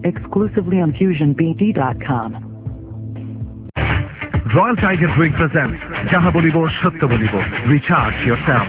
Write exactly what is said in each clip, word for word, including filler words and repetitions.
exclusively on fusion b d dot com. Royal Tiger Drink presents Jaha Bolibo Shatya Bolibo. Recharge yourself.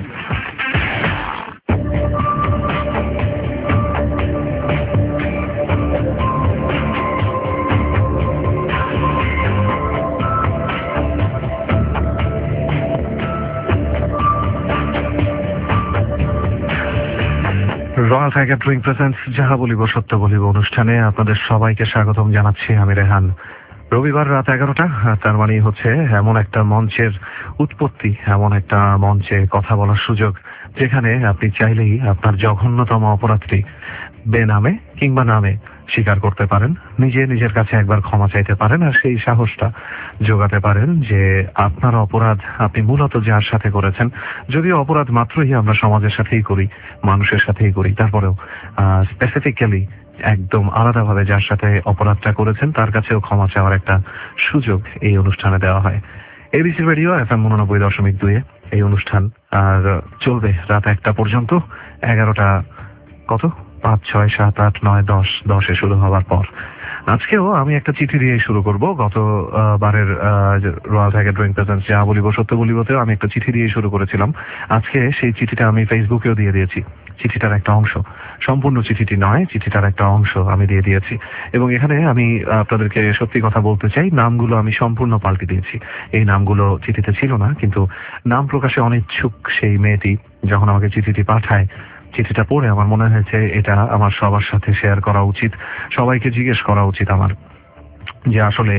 Royal tiger drink presents যাহা বলিব সত্য বলিব অনুষ্ঠানে আপনাদের সবাইকে স্বাগতম জানাচ্ছি। আমি রেহান। রবিবার রাত এগারোটা, তার মানে হচ্ছে এমন একটা মঞ্চের উৎপত্তি, এমন একটা মঞ্চে কথা বলার সুযোগ যেখানে আপনি চাইলেই আপনার জঘন্যতম অপরাধটি বেনামে কিংবা নামে স্বীকার করতে পারেন, নিজে নিজের কাছে একবার ক্ষমা চাইতে পারেন, আর সেই সাহসটা জোগাতে পারেন যে আপনার অপরাধ আপনি মূলত যার সাথে করেছেন, যদিও অপরাধ মাত্রই আমরা সমাজের সাথেই করি, মানুষের সাথেই করি, তারপরেও স্পেসিফিক্যালি একদম আলাদাভাবে যার সাথে অপরাধটা করেছেন তার কাছেও ক্ষমা চাওয়ার একটা সুযোগ এই অনুষ্ঠানে দেওয়া হয়। এবিসি রেডিও এফ এম উননব্বই দশমিক দুয়ে এই অনুষ্ঠান আর চলবে রাত একটা পর্যন্ত। এগারোটা কত পাঁচ ছয় সাত আট নয় দশ দশে শুরু হওয়ার পর আজকেও আমি একটা চিঠি দিয়ে শুরু করব। গত বারের রয়্যাল টাইগার ড্রিঙ্ক প্রেজেন্টস যা বলিব সত্য বলিবতেও আমি একটা চিঠি দিয়ে শুরু করেছিলাম। আজকে সেই চিঠিটা আমি ফেসবুকেও দিয়ে দিয়েছি। চিঠিটার একটা অংশ, সম্পূর্ণ চিঠিটি নয়, চিঠিটার একটা অংশ আমি দিয়ে দিয়েছি। এবং এখানে আমি আপনাদেরকে সত্যি কথা বলতে চাই, নামগুলো আমি সম্পূর্ণ পাল্টে দিয়েছি। এই নামগুলো চিঠিতে ছিল না, কিন্তু নাম প্রকাশে অনিচ্ছুক সেই মেয়েটি যখন আমাকে চিঠিটি পাঠায়, চিঠিটা পড়ে আমার মনে হয়েছে এটা আমার সবার সাথে শেয়ার করা উচিত, সবাইকে জিজ্ঞেস করা উচিত আমার, যে আসলে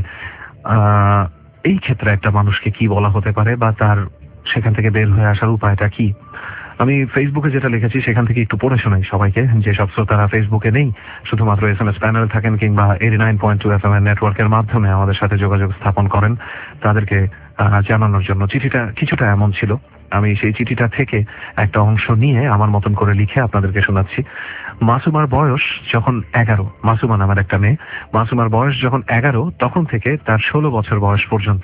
আহ এই ক্ষেত্রে একটা মানুষকে কি বলা হতে পারে বা তার সেখান থেকে বের হয়ে আসার উপায়টা কি। আমি ফেসবুকে যেটা লিখেছি সেখান থেকে একটু পড়ে শোনাই সবাইকে, যে সব শ্রোতারা ফেসবুকে নেই, শুধুমাত্র এস এম এস প্যানেলে থাকেন কিংবা eighty nine point two F M এর নেটওয়ার্কের মাধ্যমে আমাদের সাথে যোগাযোগ স্থাপন করেন, তাদেরকে জানানোর জন্য। চিঠিটা কিছুটা এমন ছিল, আমি সেই চিঠিটা থেকে একটা অংশ নিয়ে আমার মতন করে লিখে আপনাদেরকে শোনাচ্ছি। মাসুমার বয়স যখন এগারো, মাসুমা নামের একটা মেয়ে, মাসুমার বয়স যখন এগারো তখন থেকে তার ষোলো বছর বয়স পর্যন্ত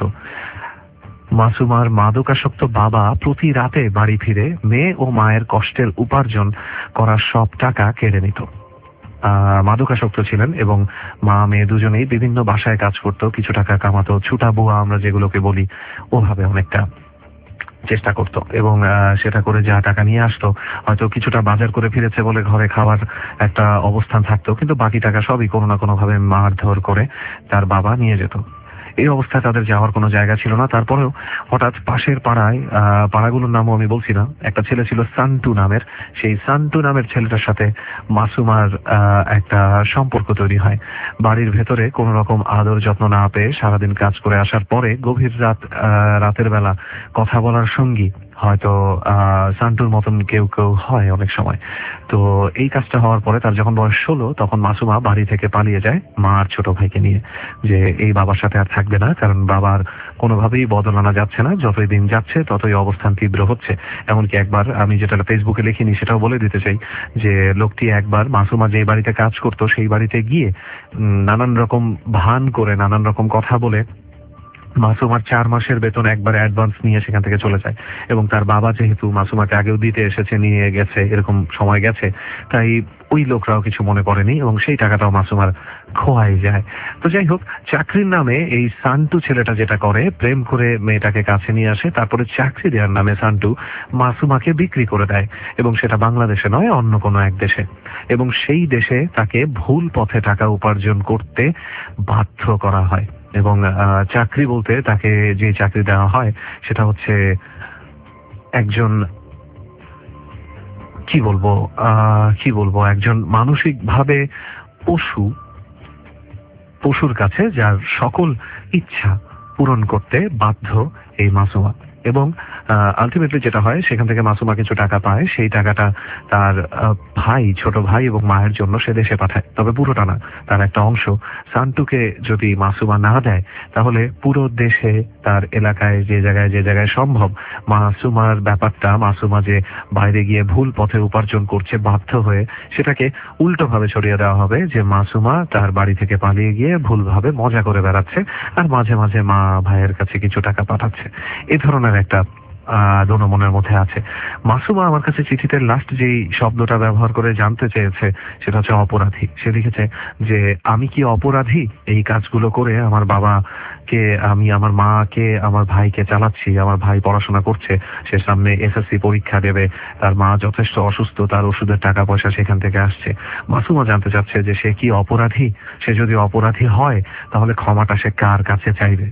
মাসুমার মাদকাসক্ত বাবা প্রতি রাতে বাড়ি ফিরে মেয়ে ও মায়ের কষ্টের উপার্জন করার সব টাকা কেড়ে নিত। আহ মাদকাসক্ত ছিলেন এবং মা মেয়ে দুজনেই বিভিন্ন বাসায় কাজ করতো, কিছু টাকা কামাতো, ছুটা বুয়া আমরা যেগুলোকে বলি ওভাবে অনেকটা চেষ্টা করতো, এবং সেটা করে যা টাকা নিয়ে আসতো হয়তো কিছুটা বাজার করে ফিরেছে বলে ঘরে খাওয়ার একটা অবস্থান থাকতো, কিন্তু বাকি টাকা সবই কোনো না কোনো ভাবে মারধর করে তার বাবা নিয়ে যেত। এই অবস্থায় তাদের যাওয়ার কোনো জায়গা ছিল না। তারপরেও হঠাৎ পাশের পাড়ায়, আহ পাড়াগুলোর নামও আমি বলছি না, একটা ছেলে ছিল সান্টু নামের, সেই সান্টু নামের ছেলেটার সাথে মাসুমার আহ একটা সম্পর্ক তৈরি হয়। বাড়ির ভেতরে কোন রকম আদর যত্ন না পেয়ে সারাদিন কাজ করে আসার পরে গভীর রাত রাতের বেলা কথা বলার সঙ্গী হয়তো আহ সান্টুর মতন কেউ কেউ হয় অনেক সময়। তো এই কাজটা হওয়ার পরে তার যখন বয়স ষোলো তখন মাসুমা বাড়ি থেকে পালিয়ে যায় মা আর ছোট ভাইকে নিয়ে, যে এই বাবার সাথে আর থাকবে না, কারণ বাবার কোনোভাবেই বদল আনা যাচ্ছে না, যতই দিন যাচ্ছে ততই অবস্থান তীব্র হচ্ছে। এমনকি একবার আমি যেটা ফেসবুকে লিখিনি সেটাও বলে দিতে চাই, যে লোকটি একবার মাসুমা যে বাড়িতে কাজ করতো সেই বাড়িতে গিয়ে নানান রকম ভান করে নানান রকম কথা বলে মাসুমার চার মাসের বেতন একবার অ্যাডভান্স নিয়ে সেখান থেকে চলে যায়। এবং তার বাবা যেহেতু মাসুমাকে আগেও দিতে এসেছে, নিয়ে গেছে, এরকম সময় গেছে, তাই ওই লোকরাও কিছু মনে করেনি এবং সেই টাকাটাও মাসুমার খোয়াই যায়। তো যাই হোক, চাকরির নামে এই সান্টু ছেলেটা যেটা করে, প্রেম করে মেয়েটাকে কাছে নিয়ে আসে, তারপরে চাকরি দেওয়ার নামে সান্টু মাসুমাকে বিক্রি করে দেয়, এবং সেটা বাংলাদেশে নয়, অন্য কোনো এক দেশে, এবং সেই দেশে তাকে ভুল পথে টাকা উপার্জন করতে বাধ্য করা হয়। এবং চাকরি বলতে তাকে যে চাকরি দেওয়া হয় সেটা হচ্ছে একজন কি বলবো আহ কি বলবো একজন মানসিক ভাবে পশু, পশুর কাছে যার সকল ইচ্ছা পূরণ করতে বাধ্য এই মাসুমা। এবং আলটিমেটলি যেটা হয়, সেখান থেকে মাসুমা কিছু টাকা পায়, সেই টাকাটা তার ভাই, ছোট ভাই এবং মায়ের জন্য সে দেশে পাঠায়, তবে পুরোটা না, তার একটা অংশ সান্টুকে যদি মাসুমা না দেয় তাহলে পুরো দেশে তার এলাকায় যে জায়গায় যে জায়গায় সম্ভব মাসুমার ব্যাপারটা, মাসুমা যে বাইরে গিয়ে ভুল পথে উপার্জন করছে বাধ্য হয়ে, সেটাকে উল্টো ভাবে ছড়িয়ে দেওয়া হবে যে মাসুমা তার বাড়ি থেকে পালিয়ে গিয়ে ভুলভাবে মজা করে বেড়াচ্ছে আর মাঝে মাঝে মা ভাইয়ের কাছে কিছু টাকা পাঠাচ্ছে। এ ধরনের একটা দোনো মনের মধ্যে আছে। মাসুমা আমার কাছে চিঠিতে লাস্ট যেই শব্দটা ব্যবহার করে জানতে চেয়েছে সেটা হচ্ছে অপরাধী। সে লিখেছে যে আমি কি অপরাধী এই কাজগুলো করে? আমার বাবাকে আমি, আমার মাকে, আমার ভাইকে চালাচ্ছি, আমার ভাই পড়াশোনা করছে, সে সামনে এসএসসি পরীক্ষা দেবে, তার মা যথেষ্ট অসুস্থ, তার ওষুধের টাকা পয়সা সেখান থেকে আসছে। মাসুমা জানতে চাচ্ছে যে সে কি অপরাধী? সে যদি অপরাধী হয় তাহলে ক্ষমাটা সে কার কাছে চাইবে?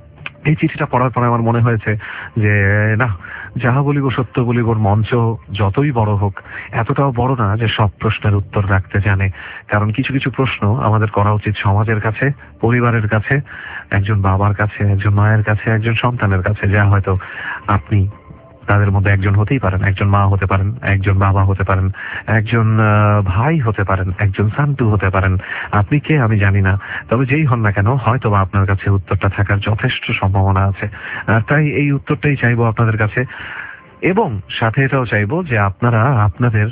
এই চিঠিটা পড়ার পরে আমার মনে হয়েছে যে না, যাহা বলিব সত্য বলিবর মঞ্চ যতই বড় হোক এতটাও বড় না যে সব প্রশ্নের উত্তর রাখতে জানে। কারণ কিছু কিছু প্রশ্ন আমাদের করা উচিত সমাজের কাছে, পরিবারের কাছে, একজন বাবার কাছে, একজন মায়ের কাছে, একজন সন্তানের কাছে, যা হয়তো আপনি তাদের মধ্যে একজন হতেই পারেন। একজন মা হতে পারেন, একজন বাবা হতে পারেন, একজন ভাই হতে পারেন, একজন সান্টু হতে পারেন। আপনি কে আমি জানি না, তবে যেই হন না কেন হয়তো বা আপনার কাছে উত্তরটা থাকার যথেষ্ট সম্ভাবনা আছে। তাই এই উত্তরটাই চাইবো আপনাদের কাছে, এবং সাথে এটাও চাইবো যে আপনারা আপনাদের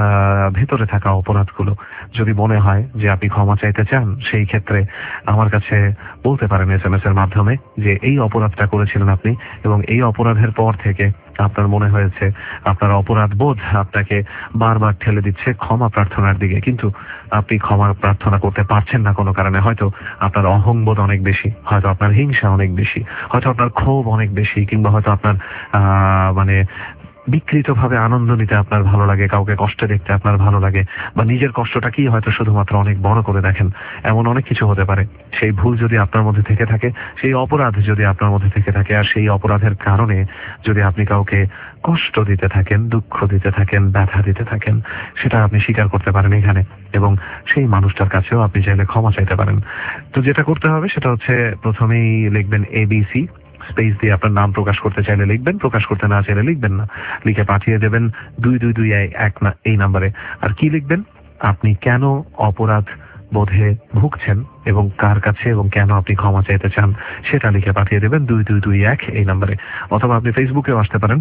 ভেতরে থাকা অপরাধগুলো যদি মনে হয় যে আপনি ক্ষমা চাইতে চান, সেই ক্ষেত্রে আমার কাছে বলতে পারেন এস এম এস এর মাধ্যমে যে এই অপরাধটা করেছিলেন আপনি, এবং এই অপরাধের পর থেকে আপনার মনে হয়েছে আপনার অপরাধ বোধ আপনাকে বারবার ঠেলে দিচ্ছে ক্ষমা প্রার্থনার দিকে, কিন্তু আপনি ক্ষমা প্রার্থনা করতে পারছেন না কোনো কারণে। হয়তো আপনার অহংবোধ অনেক বেশি, হয়তো আপনার হিংসা অনেক বেশি, হয়তো আপনার ক্ষোভ অনেক বেশি, কিংবা হয়তো আপনার আহ মানে বিকৃতভাবে আনন্দ নিতে আপনার ভালো লাগে, কাউকে কষ্টে দেখতে আপনার ভালো লাগে, বা নিজের কষ্টটাকেই হয়তো শুধুমাত্র অনেক বড় করে দেখেন। এমন অনেক কিছু হতে পারে। সেই ভুল যদি আপনার মধ্যে থেকে থাকে, সেই অপরাধ যদি আপনার মধ্যে থেকে থাকে, আর সেই অপরাধের কারণে যদি আপনি কাউকে কষ্ট দিতে থাকেন, দুঃখ দিতে থাকেন, ব্যথা দিতে থাকেন, সেটা আপনি স্বীকার করতে পারেন এখানে, এবং সেই মানুষটার কাছেও আপনি চাইলে ক্ষমা চাইতে পারেন। তো যেটা করতে হবে সেটা হচ্ছে প্রথমেই লিখবেন এবিসি, স্পেস দিয়ে আপনার নাম প্রকাশ করতে চাইলে লিখবেন, প্রকাশ করতে না চাইলে লিখবেন না, লিখে পাঠিয়ে দেবেন দুই দুই দুই এক না এই নাম্বারে। আর কি লিখবেন? আপনি কেন অপরাধ বোধে ভুগছেন এবং কার কাছে এবং কেন আপনি ক্ষমা চাইতে চান সেটা লিখে পাঠিয়ে দেবেন দুই দুই দুই এক এই নাম্বারে। অথবা আপনি ফেসবুকেও আসতে পারেন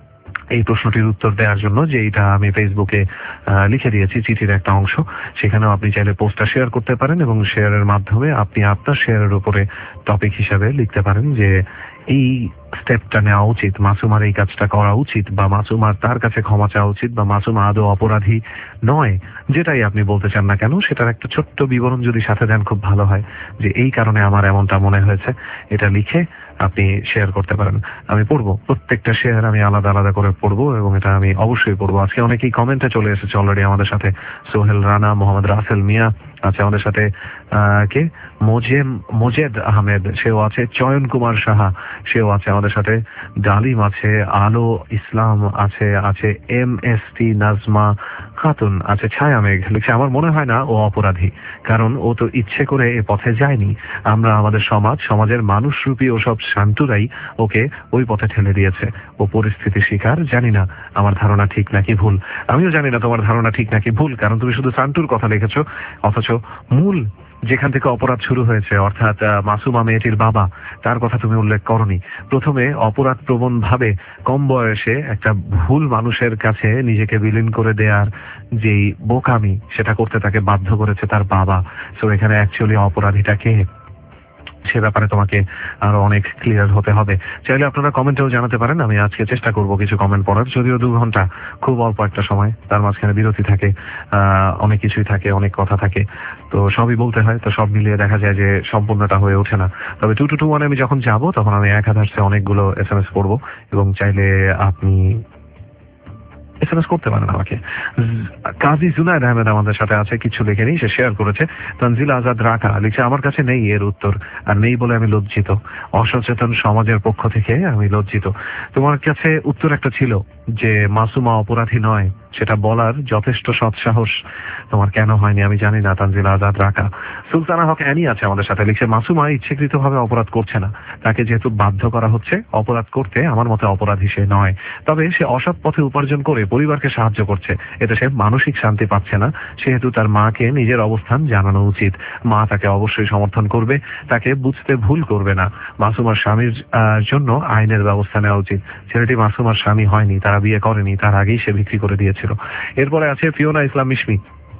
এই প্রশ্নটির উত্তর দেওয়ার জন্য, যে এটা আমি ফেসবুকে লিখে দিয়েছি চিঠির একটা অংশ, সেখানেও আপনি চাইলে পোস্টটা শেয়ার করতে পারেন, এবং শেয়ারের মাধ্যমে আপনি আপনার শেয়ারের উপরে টপিক হিসাবে লিখতে পারেন যে এই স্টেপটা নেওয়া উচিত, মাসুমার এই কাজটা করা উচিত, বা মাসুমার তার কাছে ক্ষমা চাওয়া উচিত, বা মাসুমা আদৌ অপরাধী নয়। যেটাই আপনি বলতে চান না কেন সেটার একটা ছোট্ট বিবরণ যদি সাথে দেন খুব ভালো হয়, যে এই কারণে আমার এমনটা মনে হয়েছে, এটা লিখে আপনি শেয়ার করতে পারেন। আমি পড়বো, প্রত্যেকটা শেয়ার আমি আলাদা আলাদা করে পড়বো, এবং এটা আমি অবশ্যই পড়বো। আজকে অনেকেই কমেন্টে চলে এসেছে অলরেডি আমাদের সাথে। সোহেল রানা, মোহাম্মদ রাসেল মিয়া আছে আমাদের সাথে, আহ কে মোজেম মোজেদ আহমেদ সেও আছে, চয়ন কুমার সাহা সেও আছে আমাদের সাথে, ডালিম আছে, আলো ইসলাম আছে, আছে M S T Nazma Khatun আছে, ছায়া মেঘ লিখছে আমার মনে হয় না ও অপরাধী, কারণ ও তো ইচ্ছে করে এ পথে যায়নি। আমরা আমাদের সমাজ, সমাজের মানুষরূপী ওসব শান্তুরাই ওকে ওই পথে ঠেলে দিয়েছে। ও পরিস্থিতি শিকার। জানি না আমার ধারণা ঠিক নাকি ভুল। আমিও জানি না তোমার ধারণা ঠিক নাকি ভুল, কারণ তুমি শুধু সান্টুর কথা লিখেছো, অথচ মূল যেখান থেকে অপরাধ শুরু হয়েছে, অর্থাৎ মাসুমা মেয়েটির বাবা, তার কথা তুমি উল্লেখ করনি। প্রথমে অপরাধ প্রবণ ভাবে কম বয়সে একটা ভুল মানুষের কাছে নিজেকে বিলীন করে দেওয়ার যেই বোকামি, সেটা করতে তাকে বাধ্য করেছে তার বাবা। সো এখানে অ্যাকচুয়ালি অপরাধীটা কে, সে ব্যাপারে তোমাকে আরো অনেক ক্লিয়ার হতে হবে। চাইলে আপনারা কমেন্টেও জানাতে পারেন, আমি আজকে চেষ্টা করব কিছু কমেন্ট পড়ার, যদিও দু ঘন্টা খুব অল্প একটা সময়, তার মাঝখানে বিরতি থাকে, আহ অনেক কিছুই থাকে, অনেক কথা থাকে, তো সবই বলতে হয়, তো সব মিলিয়ে দেখা যায় যে সম্পূর্ণটা হয়ে ওঠে না। তবে টু টু টু ওয়ানে আমি যখন যাব তখন আমি এক হাজার অনেকগুলো এস এম এস পড়বো, এবং চাইলে আপনি এস এম এস করতে পারেন আমাকে। কাজী জুনায়দ আহমেদ আমাদের সাথে আছে, কিছু লেখেনি, সে শেয়ার করেছে। তানজিল আজাদ রাকা লিখছে আমার কাছে নেই এর উত্তর, আর নেই বলে আমি লজ্জিত, অসচেতন সমাজের পক্ষ থেকে আমি লজ্জিত। তোমার কাছে উত্তর একটা ছিল যে মাসুমা অপরাধী নয়, সেটা বলার যথেষ্ট সৎসাহস তোমার কেন হয়নি আমি জানি না। তানজিল আজাদ রাকা। সুলতানা হক অ্যানি আছে আমাদের সাথে, লিখছে মাসুমা ইচ্ছাকৃত ভাবে অপরাধ করছে না, তাকে যেহেতু বাধ্য করা হচ্ছে অপরাধ করতে, আমার মতে অপরাধী সে নয়। তবে সে অসৎ পথে উপার্জন করে পরিবারকে সাহায্য করছে, এতে সে মানসিক শান্তি পাচ্ছে না, সেহেতু তার মাকে নিজের অবস্থান জানানো উচিত। মা তাকে অবশ্যই সমর্থন করবে, তাকে বুঝতে ভুল করবে না। মাসুমার স্বামীর জন্য আইনের ব্যবস্থা নেওয়া উচিত। ছেলেটি মাসুমার স্বামী হয়নি, তারা বিয়ে করেনি, তার আগেই সে বিক্রি করে দিয়েছিল। এরপরে আছে ফিওনা ইসলাম মিশমি,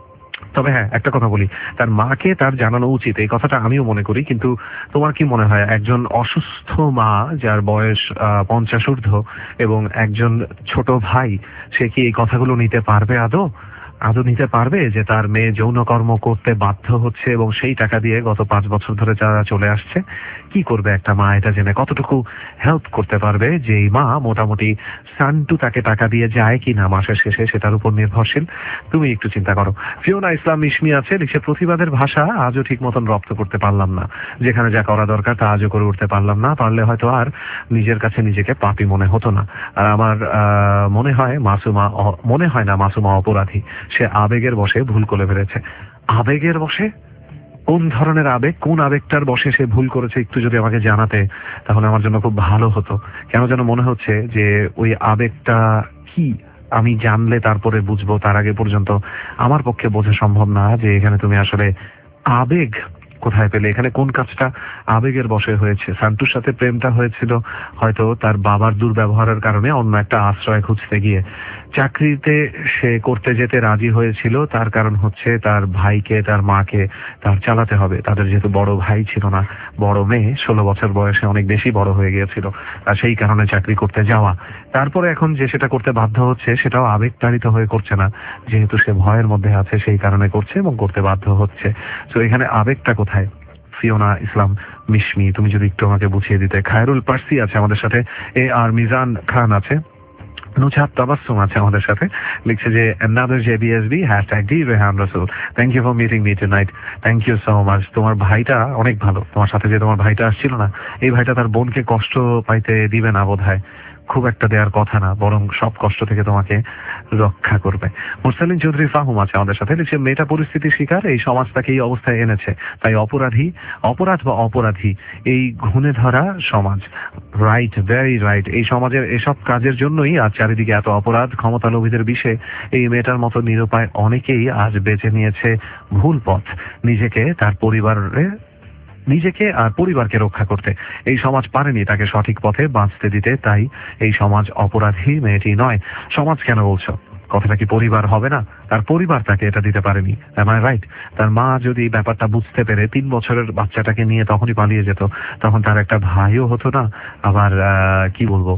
তবে হ্যাঁ, একটা কথা বলি, তার মাকে তার জানানো উচিত, এই কথাটা আমিও মনে করি। কিন্তু তোমার কি মনে হয় একজন অসুস্থ মা যার বয়স আহ, পঞ্চাশ ঊর্ধ্ব এবং একজন ছোট ভাই, সে কি এই কথাগুলো নিতে পারবে আদৌ? আদৌ নিতে পারবে যে তার মেয়ে যৌনকর্ম করতে বাধ্য হচ্ছে এবং সেই টাকা দিয়ে গত পাঁচ বছর ধরে যারা চলে আসছে? কি করবে একটা মা এটা জেনে? কতটুকু হেল্প করতে পারবে যে এই মা মোটামুটি সান্টু তাকে টাকা দিয়ে যায় কিনা মাসের শেষে সেটার উপর নির্ভরশীল। তুমি একটু চিন্তা করো। ফিওনা ইসলাম মিশমি আছে, লিখছে প্রতিবাদের ভাষা আজও ঠিক মতন রপ্ত করতে পারলাম না, যেখানে যা করা দরকার তা আজও করে উঠতে পারলাম না, পারলে হয়তো আর নিজের কাছে নিজেকে পাপী মনে হতো না। আর আমার আহ, মনে হয় মাসুমা অ- মনে হয় না মাসুমা অপরাধী, সে আবেগের বশে ভুল করে ফেলেছে। আবেগের বশে? কোন ধরনের আবেগ, কোন আবেগটার বশে সে ভুল করেছে একটু যদি আমাকে জানাতে তাহলে আমার জন্য খুব ভালো হতো। কেন যেন মনে হচ্ছে যে ওই আবেগটা কি আমি জানলে তারপরে বুঝবো, তার আগে পর্যন্ত আমার পক্ষে বোঝা সম্ভব না যে এখানে তুমি আসলে আবেগ কোথায় পেলে, এখানে কোন কাজটা আবেগের বশে হয়েছে। সান্টুর সাথে প্রেমটা হয়েছিল হয়তো তার বাবার দুর্ব্যবহারের কারণে, অন্য একটা আশ্রয় খুঁজতে গিয়ে। চাকরিতে সে করতে যেতে রাজি হয়েছিল তার কারণ হচ্ছে তার ভাইকে তার মাকে তার চালাতে হবে, তাদের যেহেতু বড় ভাই ছিল না, বড় মেয়ে ষোলো বছর বয়সে অনেক বেশি বড় হয়ে গিয়েছিল, আর সেই কারণে চাকরি করতে যাওয়া। তারপরে এখন যে সেটা করতে বাধ্য হচ্ছে সেটাও আবেগতাড়িত হয়ে করছে না, যেহেতু সে ভয়ের মধ্যে আছে সেই কারণে করছে এবং করতে বাধ্য হচ্ছে। তো এখানে আবেগটা কোথায়? ফিওনা ইসলাম মিশমি, তুমি যদি একটু আমাকে বুঝিয়ে দিতে। খায়রুল পার্সি আছে আমাদের সাথে, এ আর মিজান খান আছে, নুছাত তাবাসসুম আছে আমাদের সাথে, লিখছে যে another J B S B hashtag D Rehan Rasool, thank you for meeting me tonight, thank you so much. তোমার ভাইটা অনেক ভালো, তোমার সাথে যে তোমার ভাইটা আসছিল না, এই ভাইটা তার বোনকে কষ্ট পাইতে দিবে না বোধহয়, খুব একটা দেওয়ার কথা না, বরং সব কষ্ট থেকে তোমাকে রক্ষা করবে। মুরসালিন চৌধুরী ফাহুম আছে আমাদের সাথে, লিখছে মেয়েটা পরিস্থিতির শিকার, এই সমাজ তাকে এই অবস্থায় এনেছে, তাই অপরাধী, অপরাধ বা অপরাধী এই ঘুণে ধরা সমাজ। Right, very right. এই সমাজের এসব কাজের জন্যই আজ চারিদিকে এত অপরাধ, ক্ষমতা লোভীদের বিষে এই মেয়েটার মতো নিরুপায় অনেকেই আজ বেছে নিয়েছে ভুল পথ, নিজেকে তার পরিবারের নিজেকে আর পরিবারকে রক্ষা করতে। এই সমাজ পারেনি তাকে সঠিক পথে বাঁচতে দিতে, তাই এই সমাজ অপরাধী, মেয়েটি নয়। সমাজ কেন বলছো? কথাটা কি পরিবার হবে না? তার পরিবার তাকে এটা দিতে পারেনি, am I right? তার মা যদি ব্যাপারটা বুঝতে পেরে তিন বছরের বাচ্চাটাকে নিয়ে তখনই পালিয়ে যেত, তখন তার একটা ভাইও হতো না, আবার আহ, কি বলবো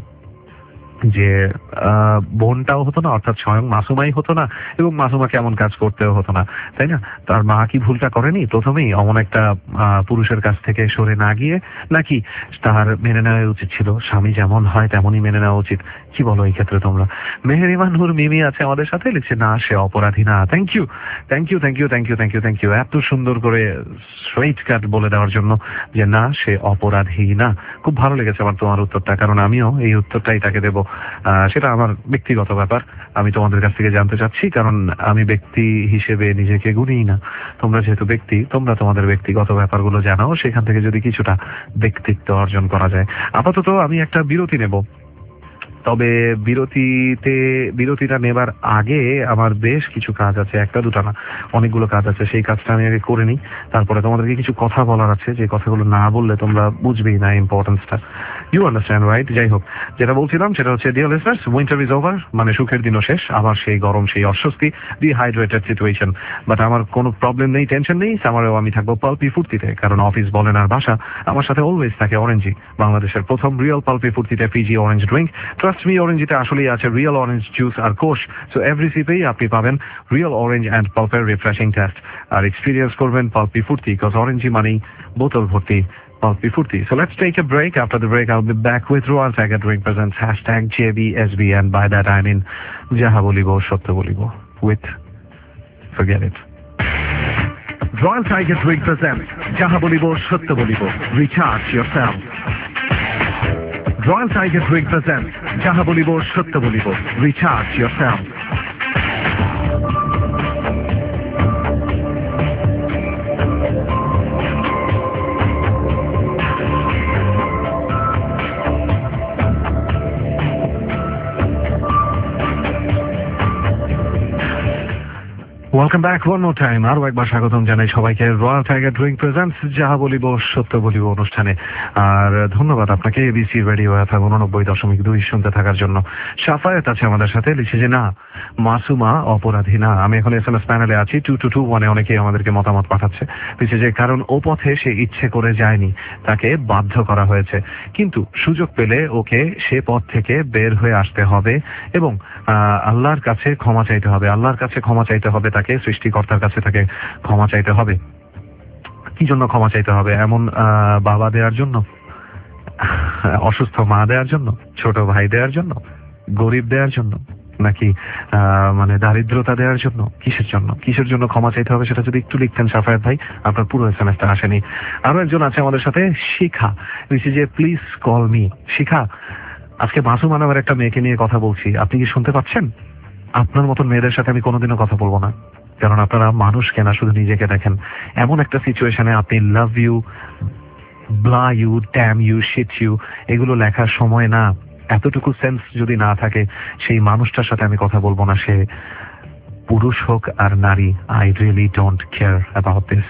যে আহ, বোনটাও হতো না, অর্থাৎ স্বয়ং মাসুমাই হতো না, এবং মাসুমাকে এমন কাজ করতেও হতো না, তাই না? তার মা কি ভুলটা করেনি প্রথমেই অমন একটা আহ, পুরুষের কাছ থেকে সরে না গিয়ে? নাকি তার মেনে নেওয়া উচিত ছিল, স্বামী যেমন হয় তেমনই মেনে নেওয়া উচিত? কি বলো এই ক্ষেত্রে তোমরা? মেহেরিমা নূর মিমি আছে আমাদের সাথে, লিখছে না সে অপরাধী না। Thank you, thank you, thank you, thank you, thank you, thank you এত সুন্দর করে স্ট্রেইট কাট বলে দেওয়ার জন্য যে না সে অপরাধী না। খুব ভালো লেগেছে আমার তোমার উত্তরটা, কারণ আমিও এই উত্তরটাই তাকে দেবো। আহ, সেটা আমার ব্যক্তিগত ব্যাপার, আমি তোমাদের কাছ থেকে জানতে চাচ্ছি, কারণ আমি ব্যক্তি হিসেবে নিজেকে গুনি না। তোমরা যেহেতু ব্যক্তি, তোমরা তোমাদের ব্যক্তিগত ব্যাপারগুলো জানাও, সেখান থেকে যদি কিছুটা ব্যক্তিত্ব অর্জন করা যায়। আপাতত আমি একটা বিরতি নেব, তবে বিরতিতে বিরতিটা নেবার আগে আমার বেশ কিছু কাজ আছে, একটা দুটা না, অনেকগুলো কাজ আছে। সেই কাজটা আমি আগে করে নিই, তারপরে তোমাদেরকে কিছু কথা বলার আছে, যে কথাগুলো না বললে তোমরা বুঝবেই না ইম্পর্টেন্সটা। You understand right? যাই হোক, যেটা বলছিলাম সেটা হচ্ছে dear listeners, winter is over, মানে সুখের দিনও শেষ, আবার সেই গরম, সেই অস্বস্তি, ডিহাইড্রেটেড সিচুয়েশন। বাট আমার কোনো প্রবলেম নেই, টেনশন নেই, সামারেও আমি থাকবো পালপি ফুর্তিতে, কারণ অফিস বলেন আর বাসা আমার সাথে অলওয়েজ থাকে অরেঞ্জি, বাংলাদেশের প্রথম রিয়েল পালপি ফুর্তিতে fizzy orange drink. Trust me, অরেঞ্জিতে আসলেই আছে রিয়েল অরেঞ্জ জুস আর কোষ। সো এভরি সিপেই আপনি পাবেন রিয়েল অরেঞ্জ অ্যান্ড পালপের রিফ্রেশিং টেস্ট, আর এক্সপিরিয়েন্স করবেন পালপি ফুর্তি, বিকজ অরেঞ্জি মানেই বোতল ভর্তি পালপি ফুর্তি। So let's take a break. After the break, I'll be back with Royal Tiger Drink presents hashtag J B S B, and by that I mean Jaha Bolibo, Sotto Bolibo. With, forget it. Royal Tiger Drink presents Jaha Bolibo, Sotto Bolibo. Recharge yourself. Royal Tiger Drink presents Jaha Bolibo, Sotto Bolibo. Recharge yourself. Welcome welcome back one more time. আরো একবার স্বাগতম জানাই সবাইকে royal tiger drink presents যাহা বলিব সত্য বলিব অনুষ্ঠানে। আর ধন্যবাদ আপনাকে এবিসি রেডিও এফএম উননব্বই দশমিক দুই শুনতে থাকার জন্য। সাফায়েত আছে আমাদের সাথে, লিখছে যে না মাসুমা অপরাধী না। আমি এখন এস এম এস প্যানেলে আছি টু টু টু ওয়ানে, অনেকেই আমাদেরকে মতামত পাঠাচ্ছে। লিখছে যে কারণ ও পথে সে ইচ্ছে করে যায়নি, তাকে বাধ্য করা হয়েছে, কিন্তু সুযোগ পেলে ওকে সে পথ থেকে বের হয়ে আসতে হবে এবং আল্লাহর কাছে ক্ষমা চাইতে হবে। আল্লাহর কাছে ক্ষমা চাইতে হবে তাকে, সৃষ্টিকর্তার কাছে তাকে ক্ষমা চাইতে হবে। কি জন্য ক্ষমা চাইতে হবে? এমন বাবা দেওয়ার জন্য, অসুস্থ মা দেওয়ার জন্য, ছোট ভাই দেওয়ার জন্য, গরিব দেওয়ার জন্য, নাকি মানে দারিদ্রতা দেওয়ার জন্য? কিসের জন্য কিসের জন্য ক্ষমা চাইতে হবে সেটা যদি একটু লিখতেন সাফায়েত ভাই। আপনার পুরো এস এম এসটা আসেনি। আরো একজন আছে আমাদের সাথে, শিখা, লিখছে যে প্লিজ কল মি। শিখা, আজকে মাসুমা নামের একটা মেয়েকে নিয়ে কথা বলছি, আপনি কি শুনতে পাচ্ছেন? আপনার মতন মেয়েদের সাথে আমি কোনোদিনও কথা বলবো না, কারণ আপনারা মানুষ কেনা, শুধু নিজেকে দেখেন। এমন একটা সিচুয়েশনে আপনি love you, blah you, damn you, shit you এগুলো লেখার সময় না। এতটুকু সেন্স যদি না থাকে, সেই মানুষটার সাথে আমি কথা বলবো না, সে পুরুষ হোক আর নারী। I really don't care about this.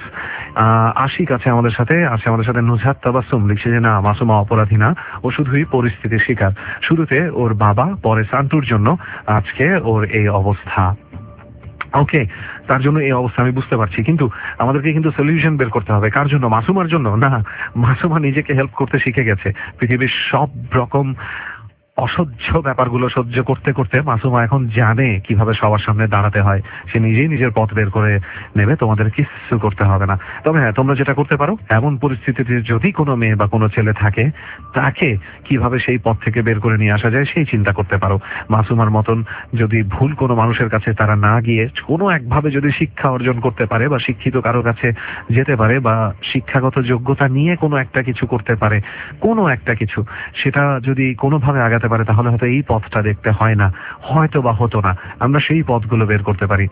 Ashiq আছে আমাদের সাথে, আছে আমাদের সাথে নুজহাত তাবাসসুম, লিখছে যে না মাসুমা অপরাধী না, ও শুধুই পরিস্থিতির শিকার। শুরুতে ওর বাবা, পরে সান্টুর জন্য আজকে ওর এই অবস্থা। ওকে, তার জন্য এই অবস্থা আমি বুঝতে পারছি, কিন্তু আমাদেরকে কিন্তু সলিউশন বের করতে হবে। কার জন্য? মাসুমার জন্য না। মাসুমা নিজেকে হেল্প করতে শিখে গেছে। পৃথিবীর সব রকম অসহ্য ব্যাপারগুলো সহ্য করতে করতে মাসুমা এখন জানে কিভাবে সবার সামনে দাঁড়াতে হয়। সে নিজেই নিজের পথ বের করে নেবে, তোমাদের কিছু করতে হবে না। তবে হ্যাঁ, তোমরা যেটা করতে পারো, এমন পরিস্থিতিতে যদি কোনো মেয়ে বা কোনো ছেলে থাকে, তাকে কিভাবে সেই পথ থেকে বের করে নিয়ে আসা যায় সেই চিন্তা করতে পারো। মাসুমার মতন যদি ভুল কোনো মানুষের কাছে তারা না গিয়ে কোনো একভাবে যদি শিক্ষা অর্জন করতে পারে বা শিক্ষিত কারো কাছে যেতে পারে বা শিক্ষাগত যোগ্যতা নিয়ে কোনো একটা কিছু করতে পারে, কোনো একটা কিছু, সেটা যদি কোনোভাবে আগাতে পারে, তাহলে হয়তো এই পথটা দেখতে হয় না, হয়তো বা হতো না। আমরা সেই পথগুলো বের করতে পারি।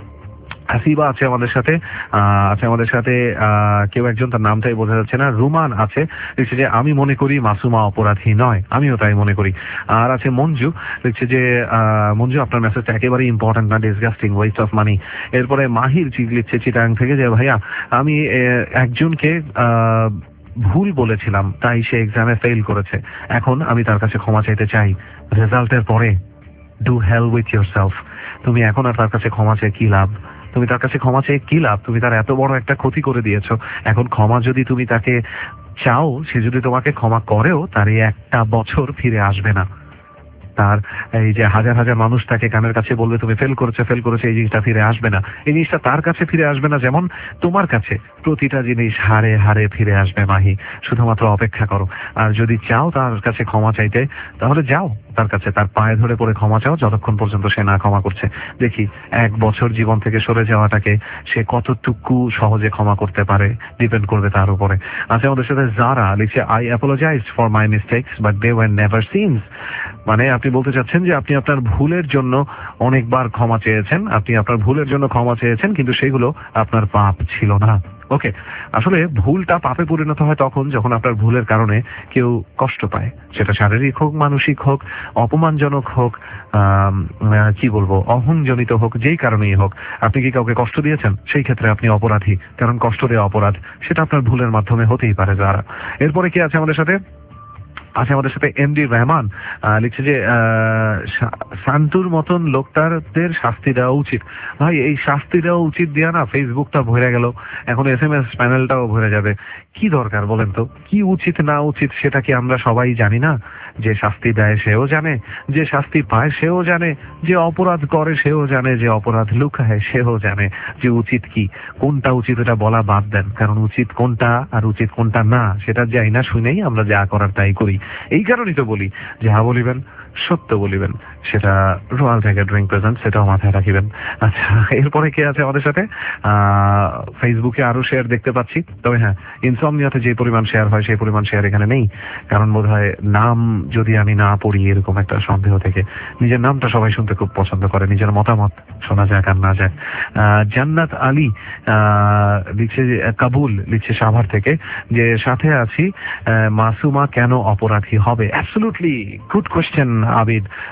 হাসিবা আছে আমাদের সাথে, আছে আমাদের সাথে কেউ একজন, তার নামটাই বোঝা যাচ্ছে না। রুমান আছে, লিখছে যে আমি মনে করি মাসুমা অপরাধী নয়। আমিও তাই মনে করি। আর আছে মঞ্জু, লিখছে যে মঞ্জু আপনার মেসেজটা একেবারে ইম্পর্টেন্ট না, ডিসগাস্টিং, ওয়েস্ট অফ মানি। এরপরে মাহির চিক লিখছে চিটাং থেকে যে ভাইয়া আমি একজনকে আহ ভুল বলেছিলাম, তাই সে এক্সামে ফেল করেছে। এখন আমি তার কাছে ক্ষমা চাইতে চাই। রেজাল্টের পরে ডু হেল উইথ ইয়োরসেলফ। তুমি এখন আর তার কাছে ক্ষমা চেয়ে কি লাভ? তুমি তার কাছে ক্ষমা চেয়ে কি লাভ? তুমি তার এত বড় একটা ক্ষতি করে দিয়েছো। এখন ক্ষমা যদি তুমি তাকে চাও, সে যদি তোমাকে ক্ষমা করেও, তার এই একটা বছর ফিরে আসবে না। তার এই যে হাজার হাজার মানুষ তাকে কানের কাছে বলবে তুমি ফেল করেছে ফেল করেছে, এই জিনিসটা ফিরে আসবে না। এই জিনিসটা তার কাছে ফিরে আসবে না, যেমন তোমার কাছে প্রতিটা জিনিস হারে হারে ফিরে আসবে। মাহি, শুধুমাত্র অপেক্ষা করো। আর যদি চাও তার কাছে ক্ষমা চাইতে, তাহলে যাও তার কাছে, তার পায়ে ধরে পড়ে ক্ষমা চাও, যতক্ষণ পর্যন্ত সে না ক্ষমা করছে। দেখি এক বছর জীবন থেকে সরে যাওয়াটাকে সে কতটুকু সহজে ক্ষমা করতে পারে, ডিপেন্ড করবে তার উপরে। আচ্ছা, আমাদের সাথে যারা লিখছে I apologize for my mistakes but they were never sins. মানে আপনি বলতে চাচ্ছেন যে আপনি আপনার ভুলের জন্য অনেকবার ক্ষমা চেয়েছেন, আপনি আপনার ভুলের জন্য ক্ষমা চেয়েছেন, কিন্তু সেগুলো আপনার পাপ ছিল না। ওকে, আসলে ভুলটা পাপে পরিণত হয় তখন যখন আপনার ভুলের কারণে কেউ কষ্ট পায়, সেটা শারীরিক হোক, মানসিক হোক, অপমানজনক হোক, কি বলবো, অহংজনিত হোক, যেই কারণেই হোক। আপনি কি কাউকে কষ্ট দিয়েছেন? সেই ক্ষেত্রে আপনি অপরাধী, কারণ কষ্ট দেওয়া অপরাধ, সেটা আপনার ভুলের মাধ্যমে হতেই পারে। যারা এরপরে কি আছে আমাদের সাথে, আছে আমাদের সাথে এমডি রহমান, লিখছে যে শান্তুর মতন লোকটারদের শাস্তি দেওয়া উচিত। ভাই, এই শাস্তি দেওয়া উচিত দিয়া না ফেসবুকটা ভরে গেল, এখন এস এম এস প্যানেলটাও ভরে যাবে। কি দরকার বলেন তো? কি উচিত না উচিত সেটা কি আমরা সবাই জানি না? যে শাস্তি দেয় সেও জানে, যে শাস্তি পায় সেও জানে, যে অপরাধ করে সেও জানে, যে অপরাধ লুকায় সেও জানে যে উচিত কি, কোনটা উচিত এটা বলা বাদ দেন, কারণ উচিত কোনটা আর উচিত কোনটা না সেটা যাই না শুনেই আমরা যা করার তাই করি। এই কারণেই তো বলি যাহা বলিবেন সত্য বলিবেন, সেটা রয়্যাল টাইগার ড্রিঙ্ক প্রেজেন্ট, সেটাও মাথায় রাখিবেন। আচ্ছা, এরপরে কে আছে আমাদের সাথে? আহ ফেসবুকে আরো শেয়ার দেখতে পাচ্ছি, তবে হ্যাঁ, ইনসমনিয়াতে যে পরিমাণ শেয়ার হয় সেই পরিমাণ শেয়ার এখানে নেই, কারণ বোধ হয় নাম যদি আমি না পড়ি এরকম একটা সন্দেহ থেকে। নিজের নামটা সবাই শুনতে খুব পছন্দ করে, নিজের মতামত শোনা যাক আর না যাক। আহ জান্নাত আলী আহ লিখছে, কাবুল লিখছে সাভার থেকে, যে সাথে আছি, মাসুমা কেন অপরাধী হবে? Absolutely good question Abid. Abid না তো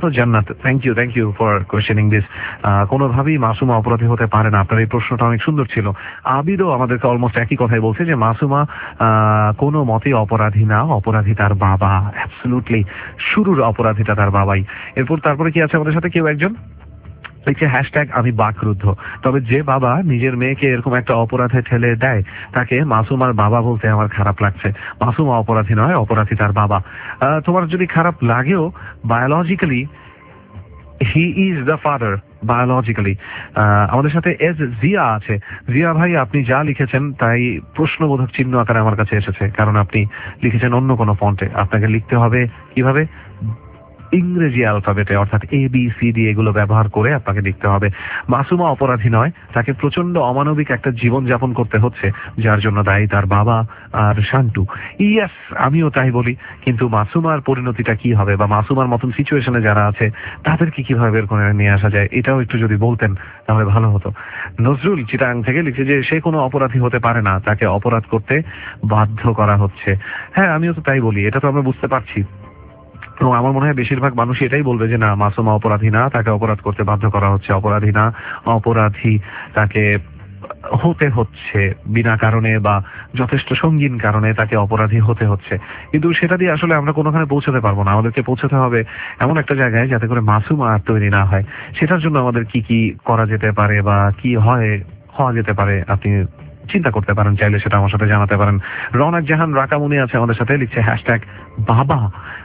Safa Jannat, thank you thank you for questioning this. কোনোভাবেই মাসুমা অপরাধী হতে পারে না। আপনার এই প্রশ্নটা অনেক সুন্দর ছিল। আবিদও আমাদেরকে অলমোস্ট একই কথাই বলছে যে মাসুমা কোনো মতেই অপরাধী না, অপরাধী তার বাবা। অ্যাবসলিউটলি শুরুর অপরাধীটা তার বাবাই। এরপর তারপরে কি আছে আমাদের সাথে কেউ একজন লিখছে হ্যাশট্যাগ আমি বাকরুদ্ধ। তবে যে বাবা নিজের মেয়েকে এরকম একটা অপরাধে ঠেলে দেয় তাকে মাসুমার বাবা বলতে আমার খারাপ লাগছে। মাসুমা অপরাধী নয়, অপরাধী তার বাবা। তোমার যদি খারাপ লাগেও, biologically he is the father, biologically. আমাদের সাথে এস জিয়া আছে। জিয়া ভাই, আপনি যা লিখেছেন তাই প্রশ্নবোধক চিহ্ন আকারে আমার কাছে এসেছে, কারণ আপনি লিখেছেন অন্য কোনো ফন্টে। আপনাকে লিখতে হবে কিভাবে? ইংরেজি অ্যালফাবেটে, অর্থাৎ এ বি সি ডি এগুলো ব্যবহার করে আপনাকে লিখতে হবে। মাসুমা অপরাধী নয়, তাকে প্রচন্ড অমানবিক একটা জীবন যাপন করতে হচ্ছে, যার জন্য দায়ী তার বাবা আর শান্টু। ইয়েস, আমিও তাই বলি। কিন্তু মাসুমার পরিণতিটা কি হবে, বা মাসুমার মতন সিচুয়েশনে যারা আছে তাদেরকে কিভাবে বের করে নিয়ে আসা যায়, এটাও একটু যদি বলতেন তাহলে ভালো হতো। নজরুল চিটাং থেকে লিখছে যে সে কোনো অপরাধী হতে পারে না, তাকে অপরাধ করতে বাধ্য করা হচ্ছে। হ্যাঁ, আমিও তো তাই বলি, এটা তো আমরা বুঝতে পারছি। এবং আমার মনে হয় বেশিরভাগ মানুষ এটাই বলবে যে না, মাসুমা অপরাধী না, তাকে অপরাধ করতে বাধ্য করা হচ্ছে। অপরাধী না, অপরাধী তাকে হতে হচ্ছে বিনা কারণে বা যথেষ্ট সঙ্গীন কারণে তাকে অপরাধী হতে হচ্ছে। কিন্তু সেটা দিয়ে আসলে আমরা কোনোখানে পৌঁছাতে পারবো না। আমাদেরকে পৌঁছাতে হবে এমন একটা জায়গায় যাতে করে মাসুমা আর তৈরি না হয়। সেটার জন্য আমাদের কি কি করা যেতে পারে বা কি হয় হওয়া যেতে পারে, আপনি চিন্তা করতে পারেন, চাইলে সেটা আমার সাথে জানাতে পারেন। রওনাক জাহান রাকামুনি আছে আমাদের সাথে, লিখছে হ্যাশট্যাগ বাবা।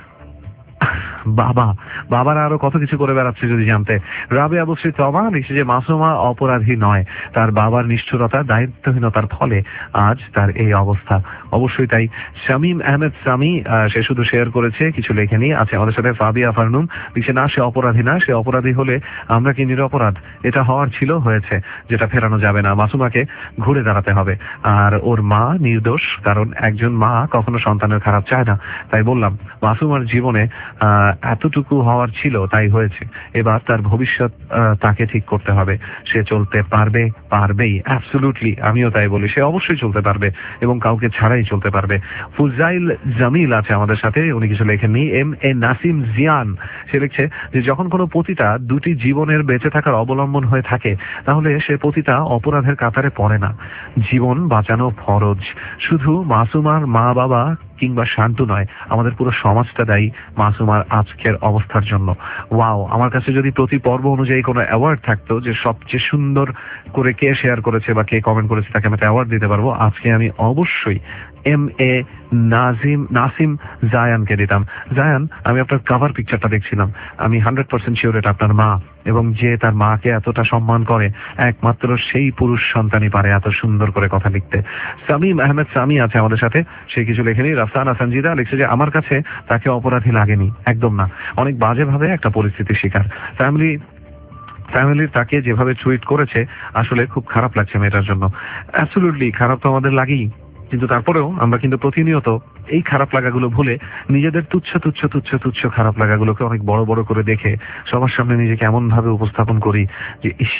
বাবা বাবারা আরো কত কিছু করে বেড়াচ্ছে যদি জানতে। রাবে আবশ্রী তমা লিখছে যে মাসুমা অপরাধী নয়, তার বাবার নিষ্ঠুরতা, দায়িত্বহীনতার ফলে আজ তার এই অবস্থা। অবশ্যই তাই। শামীম আহমেদ সামি সে শুধু শেয়ার করেছে, কিছু লেখেনি। আছে আমাদের সাথে ফাবিয়া ফারনুম, লিখছে না, সে অপরাধী না, সে অপরাধী হলে আমরা কি নিরপরাধ? এটা হওয়ার ছিল, হয়েছে, যেটা ফেরানো যাবে না। মাসুমাকে ঘুরে দাঁড়াতে হবে। আর ওর মা নির্দোষ, কারণ একজন মা কখনো সন্তানের খারাপ চায় না। তাই বললাম, মাসুমার জীবনে আহ এতটুকু হওয়ার ছিল, তাই হয়েছে। এবার তার ভবিষ্যৎ তাকে ঠিক করতে হবে। সে চলতে পারবে, পারবেই, অ্যাবসলিউটলি। আমিও তাই বলি, সে অবশ্যই চলতে পারবে এবং কাউকে ছাড়াই চলতে পারবে। ফুজাইল জামিল আছে আমাদের সাথে, উনি কিছু লেখেননি। এম এ নাসিম জিয়ান সে লিখছে যে যখন কোনো পতিতা দুটি জীবনের বেঁচে থাকার অবলম্বন হয়ে থাকে, তাহলে সে পতিতা অপরাধের কাতারে পড়ে না। জীবন বাঁচানো ফরজ। শুধু মাসুমার মা বাবা কিংবা শান্তু নয়, আমাদের পুরো সমাজটা দায়ী মাসুমার আজকের অবস্থার জন্য। ওয়াও, আমার কাছে যদি প্রতি পর্ব অনুযায়ী কোনো অ্যাওয়ার্ড থাকতো যে সবচেয়ে সুন্দর করে কে শেয়ার করেছে বা কে কমেন্ট করেছে তাকে আমি অ্যাওয়ার্ড দিতে পারবো, আজকে আমি অবশ্যই এম এ নাজিম নাসিম জায়ানকে দিতাম। জায়ান, আমি আপনার কাভার পিকচারটা দেখছিলাম, আমি হান্ড্রেড পার্সেন্ট শিওর এটা আপনার মা, এবং যে তার মাকে এতটা সম্মান করে একমাত্র সেই পুরুষ সন্তানই পারে এত সুন্দর করে কথা লিখতে। সামিম আহমেদ সামি আছে আমাদের সাথে, সে কিছু লেখেনি। রাফসানা সঞ্জিদা লিখছে যে আমার কাছে তাকে অপরাধী লাগেনি, একদম না, অনেক বাজেভাবে একটা পরিস্থিতির শিকার। ফ্যামিলি ফ্যামিলির তাকে যেভাবে ট্রিট করেছে, আসলে খুব খারাপ লাগছে মেয়েটার জন্য। অ্যাবসলিউটলি খারাপ তো আমাদের লাগেই, কিন্তু তারপরেও আমরা কিন্তু প্রতিনিয়ত এই খারাপ লাগাগুলো ভুলে নিজেদের তুচ্ছ তুচ্ছ তুচ্ছ তুচ্ছ খারাপ লাগাগুলোকে অনেক বড় বড় করে দেখে সবার সামনে নিজেকে এমন ভাবে উপস্থাপন করি যে ইস,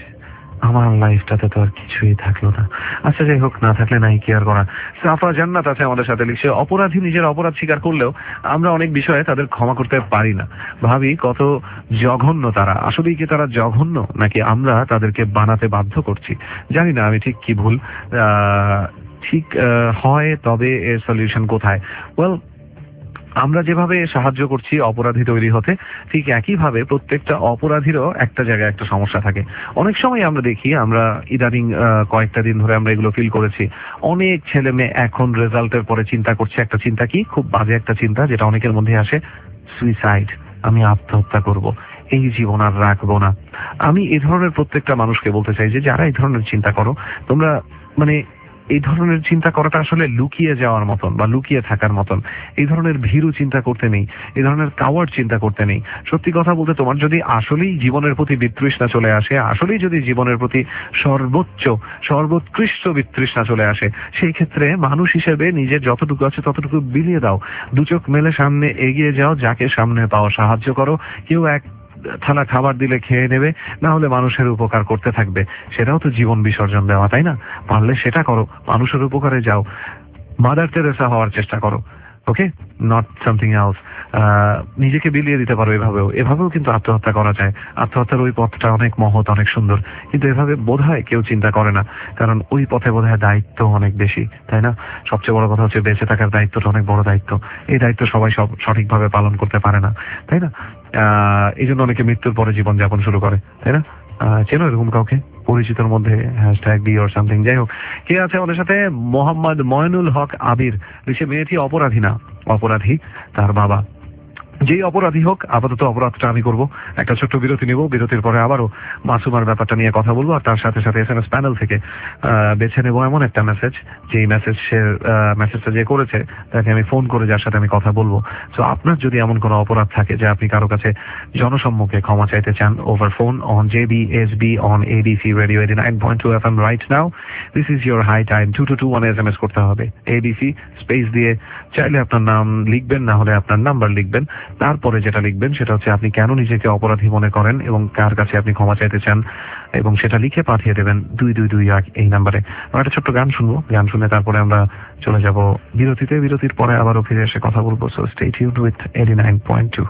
আমার লাইফটাতে তো আর কিছুই থাকলো না। আচ্ছা, যাই হোক, না থাকলে নাই, কি আর করা। সাফা জান্নাত আছে আমাদের সাথে, লিখছে অপরাধী নিজের অপরাধ স্বীকার করলেও আমরা অনেক বিষয়ে তাদের ক্ষমা করতে পারি না। ভাবি কত জঘন্য তারা। আসলেই কি তারা জঘন্য, নাকি আমরা তাদেরকে বানাতে বাধ্য করছি? জানি না আমি ঠিক কি ভুল। আহ ঠিক হয়, তবে এর সলিউশন কোথায়? ওয়েল, আমরা যেভাবে সাহায্য করছি অপরাধী তৈরি হতে, ঠিক একইভাবে প্রত্যেকটা অপরাধীরও একটা জায়গায় একটা সমস্যা থাকে। অনেক সময় আমরা দেখি, আমরা ইদানিং কয়েকটা দিন ধরে আমরা এগুলো ফিল করেছি, অনেক ছেলে মেয়ে এখন রেজাল্টের পরে চিন্তা করছে একটা চিন্তা, কি খুব বাজে একটা চিন্তা, যেটা অনেকের মধ্যে আসে, সুইসাইড। আমি আত্মহত্যা করব, এই জীবন আর রাখবো না। আমি এই ধরনের প্রত্যেকটা মানুষকে বলতে চাই যে যারা এই ধরনের চিন্তা করো, তোমরা মানে এই ধরনের চিন্তা করাটা আসলে লুকিয়ে যাওয়ার মতন বা লুকিয়ে থাকার মতন। এই ধরনের ভীরু চিন্তা করতে নেই, এই ধরনের কাওয়ার্ড চিন্তা করতে নেই। সত্যি কথা বলতে, তোমার যদি আসলেই জীবনের প্রতি বিতৃষ্ণা চলে আসে, আসলেই যদি জীবনের প্রতি সর্বোচ্চ সর্বোৎকৃষ্ট বিতৃষ্ণা চলে আসে, সেই ক্ষেত্রে মানুষ হিসেবে নিজের যতটুকু আছে ততটুকু বিলিয়ে দাও। দু চোখ মেলে সামনে এগিয়ে যাও, যাকে সামনে পাও সাহায্য করো। কেউ এক থালা খাবার দিলে খেয়ে নেবে, না হলে মানুষের উপকার করতে থাকবে, সেটাও তো জীবন বিসর্জন দেওয়া, তাই না? পারলে সেটা করো, মানুষের উপকারে যাও, মাদার তেরেসা হওয়ার চেষ্টা করো। Okay, not something else. নিজেকে বিলিয়ে দিতে পারো, এভাবেও এভাবেও কিন্তু আত্মহত্যা করা যায়। আত্মহত্যার ওই পথটা অনেক মহৎ, অনেক সুন্দর, কিন্তু এভাবে বোধহয় কেউ চিন্তা করে না, কারণ ওই পথে বোধহয় দায়িত্ব অনেক বেশি, তাই না? সবচেয়ে বড় কথা হচ্ছে বেঁচে থাকার দায়িত্বটা অনেক বড় দায়িত্ব। এই দায়িত্ব সবাই সব সঠিকভাবে পালন করতে পারে না, তাই না? আহ এই জন্য অনেকে মৃত্যুর পরে জীবনযাপন শুরু করে, তাই না? চেনো এরকম কাউকে পরিচিতর মধ্যে? Hashtag B or something. যাই হোক, কে আছে আমাদের সাথে? মোহাম্মদ ময়নুল হক আবির লিখে, মেয়েটি অপরাধী না, অপরাধী তার বাবা। যেই অপরাধী হোক, আপাতত অপরাধটা আমি করব। একটা ছোট্ট বিরতি নেব, বিরতির পরে আবারও মাসুমার ব্যাপারটা নিয়ে কথা বলবো, আর তার সাথে সাথে এস এম এস প্যানেল থেকে বেছে নেবো এমন একটা মেসেজ, যেই মেসেজের মেসেজটা যে করেছে তাকে আমি ফোন করে যার সাথে আমি কথা বলবো। তো আপনার যদি এমন কোনো অপরাধ থাকে যে আপনি কারো কাছে জনসম্মুখে ক্ষমা চাইতে চান, over phone on J B S B on ABC radio eighty nine point two F M right now, this is your high time. Two two two ওয়ানে এস এম এস করতে হবে, এবিসি স্পেস দিয়ে, চাইলে আপনার নাম লিখবেন, না হলে আপনার নাম্বার লিখবেন। তারপরে যেটা লিখবেন সেটা হচ্ছে আপনি কেন নিজেকে অপরাধী মনে করেন এবং কার কাছে আপনি ক্ষমা চাইতে চান, এবং সেটা লিখে পাঠিয়ে দেবেন দুই দুই দুই এক এই নাম্বারে। আমরা একটা ছোট্ট গান শুনবো, গান শুনে তারপরে আমরা চলে যাব বিরতিতে। বিরতির পরে আবারও ফিরে এসে কথা বলবো। So stay tuned with eighty nine point two.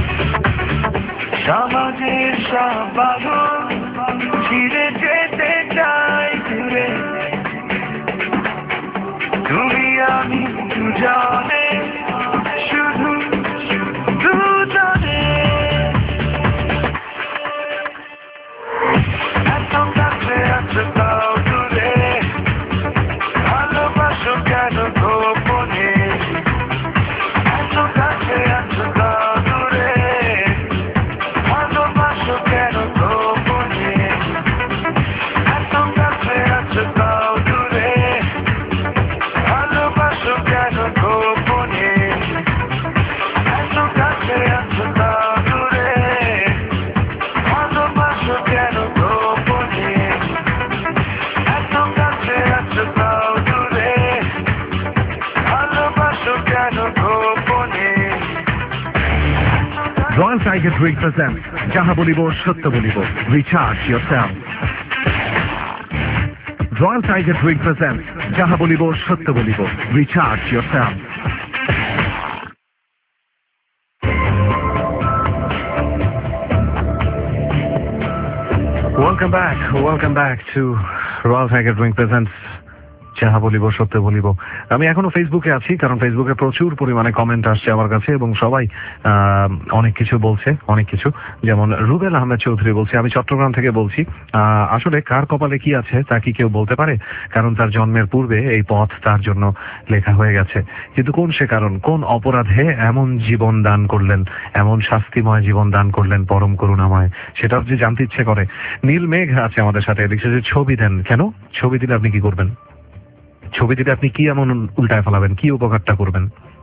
সমাজের সব বাঁধন ছিঁড়ে যেতে রয়্যাল টাইগার ড্রিঙ্ক প্রেজেন্টস যাহা বলিব সত্য বলিব, recharge yourself. Royal tiger drink presents যাহা বলিব সত্য বলিব, recharge yourself. Welcome back, welcome back to Royal Tiger Drink Presents যাহা বলিব সত্য বলিব। আমি এখনো ফেসবুকে আছি, কারণ ফেসবুকে প্রচুর পরিমাণে কমেন্ট আসছে আমার কাছে এবং সবাই অনেক কিছু বলছে, অনেক কিছু। যেমন রুবেল আহমেদ চৌধুরী বলছে, আমি চট্টগ্রাম থেকে বলছি, আসলে কার কপালে কি আছে তা কি কেউ বলতে পারে? কারণ তার জন্মের পূর্বে এই পথ তার জন্য লেখা হয়ে গেছে, কিন্তু কোন সে কারণ, কোন অপরাধে এমন জীবন দান করলেন, এমন শাস্তিময় জীবন দান করলেন পরম করুণাময়, সেটা যে জানতে ইচ্ছে করে। নীল মেঘ আছে আমাদের সাথে, লিখছে যে ছবি দেন। কেন? ছবি দিলে আপনি কি করবেন? ছবি দিলে আপনি কি এমন উল্টায় ফেলাবেন? কি উপকারটা করবেন?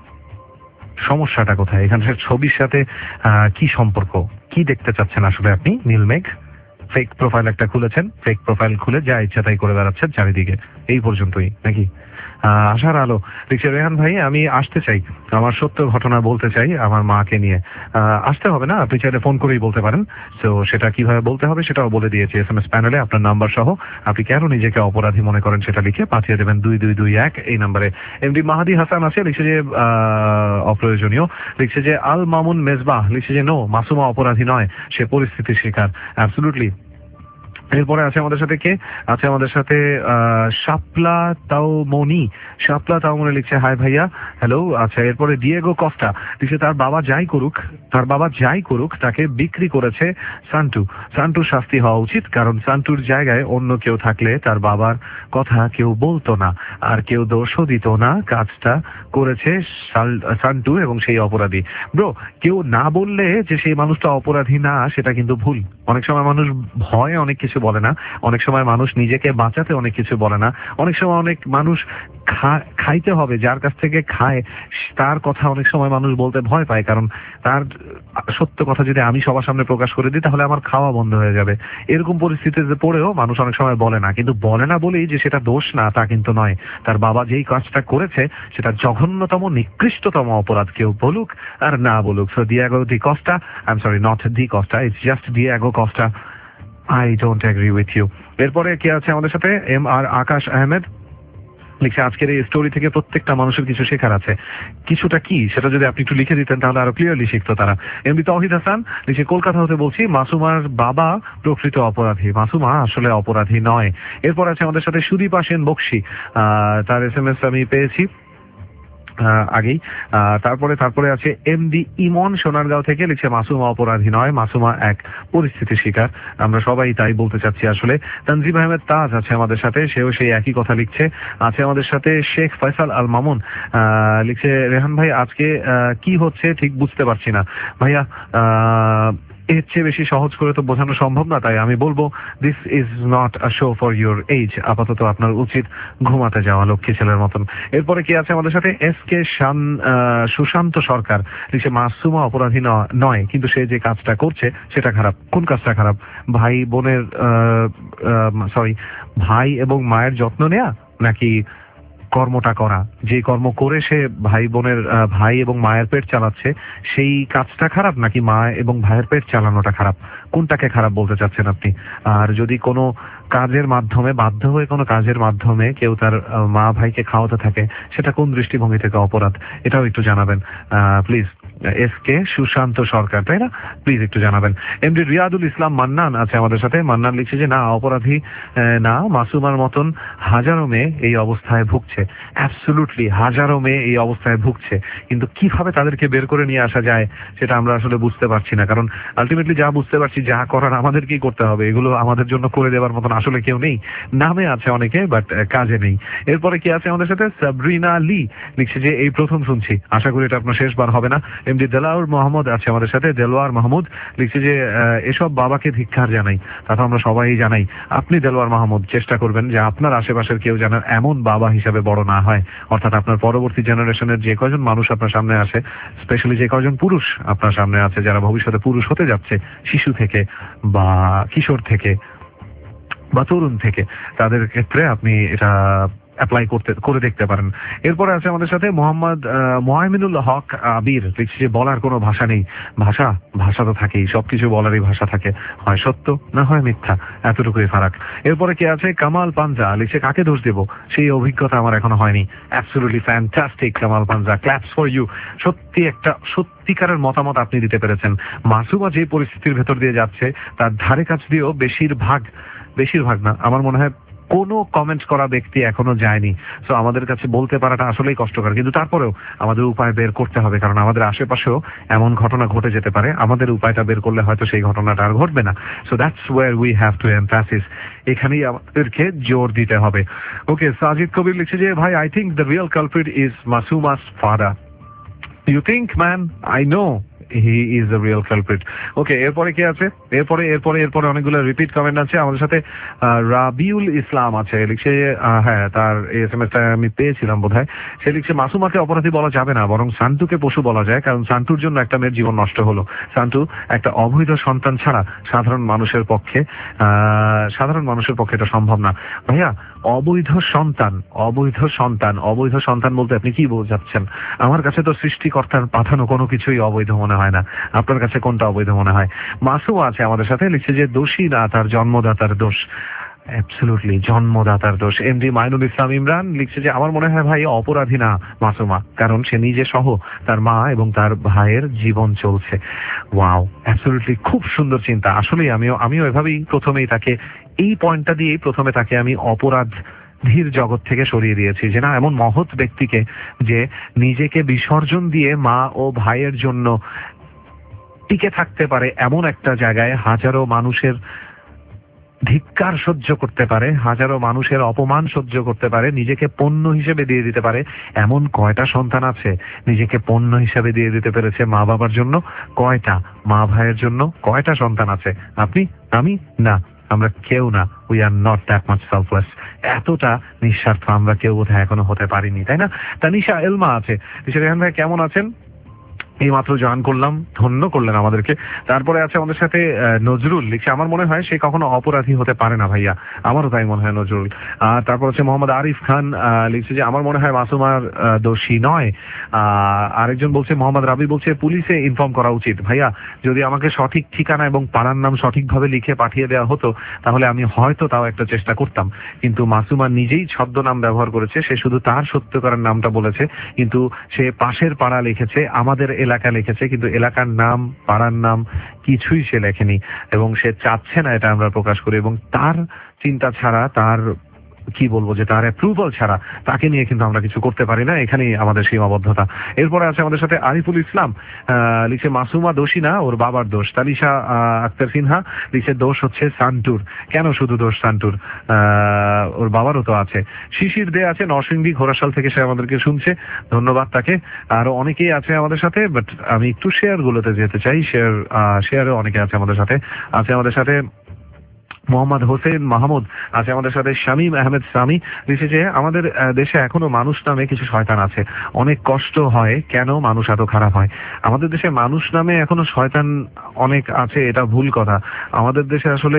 সমস্যাটা কোথায় এখানে? ছবির সাথে কি সম্পর্ক? কি দেখতে চাচ্ছেন আসলে আপনি নীলমেঘ? ফেক প্রোফাইল একটা খুলেছেন, ফেক প্রোফাইল খুলে যা ইচ্ছা তাই করে বেড়াচ্ছেন চারিদিকে, এই পর্যন্তই নাকি? আশার আলো লিখছে, রেহান ভাই আমি আসতে চাই, আমার সত্য ঘটনা বলতে চাই আমার মাকে নিয়ে। আসতে হবে না, আপনি চাইলে ফোন করেই বলতে পারেন। তো সেটা কিভাবে বলতে হবে সেটাও বলে দিয়েছি এস এম এস প্যানেলে, আপনার নাম্বার সহ। আপনি কেন নিজেকে অপরাধী মনে করেন সেটা লিখে পাঠিয়ে দেবেন দুই দুই দুই এক এই নাম্বারে। এমডি মাহাদি হাসান আছে, লিখছে যে অপ্রয়োজনীয়। লিখছে যে আল মামুন মেজবাহ লিখছে যে নো, মাসুমা অপরাধী নয়, সে পরিস্থিতির শিকার। অ্যাবসলুটলি। এরপরে আছে আমাদের সাথে কে আছে? আমাদের সাথে শাপলা তাওমনি, শাপলা তাওমনি লিখছে হাই ভাইয়া, হ্যালো। আচ্ছা, এরপরে ডিয়েগো কস্টা লিখছে তার বাবা যাই করুক, তার বাবা যাই করুক তাকে বিক্রি করেছে সান্টু। সান্টুর শাস্তি হওয়া উচিত, কারণ সান্টুর জায়গায় অন্য কেউ থাকলে তার বাবার কথা কেউ বলতো না, আর কেউ দোষও দিত না। কাজটা করেছে সান্টু এবং সেই অপরাধী। ব্রো, কেউ না বললে যে সেই মানুষটা অপরাধী না, সেটা কিন্তু ভুল। অনেক সময় মানুষ ভয়ে অনেক কিছু বলে না, অনেক সময় মানুষ নিজেকে বাঁচাতে অনেক কিছু বলে না, অনেক সময় অনেক মানুষ খাইতে হবে, যার কাছ থেকে খায় তার কথা অনেক সময় মানুষ বলতে ভয় পায়, কারণ তার সত্য কথা যদি আমি সবার সামনে প্রকাশ করে দিই তাহলে আমার খাওয়া বন্ধ হয়ে যাবে। এরকম পরিস্থিতিতে পড়েও মানুষ অনেক সময় বলে না, কিন্তু বলে না বলেই যে সেটা দোষ না তা কিন্তু নয়। তার বাবা যেই কাজটা করেছে সেটা জঘন্যতম নিকৃষ্টতম অপরাধ, কেউ বলুক আর না বলুক। So Diego de Costa, I am sorry not de Costa, it's just Diego Costa, I don't agree with you. এরপরে কে আছে আমাদের সাথে? এম আর আকাশ আহমেদ লিখছে আজকের এই স্টোরি থেকে প্রত্যেকটা মানুষের কিছু শেখার আছে। কিছুটা কি সেটা যদি আপনি একটু লিখে দিতেন তাহলে আরো ক্লিয়ারলি শিখতো তারা। এমনি তৌহিদ হাসান লিখছে কলকাতা হতে বলছি, মাসুমার বাবা প্রকৃত অপরাধী, মাসুমা আসলে অপরাধী নয়। এরপর আছে আমাদের সাথে সুদীপা সেন বক্সি, তার এস এম এস আমি পেয়েছি আগেই। তারপরে তারপরে আছে এমডি ইমন সোনারগাঁও থেকে, লিখছে মাসুমা অপরাধী নয়, মাসুমা এক পরিস্থিতির শিকার। আমরা সবাই তাই বলতে চাচ্ছি আসলে। তানজিম আহমেদ তাজ আছে আমাদের সাথে, সেও সেই একই কথা লিখছে। আছে আমাদের সাথে শেখ ফয়সাল আল মামুন, লিখছে রেহান ভাই আজকে কি হচ্ছে ঠিক বুঝতে পারছি না ভাইয়া, এর চেয়ে বেশি সহজ করে তো বোঝানো সম্ভব না, তাই আমি বলবো this is not a show for your age. আপাতত আপনার উচিত ঘুমাতে যাওয়া লক্ষ্মী ছেলের মতন। এরপরে কি আছে আমাদের সাথে? এস কে সুশান্ত সরকার লিখছে মাসুমা অপরাধী নয়, কিন্তু সে যে কাজটা করছে সেটা খারাপ। কোন কাজটা খারাপ? ভাই বোনের সরি ভাই এবং মায়ের যত্ন নেয়া, নাকি কর্মটা করা? যে কর্ম করে সে ভাই বোনের ভাই এবং মায়ের পেট চালাচ্ছে সেই কাজটা খারাপ, নাকি মা এবং ভাইয়ের পেট চালানোটা খারাপ? কোনটাকে খারাপ বলতে চাচ্ছেন আপনি? আর যদি কোনো কাজের মাধ্যমে, বাধ্য হয়ে কোনো কাজের মাধ্যমে কেউ তার মা ভাইকে খাওয়াতে থাকে, সেটা কোন দৃষ্টিভঙ্গি থেকে অপরাধ? এটাও একটু জানাবেন please. S K Sushanta Sarkar, তাই না? প্লিজ একটু জানাবেন। এমডি রিয়াদুল ইসলাম মান্নান আছে আমাদের সাথে। মান্নান লিখছে যে না, অপরাধী না, মাসুমার মতন হাজারো মেয়ে এই অবস্থায় ভুগছে। অ্যাবসলুটলি হাজারো মেয়ে এই অবস্থায় ভুগছে, কিন্তু কিভাবে তাদেরকে বের করে নিয়ে আসা যায় সেটা আমরা আসলে বুঝতে পারছি না। কারণ আলটিমেটলি যা বুঝতে পারছি, যা করার আমাদেরকেই করতে হবে, এগুলো আমাদের জন্য করে দেওয়ার মতন আসলে কেউ নেই। নামে আছে অনেকে, বাট কাজে নেই। এরপরে কি আছে আমাদের সাথে? সাবরিনা লি লিখছে যে এই প্রথম শুনছি, আশা করি এটা আপনার শেষবার হবে না। এমডি দেলাওয়ার মোহাম্মদ আছে আমাদের সাথে, দেলোয়ার মাহমুদ লিখছে যে এসব বাবাকে ধিক্কার জানাই। তা তো আমরা সবাই জানাই। আপনি দেলোয়ার মাহমুদ চেষ্টা করবেন যে আপনার আশেপাশের কেউ যেন এমন বাবা হিসাবে বড় না হয়, অর্থাৎ আপনার পরবর্তী জেনারেশনের যে কজন মানুষ আপনার সামনে আসে, স্পেশালি যে কজন পুরুষ আপনার সামনে আছে যারা ভবিষ্যতে পুরুষ হতে যাচ্ছে, শিশু থেকে বা কিশোর থেকে বা তরুণ থেকে, তাদের ক্ষেত্রে আপনি এটা অ্যাপ্লাই করতে করে দেখতে পারেন। এরপরে আছে আমাদের সাথে মোহাম্মদ মোয়ামিনুল হক আবির, লিখছে যে বলার কোনো ভাষা নেই। ভাষা ভাষা তো থাকেই, সবকিছু বলারই ভাষা থাকে, হয় সত্য না হয় মিথ্যা, এতটুকুই ফারাক। এরপরে কে আছে কামাল পাঞ্জা, লিখছে কাকে দোষ দেব, সেই অভিজ্ঞতা আমার এখনো হয়নি। অ্যাবসলিউটলি ফ্যান্টাস্টিক কামাল পাঞ্জা, ক্ল্যাপস ফর ইউ। সত্যি একটা সত্যিকারের মতামত আপনি দিতে পেরেছেন। মাসুমা যে পরিস্থিতির ভেতর দিয়ে যাচ্ছে তার ধারে কাছ দিয়েও বেশিরভাগ বেশিরভাগ না আমার মনে হয় কোনো কমেন্ট করা ব্যক্তি এখনো যায়নি। সো আমাদের কাছে বলতে পারাটা আসলেই কষ্টকর, কিন্তু তারপরেও আমাদের উপায় বের করতে হবে, কারণ আমাদের আশেপাশেও এমন ঘটনা ঘটে যেতে পারে, আমাদের উপায়টা বের করলে হয়তো সেই ঘটনাটা আর ঘটবে না। So that's where we have to emphasis, এখানেই আমাদেরকে জোর দিতে হবে। ওকে, সাজিদ কবির লিখছে যে ভাই I think the real culprit is Masuma's father. You think man? I know he is the real culprit. Okay, এরপরে কি আছে? এরপরে এরপরে এরপরে অনেকগুলো রিপিট কমেন্ট আছে। আমাদের সাথে রাবিউল ইসলাম আছে, লিখছে হ্যাঁ তার এস এম এসটা আমি পেয়েছিলাম বোধহয়। সে লিখছে মাসুমাকে অপরাধী বলা যাবে না, বরং সান্টুকে পশু বলা যায়, কারণ সান্টুর জন্য একটা মেয়ের জীবন নষ্ট হলো। সান্টু একটা অবৈধ সন্তান ছাড়া সাধারণ মানুষের পক্ষে আহ সাধারণ মানুষের পক্ষে এটা সম্ভব না। ভাইয়া, অবৈধ সন্তান অবৈধ সন্তান অবৈধ সন্তান বলতে আপনি কি বোঝাচ্ছেন? আমার কাছে তো সৃষ্টিকর্তার পাঠানো কোনো কিছুই অবৈধ মনে হয় না। আপনার কাছে কোনটা অবৈধ মনে হয়? মাসুমা আছে আমাদের সাথে, লিখছে যে দোষী না, তার জন্মদাতার দোষ। অ্যাবসলিউটলি জন্মদাতার দোষ। এমডি মাইনুল ইসলাম ইমরান লিখছে যে আমার মনে হয় ভাই অপরাধী না মাসুমা, কারণ সে নিজে সহ তার মা এবং তার ভাইয়ের জীবন চলছে। ওয়াও, অ্যাবসলিউটলি খুব সুন্দর চিন্তা। আসলেই আমিও আমিও এভাবেই প্রথমেই তাকে এই পয়েন্টটা দিয়েই প্রথমে তাকে আমি অপরাধ ধীর জগৎ থেকে সরিয়ে দিয়েছি, যে না, এমন মহৎ ব্যক্তিকে যে নিজেকে বিসর্জন দিয়ে মা ও ভাইয়ের জন্য টিকে থাকতে পারে, এমন একটা জায়গায় হাজারো মানুষের ধিক্কার সহ্য করতে পারে, হাজারো মানুষের অপমান সহ্য করতে পারে, নিজেকে পণ্য হিসেবে দিয়ে দিতে পারে, এমন কয়টা সন্তান আছে নিজেকে পণ্য হিসেবে দিয়ে দিতে পেরেছে মা বাবার জন্য? কয়টা? মা ভাইয়ের জন্য কয়টা সন্তান আছে? আপনি, আমি? না, আমরা কেউ না। We are not that much selfless. এতটা নিঃস্বার্থ আমরা কেউ বোধহয় এখনো হতে পারিনি, তাই না? তানিশা এলমা আছে, রেহান ভাই কেমন আছেন? এই মাত্র জয়েন করলাম, ধন্য করলেন আমাদেরকে। তারপরে আছে আমাদের সাথে নজরুল, লিখছে আমার মনে হয় সে কখনো অপরাধী হতে পারে না ভাইয়া। আমারও তাই মনে হয় নজরুল। আর তারপর হচ্ছে মোহাম্মদ আরিফ খান লিখছে যে আমার মনে হয় মাসুমার দোষী নয়। আরেকজন বলছে, মোহাম্মদ রাবি বলছে পুলিশে ইনফর্ম করা উচিত। ভাইয়া, যদি আমাকে সঠিক ঠিকানা এবং পাড়ার নাম সঠিকভাবে লিখে পাঠিয়ে দেওয়া হতো তাহলে আমি হয়তো তাও একটা চেষ্টা করতাম, কিন্তু মাসুমা নিজেই ছদ্মনাম ব্যবহার করেছে। সে শুধু তার সত্যকারের নামটা বলেছে, কিন্তু সে পাশের পাড়া লিখেছে, আমাদের এলাকা লিখেছে, কিন্তু এলাকার নাম, পাড়ার নাম কিছুই সে লেখেনি, এবং সে চাচ্ছে না এটা আমরা প্রকাশ করি। এবং তার চিন্তা ছাড়া, তার কি বলবো, যে তার অ্যাপ্রুভাল ছাড়া তাকে নিয়ে কিন্তু আমরা কিছু করতে পারি না। এখানেই আমাদের সীমাবদ্ধতা। এরপরে আছে আমাদের সাথে আরিফুল ইসলাম, লিখছে মাসুমা দোষী না, ওর বাবার দোষ। তালিশা আক্তার সিনহা লিখছে দোষ হচ্ছে সান্টুর। কেন শুধু দোষ সান্টুর? ওর বাবারও তো আছে। শিশির দে আছে নরসিংদী ঘোড়াশাল থেকে, সে আমাদেরকে শুনছে, ধন্যবাদ তাকে। আরো অনেকেই আছে আমাদের সাথে, বাট আমি একটু শেয়ার গুলোতে যেতে চাই। শেয়ার শেয়ারে অনেকে আছে আমাদের সাথে। আছে আমাদের সাথে মোহাম্মদ হোসেন মাহমুদ, আছে আমাদের সাথে শামীম আহমেদ সামি, লিখছে যে আমাদের দেশে এখনো মানুষ নামে কিছু শয়তান আছে, অনেক কষ্ট হয় কেন মানুষ এত খারাপ হয়। আমাদের দেশে মানুষ নামে এখনো শয়তান অনেক আছে, এটা ভুল কথা। আমাদের দেশে আসলে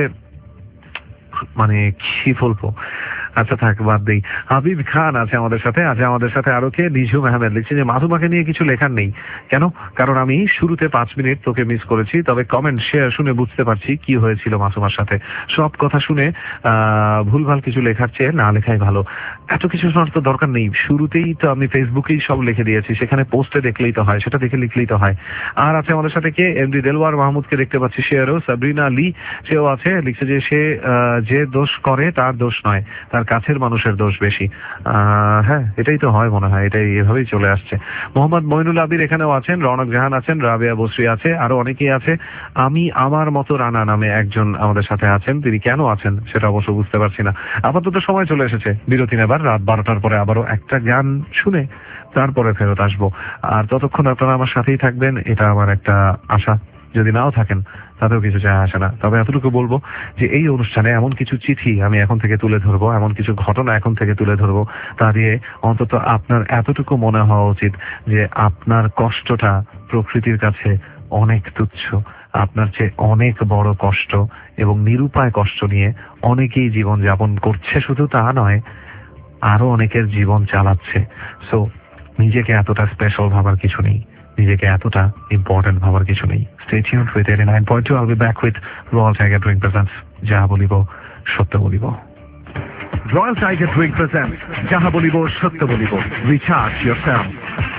মানে কি বলবো, আচ্ছা থাক, বাদ দেই। হাবিব খান আছে আমাদের সাথে। আছে আমাদের সাথে আরো কে, নিঝুম আহমেদ লিখছে যে মাসুমাকে নিয়ে কিছু লেখার নেই। কেন? কারণ আমি শুরুতে পাঁচ মিনিট তোকে মিস করেছি, তবে কমেন্ট শেয়ার শুনে বুঝতে পারছি কি হয়েছিল মাসুমার সাথে। সব কথা শুনে আহ ভুলভাল কিছু লেখার চেয়ে না লেখাই ভালো। এত কিছু শোনার তো দরকার নেই, শুরুতেই তো আমি ফেসবুকেই সব লিখে দিয়েছি, সেখানে পোস্টে দেখলেই তো হয়, সেটা দেখে লিখলেই তো হয়। আর আছে আমাদের সাথে কে, এমডি দেলওয়ার মাহমুদকে দেখতে পাচ্ছি শেয়ারও। সাবরিনা লি, সেও আছে, লিখছে যে সে যে দোষ করে তার দোষ নয়, তার কাছের মানুষের দোষ বেশি। আহ হ্যাঁ, এটাই তো হয় মনে হয়, এটাই এভাবেই চলে আসছে। মোহাম্মদ মইনুল আবির এখানেও আছেন, রওনক জাহান আছেন, রাবেয়া বসরি আছে, আরো অনেকেই আছে। আমি আমার মতো রানা নামে একজন আমাদের সাথে আছেন, তিনি কেন আছেন সেটা অবশ্য বুঝতে পারছি না। আপাতত সময় চলে এসেছে বিরতি নেবার, রাত বারোটার পরে আবারও একটা গান শুনে তারপরে ফেরত আসবো। আর ততক্ষণ আপনারা আমার সাথেই থাকবেন, এটা আমার একটা আশা। যদি নাও থাকেন তাতেও কিছু যায় আসে না, তবে এতটুকু বলবো যে এই অনুষ্ঠানে এমন কিছু চিঠি আমি এখন থেকে তুলে ধরবো, এমন কিছু ঘটনা এখন থেকে তুলে ধরবো, তা দিয়ে অন্তত আপনার এতটুকু মনে হওয়া উচিত যে আপনার কষ্টটা প্রকৃতির কাছে অনেক তুচ্ছ, আপনার চেয়ে অনেক বড় কষ্ট এবং নিরুপায় কষ্ট নিয়ে অনেকেই জীবন যাপন করছে। শুধু তা নয়, আরো অনেকের জীবন চালাচ্ছে। সো নিজেকে এতটা স্পেশাল ভাবার কিছু নেই, নিজেকে এতটা ইম্পর্টেন্ট ভাবার কিছু নেই। Stay tuned with eighty nine point two. I'll be back with royal tiger drink presents যাহা বলিব সত্য বলিব। রয়্যাল টাইগার ড্রিঙ্ক প্রেজেন্টস যাহা বলিব সত্য বলিব। Recharge yourself.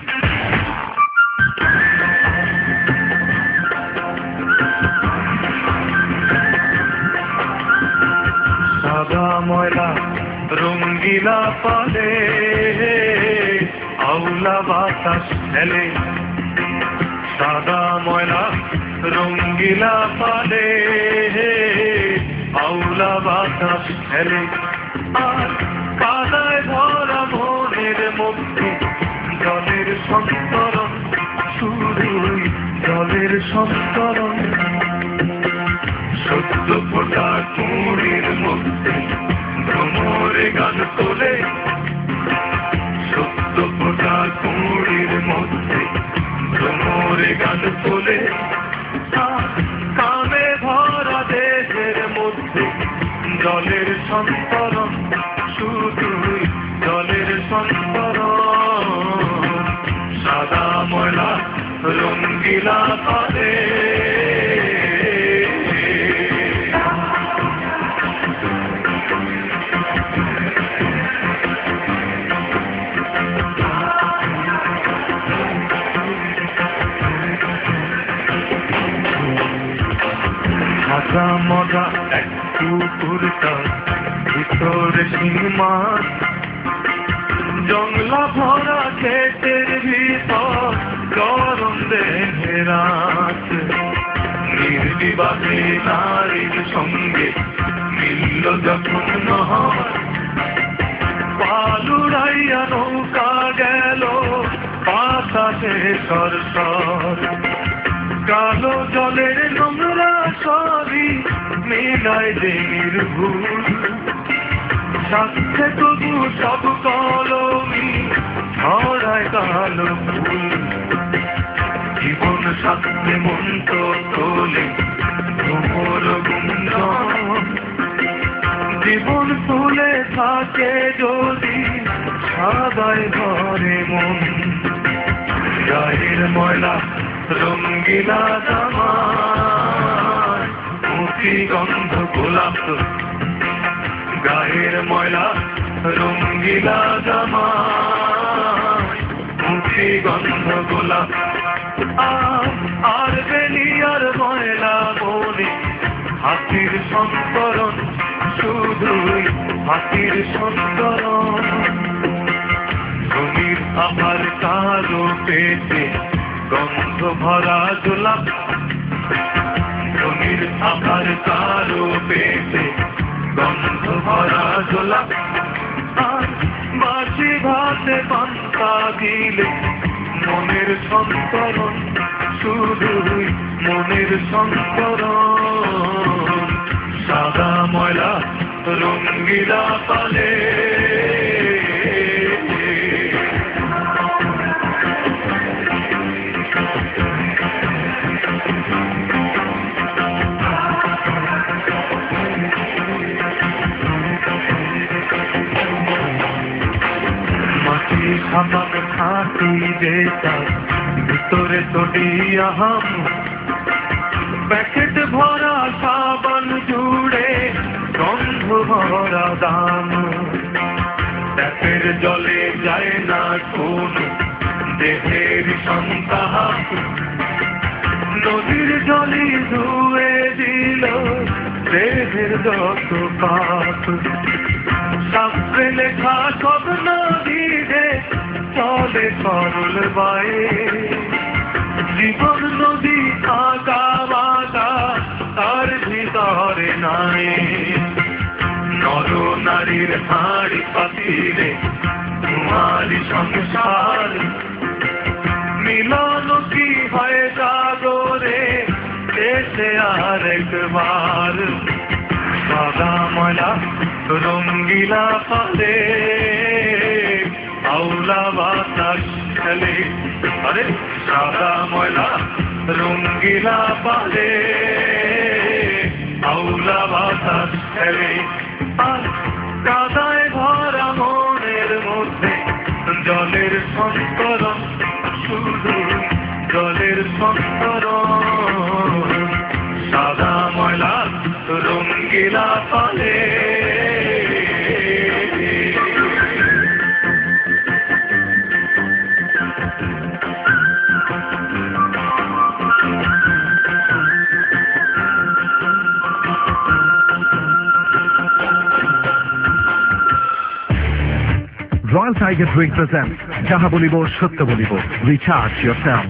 সাদা ময়লা রঙ্গিলা পালে আউলা বাতাস ঠেলে, সাদা ময়লা রঙ্গিলা পালে আউলা বাতাস ঠেলে, আর কাদায় ভরা মনের মধ্যে জলের সন্তরণ, শুধুই জলের সন্তরণ। সদ্য ফোটা কুড়ির মধ্যে ভ্রমরে গান তোলে, সদ্য ফোটা কুড়ির মধ্যে ভ্রমরে গান তোলে, কানে ভরা দেশের মধ্যে জলের সন্তরণ, শুধুই জলের সন্তরণ। সাদা ময়লা রঙ্গিলা পালে মজা মজা এক পুকুরটা ভিতরে সীমা, জংলা ভরা ক্ষেতের ভিতর গরম দেহে রাত, নির্বিবাদে নারীর সঙ্গে মিলল যখন নহর, পালুড়াইয়া নৌকা গেল বাতাসে সরসর, কালো জলের নোংরা সবই মেলায় যে নির্ভুল, সাথে তবু সব কলমি ছড়ায় কালো ফুল, জীবন সাথে মন্ত তোলে ভ্রমর গুঞ্জন, জীবন তুলে থাকে যদি সাদায় ভরে মন। গায়ের ময়লা রঙ্গিলা জামা, মুখি গন্ধ গোলাপ, গায়ের ময়লা রঙ্গিলা জামা, মুখি গন্ধ গোলাপ, আর বেলিয়ার ময়লা বলে হাতির সন্তরণ, শুধুই হাতির সন্তরণ। জমির আবার কালো পেটে গন্ধ ভরা জোলাপ, জমির আবার কালো পেটে গন্ধ ভরা জোলাপ, আর বাসি ভাতে পান্তা দিলে মনের সন্তরণ, শুধুই মনের সন্তরণ। সাদা ময়লা রঙ্গিলা পালে সাবান খাটি যেটা ভিতরে তো ডিয়াহাম, প্যাকেট ভরা সাবান জুড়ে গন্ধ ভরা দাম, ট্যাপের জলে যায় না কোন দেহের সন্তাপ, নদীর জলই ধুয়ে দিল দেহের যত পাপ, শাস্ত্রে লেখা সব নদীরে চলে সরল বায়ে, জীবন নদী আগা বাগা তার ভিতরে নাই, নর নারীর হাড়ি পাতিলে তোমারি সংসার, মিলন কি হয় জাগরে এসে আর একবার। সাদা ময়লা রঙ্গিলা পালে আউলা বাতাস ঠেলে, আরে সাদা ময়লা রঙ্গিলা পালে আউলা বাতাস ঠেলে, আর কাদায় ভরা মনের রয়্যাল টাইগার ড্রিঙ্ক প্রেজেন্ট যাহা বলিব সত্য বলিব। Recharge yourself.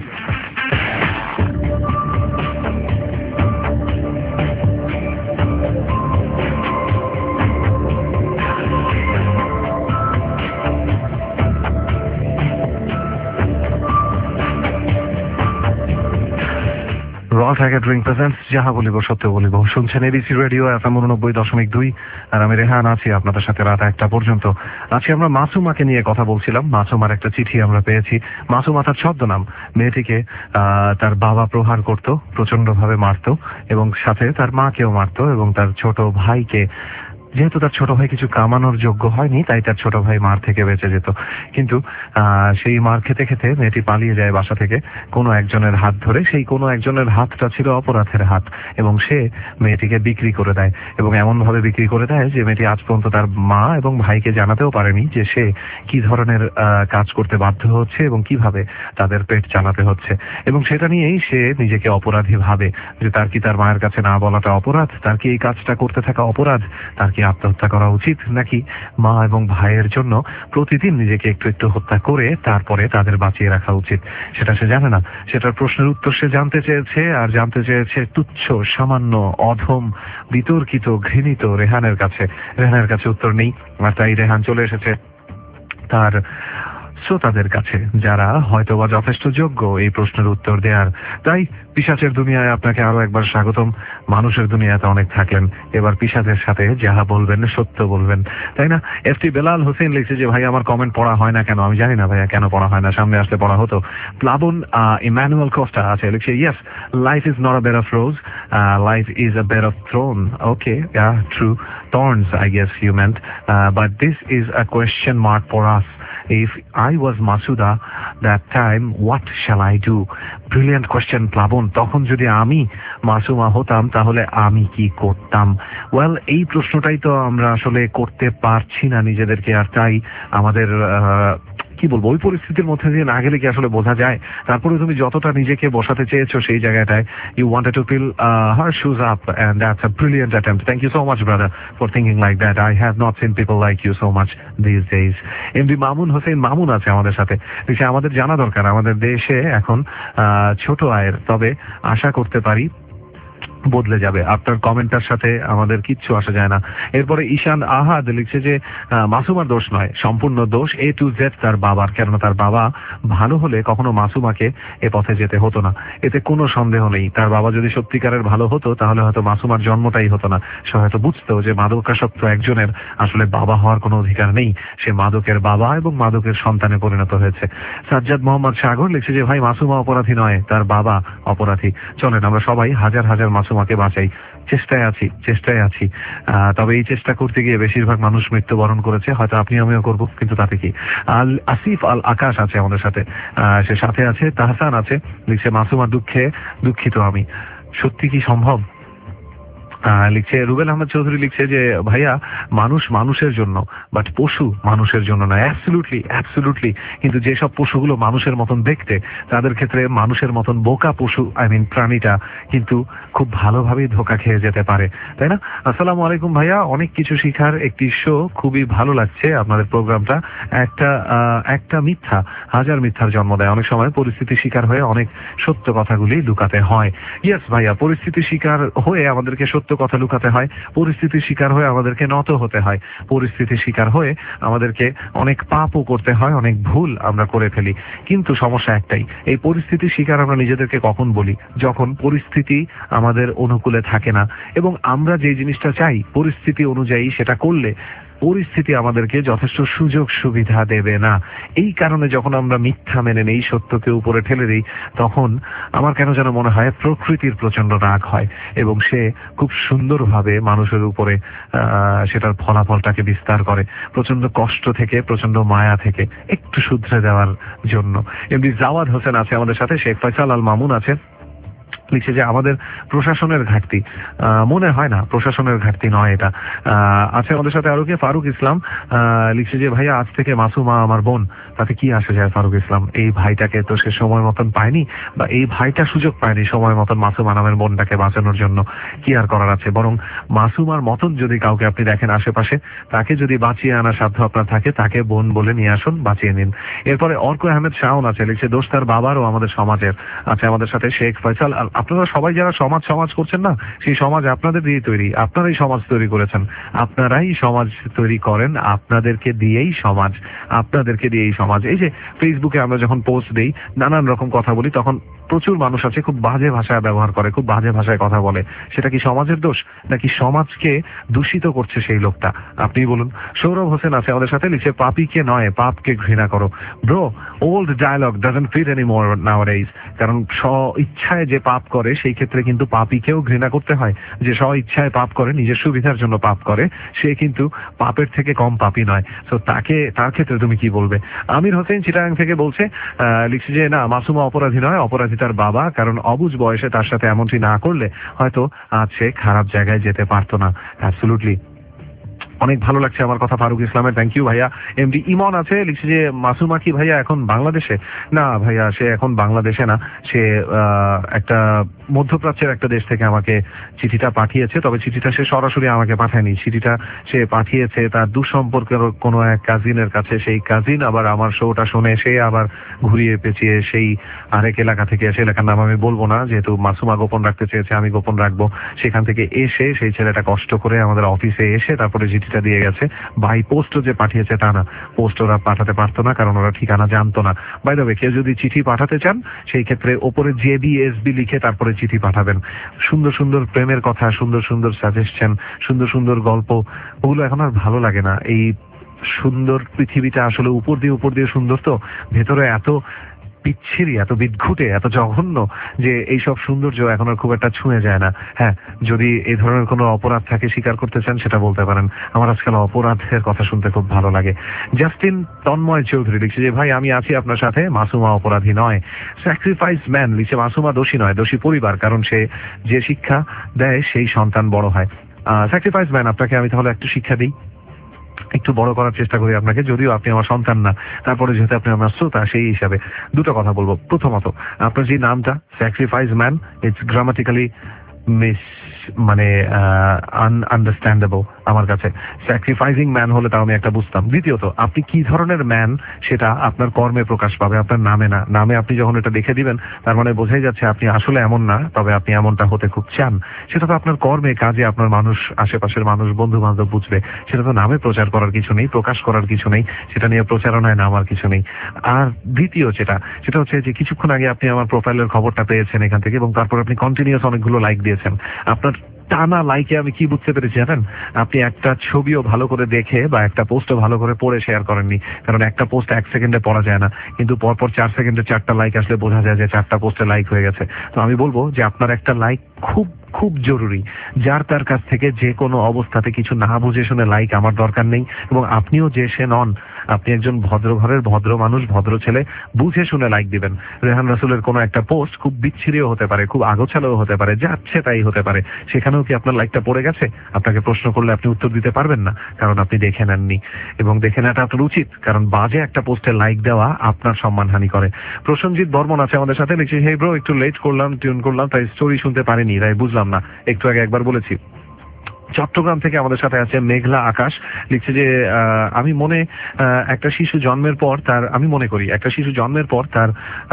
Royal tiger drink presents যাহা বলিব সত্য বলিব। শুনছেন এবিসি রেডিও এফএম উননব্বই দশমিক দুই, আর আমি রেহান আছি আপনাদের সাথে রাত একটা পর্যন্ত। আজকে আমরা মাসুমাকে নিয়ে কথা বলছিলাম। মাসুমার একটা চিঠি আমরা পেয়েছি। মাসুমা তার ছদ্মনাম। মেয়েটিকে আহ তার বাবা প্রহার করত, প্রচন্ড ভাবে মারত, এবং সাথে তার মাকেও মারত, এবং তার ছোট ভাইকে, যেহেতু তার ছোট ভাই কিছু কামানোর যোগ্য হয়নি, তাই তার ছোট ভাই মার থেকে বেঁচে যেত। কিন্তু আহ সেই মার খেতে খেতে মেয়েটি পালিয়ে যায় বাসা থেকে কোনো একজনের হাত ধরে। সেই কোনো একজনের হাতটা ছিল অপরাধের হাত, এবং সে মেয়েটিকে বিক্রি করে দেয়, এবং এমন ভাবে বিক্রি করে দেয় যে মেয়েটি আজ পর্যন্ত তার মা এবং ভাইকে জানাতেও পারেনি যে সে কি ধরনের আহ কাজ করতে বাধ্য হচ্ছে এবং কিভাবে তাদের পেট চালাতে হচ্ছে। এবং সেটা নিয়েই সে নিজেকে অপরাধী ভাবে, যে তার কি তার মায়ের কাছে না বলাটা অপরাধ, তার কি এই কাজটা করতে থাকা অপরাধ, তার কি আত্মহত্যা করা উচিত, নাকি মা এবং ভাইয়ের জন্য প্রতিদিন নিজেকে একটু একটু হত্যা করে তারপরে তাদের বাঁচিয়ে রাখা উচিত। সেটা সে জানে না। সেটার প্রশ্নের উত্তর সে জানতে চেয়েছে, আর জানতে চেয়েছে তুচ্ছ, সামান্য, অধম, বিতর্কিত, ঘৃণিত রেহানের কাছে। রেহানের কাছে উত্তর নেই, আর তাই রেহান চলে এসেছে তার শ্রোতাদের কাছে, যারা হয়তোবা যথেষ্ট যোগ্য এই প্রশ্নের উত্তর দেওয়ার। তাই পিশাচের দুনিয়ায় আপনাকে আরো একবার স্বাগতম। মানুষের দুনিয়াতে অনেক থাকলেন, এবার পিশাচের সাথে যাহা বলবেন সত্য বলবেন, তাই না? এফটি বেলাল হোসেন লিখছে যে ভাই আমার কমেন্ট পড়া হয় না কেন। আমি জানি না ভাইয়া কেন পড়া হয় না, সামনে আসলে পড়া হতো। প্লাবন ইমানুয়েল কোস্টা আছে, লিখছে yes, life is not a bed of rose, life is a bed of throne. Okay, yeah, true. Thorns, I guess you meant. Uh, but this is a question mark for us. If I was Masuda that time, what shall I do? Brilliant question, প্লাবন। তখন যদি আমি মাসুমা হতাম তাহলে আমি কি করতাম? Well, এই প্রশ্নটাই তো আমরা আসলে করতে পারছি না নিজেদেরকে, আর তাই আমাদের কি বলবো, ওই পরিস্থিতির মধ্যে দিয়ে না গেলে কি আসলে বোঝা যায়? তারপরে তুমি যতটা নিজেকে বসাতে চেয়েছো সেই জায়গাটায়, you wanted to fill her shoes up, and that's a brilliant attempt. Thank you so much brother for thinking like that. I have not seen people like you so much this days. MD Mamun Hossain Mamun আছে আমাদের সাথে। আমাদের জানা দরকার আমাদের দেশে এখন আহ ছোট আয়ের, তবে আশা করতে পারি বদলে যাবে। আপনার কমেন্টটার সাথে আমাদের কিচ্ছু আসা যায় না। এরপরে ঈশান আহাদ লিখছে যে মাসুমার দোষ নয়, সম্পূর্ণ দোষ এ টু জেড তার বাবার। কেননা তার বাবা ভালো হলে কখনো মাসুমাকে এ পথে যেতে হতো না, এতে কোনো সন্দেহ নেই। তার বাবা যদি সত্যিকারের ভালো হতো তাহলে হয়তো মাসুমার জন্মটাই হতো না। সে হয়তো বুঝতো যে মাদকাসক্ত একজনের আসলে বাবা হওয়ার কোনো অধিকার নেই, সে মাদকের বাবা এবং মাদকের সন্তানে পরিণত হয়েছে। সাজ্জাদ মোহাম্মদ সাগর লিখছে যে ভাই মাসুমা অপরাধী নয়, তার বাবা অপরাধী। চলেন আমরা সবাই হাজার হাজার মাসুমাকে বাঁচাই। চেষ্টায় আছি, চেষ্টায় আছি। আহ তবে এই চেষ্টা করতে গিয়ে বেশিরভাগ মানুষ মৃত্যুবরণ করেছে, হয়তো আপনি আমিও করবো, কিন্তু তাতে কি। আল আসিফ আল আকাশ আছে আমাদের সাথে, আহ সে সাথে আছে তাহসান আছে, লিখছে মাসুমার দুঃখে দুঃখিত আমি। সত্যি কি সম্ভব? লিখছে রুবেল আহমেদ চৌধুরী লিখছে যে ভাইয়া মানুষ মানুষের জন্য, বাট পশু মানুষের জন্য না। Absolutely absolutely. কিন্তু যেসব পশুগুলো মানুষের মতন দেখতে, তাদের ক্ষেত্রে মানুষের মতন বোকা পশু, আই মিন প্রাণীটা কিন্তু খুব ভালোভাবেই ধোকা খেয়ে যেতে পারে, তাই না? আসসালামু আলাইকুম ভাইয়া, অনেক কিছু শিখার একটি শো, খুবই ভালো লাগছে আপনাদের প্রোগ্রামটা। একটা একটা মিথ্যা হাজার মিথ্যার জন্ম দেয়। অনেক সময় পরিস্থিতি শিকার হয়ে অনেক সত্য কথাগুলি লুকাতে হয়। ইয়েস ভাইয়া, পরিস্থিতি শিকার হয়ে আমাদেরকে সত্য কথা লুকাতে হয়, পরিস্থিতির শিকার হয়ে আমাদেরকে নত হতে হয়, পরিস্থিতির শিকার হয়ে আমাদেরকে অনেক পাপও করতে হয়, অনেক ভুল আমরা করে ফেলি। কিন্তু সমস্যা একটাই, এই পরিস্থিতির শিকার আমরা নিজেদেরকে কখন বলি? যখন পরিস্থিতি আমাদের অনুকূলে থাকে না, এবং আমরা যে জিনিসটা চাই পরিস্থিতি অনুযায়ী সেটা করলে পরিস্থিতি আমাদেরকে যথেষ্ট সুযোগ সুবিধা দেবে না। এই কারণে যখন আমরা মিথ্যা মেনে নেই, সত্যকে উপরে ঠেলে দিই, তখন আমার কেন যেন মনে হয় প্রকৃতির প্রচন্ড রাগ হয়, এবং সে খুব সুন্দরভাবে মানুষের উপরে আহ সেটার ফলাফলটাকে বিস্তার করে, প্রচন্ড কষ্ট থেকে, প্রচন্ড মায়া থেকে একটু শুধরে দেওয়ার জন্য। এমনি জাওয়াদ হোসেন আছে আমাদের সাথে, শেখ ফয়সাল আল মামুন আছে, লিখছে যে আমাদের প্রশাসনের ঘাটতি। মনে হয় না প্রশাসনের ঘাটতি নয় এটা। আছে আমাদের সাথে আরো কে ফারুক ইসলাম লিখছে যে ভাইয়া আজ থেকে মাসুমা আমার বোন, তাতে কি আসে যায় ফারুক ইসলাম? এই ভাইটাকে তো সে সময় মতন পায়নি, বা এই ভাইটা সুযোগ পায়নি সময় মতন মাসুমা নামের বোনটাকে বাঁচানোর জন্য। কি আর করার আছে, বরং মাসুমার মতন যদি কাউকে আপনি দেখেন আশেপাশে, তাকে যদি বাঁচিয়ে আনার সাধ্য আপনার থাকে, তাকে বোন বলে নিয়ে আসুন, বাঁচিয়ে নিন। এরপরে অর্ক আহমেদ শাওন আছে, লিখছে দোষ তার বাবারও আমাদের সমাজের। আছে আমাদের সাথে শেখ ফয়সাল। আপনারা সবাই যারা সমাজ সমাজ করছেন না, সেই সমাজ আপনাদের দিয়ে তৈরি, আপনারাই সমাজ তৈরি করেছেন, আপনারাই সমাজ তৈরি করেন, আপনাদেরকে দিয়েই সমাজ, আপনাদেরকে দিয়েই সমাজ। এই যে ফেসবুকে আমরা যখন পোস্ট দিই, নানান রকম কথা বলি, তখন প্রচুর মানুষ আছে খুব বাজে ভাষায় ব্যবহার করে, খুব বাজে ভাষায় কথা বলে। সেটা কি সমাজের দোষ, নাকি সমাজকে দূষিত করছে সেই লোকটা? আপনি বলুন। সৌরভ হোসেন আছে আমাদের সাথে, লিখছে পাপীকে নয় পাপকে ঘৃণা করো। Bro, old dialogue doesn't fit anymore nowadays. কারণ স্ব ইচ্ছায় যে পাপ করে, সেই ক্ষেত্রে কিন্তু পাপীকেও ঘৃণা করতে হয়। যে স্ব ইচ্ছায় পাপ করে, নিজের সুবিধার জন্য পাপ করে, সে কিন্তু পাপের থেকে কম পাপী নয়। তো তাকে, তার ক্ষেত্রে তুমি কি বলবে? আমির হোসেন চিটাগাং থেকে বলছে, লিখছে যে না, মাসুমা অপরাধী নয়, অপরাধী তার বাবা। কারণ অবুঝ বয়সে তার সাথে এমনটি না করলে হয়তো আজ সে খারাপ জায়গায় যেতে পারতো না। অ্যাবসলিউটলি। অনেক ভালো লাগছে আমার কথা ফারুক ইসলামের, থ্যাংক ইউ ভাইয়া। এমডি ইমন আছে, লিখছে যে মাসুমা কি ভাইয়া এখন বাংলাদেশে? না ভাইয়া, সে এখন বাংলাদেশে না, সে একটা মধ্যপ্রাচ্যের একটা দেশ থেকে আমাকে চিঠিটা পাঠিয়েছে। তবে চিঠিটা সে সরাসরি আমাকে পাঠায়নি, চিঠিটা সে পাঠিয়েছে তার দুঃসম্পর্কের কোনো এক কাজিনের কাছে। সেই কাজিন আবার আমার শোটা শুনে সে আবার ঘুরিয়ে পেঁচিয়ে সেই আরেক এলাকা থেকে এসে, এলাকার নাম আমি বলবো না, যেহেতু মাসুমা গোপন রাখতে চেয়েছে, আমি গোপন রাখবো, সেখান থেকে এসে সেই ছেলেটা কষ্ট করে আমাদের অফিসে এসে তারপরে চিঠিটা দিয়ে গেছে। বাই পোস্টও যে পাঠিয়েছে তা না, পোস্ট ওরা পাঠাতে পারতো না, কারণ ওরা ঠিকানা জানতো না। বাই দ্য ওয়ে, কেউ যদি চিঠি পাঠাতে চান, সেই ক্ষেত্রে ওপরে জেবিএসবি লিখে তারপরে চিঠি পাঠাবেন। সুন্দর সুন্দর প্রেমের কথা, সুন্দর সুন্দর সাজেশন, সুন্দর সুন্দর গল্প, ওগুলো এখন আর ভালো লাগে না। এই সুন্দর পৃথিবীটা আসলে উপর দিয়ে উপর দিয়ে সুন্দর, তো ভেতরে এত বিচ্ছিরি, এত বিদঘুটে, এত জঘন্য যে এইসব সৌন্দর্য এখন আর খুব একটা ছুঁয়ে যায় না। হ্যাঁ, যদি এই ধরনের কোনো অপরাধ থাকে স্বীকার করতে চান, সেটা বলতে পারেন। আমার আজকাল অপরাধের কথা শুনতে খুব ভালো লাগে। জাস্টিন তন্ময় চৌধুরী লিখছে যে ভাই আমি আছি আপনার সাথে, মাসুমা অপরাধী নয়। স্যাক্রিফাইস ম্যান লিখছে মাসুমা দোষী নয়, দোষী পরিবার, কারণ সে যে শিক্ষা দেয় সেই সন্তান বড় হয়। স্যাক্রিফাইস ম্যান, আপনাকে আমি তাহলে একটু শিক্ষা দিই, একটু বড় করার চেষ্টা করি আপনাকে, যদিও আপনি আমার সন্তান না, তারপরে যেহেতু আপনি আমার শ্রোতা, সেই হিসাবে দুটো কথা বলবো। প্রথমত, আপনার যে নামটা sacrifice man, it's grammatically miss, মানে আনআন্ডারস্ট্যান্ডেবল আমার কাছে। স্যাক্রিফাইসিং ম্যান হলে তাও আমি একটা বুঝতাম। দ্বিতীয়ত, আপনি কি ধরনের ম্যান সেটা আপনার কর্মে প্রকাশ পাবে, আপনার নামে না। নামে আপনি যখন এটা দেখে দিবেন, তার মানে বোঝাই যাচ্ছে আপনি আসলে এমন না, তবে আপনি এমনটা হতে খুব চান। সেটা তো আপনার কর্মে, কাজে আপনার মানুষ, আশেপাশের মানুষ, বন্ধু বান্ধব বুঝবে। সেটা তো নামে প্রচার করার কিছু নেই, প্রকাশ করার কিছু নেই, সেটা নিয়ে প্রচারণায় নামার কিছু নেই। আর দ্বিতীয় যেটা, সেটা হচ্ছে যে কিছুক্ষণ আগে আপনি আমার প্রোফাইলের খবরটা পেয়েছেন এখান থেকে, এবং তারপর আপনি কন্টিনিউয়াস অনেকগুলো লাইক দিয়েছেন। আপনার টানা লাইকে আমি কি বুঝতে পেরেছি জানেন? আপনি একটা ছবিও ভালো করে দেখে বা একটা পোস্টও ভালো করে পড়ে শেয়ার করেননি। কারণ একটা পোস্ট এক সেকেন্ডে পড়া যায় না, কিন্তু পরপর চার সেকেন্ডে চারটা লাইক আসলে বোঝা যায় যে চারটা পোস্টে লাইক হয়ে গেছে। তো আমি বলবো যে আপনার একটা লাইক খুব খুব জরুরি। যার তার কাছ থেকে যে কোনো অবস্থাতে কিছু না বুঝে শুনে লাইক আমার দরকার নেই, এবং আপনিও যে সে নন, আপনি একজন ভদ্র ঘরের ভদ্র মানুষ, ভদ্র ছেলে, বুঝে শুনে লাইক দিবেন। রেহান রাসূলের কোনো একটা পোস্ট খুব বিচ্ছিরিও হতে পারে, খুব আগোছালোও হতে পারে, যাচ্ছে তাই হতে পারে, সেখানেও কি আপনার লাইকটা পড়ে গেছে? আপনাকে প্রশ্ন করলে আপনি উত্তর দিতে পারবেন না, কারণ আপনি দেখে নেননি। এবং দেখে নেওয়াটা আপনার উচিত, কারণ বাজে একটা পোস্টে লাইক দেওয়া আপনার সম্মানহানি করে। প্রসেনজিৎ বর্মন আছে আমাদের সাথে, লিখছি হেই ব্রো, একটু লেট করলাম, টিউন করলাম, তাই স্টোরি শুনতে পারিনি, তাই বুঝলাম না, একটু আগে একবার বলেছি। চট্টগ্রাম থেকে আমাদের সাথে আছে মেঘলা আকাশ, লিখছে যে আমি মনে একটা শিশু জন্মের পর তার, আমি মনে করি একটা শিশু জন্মের পর তার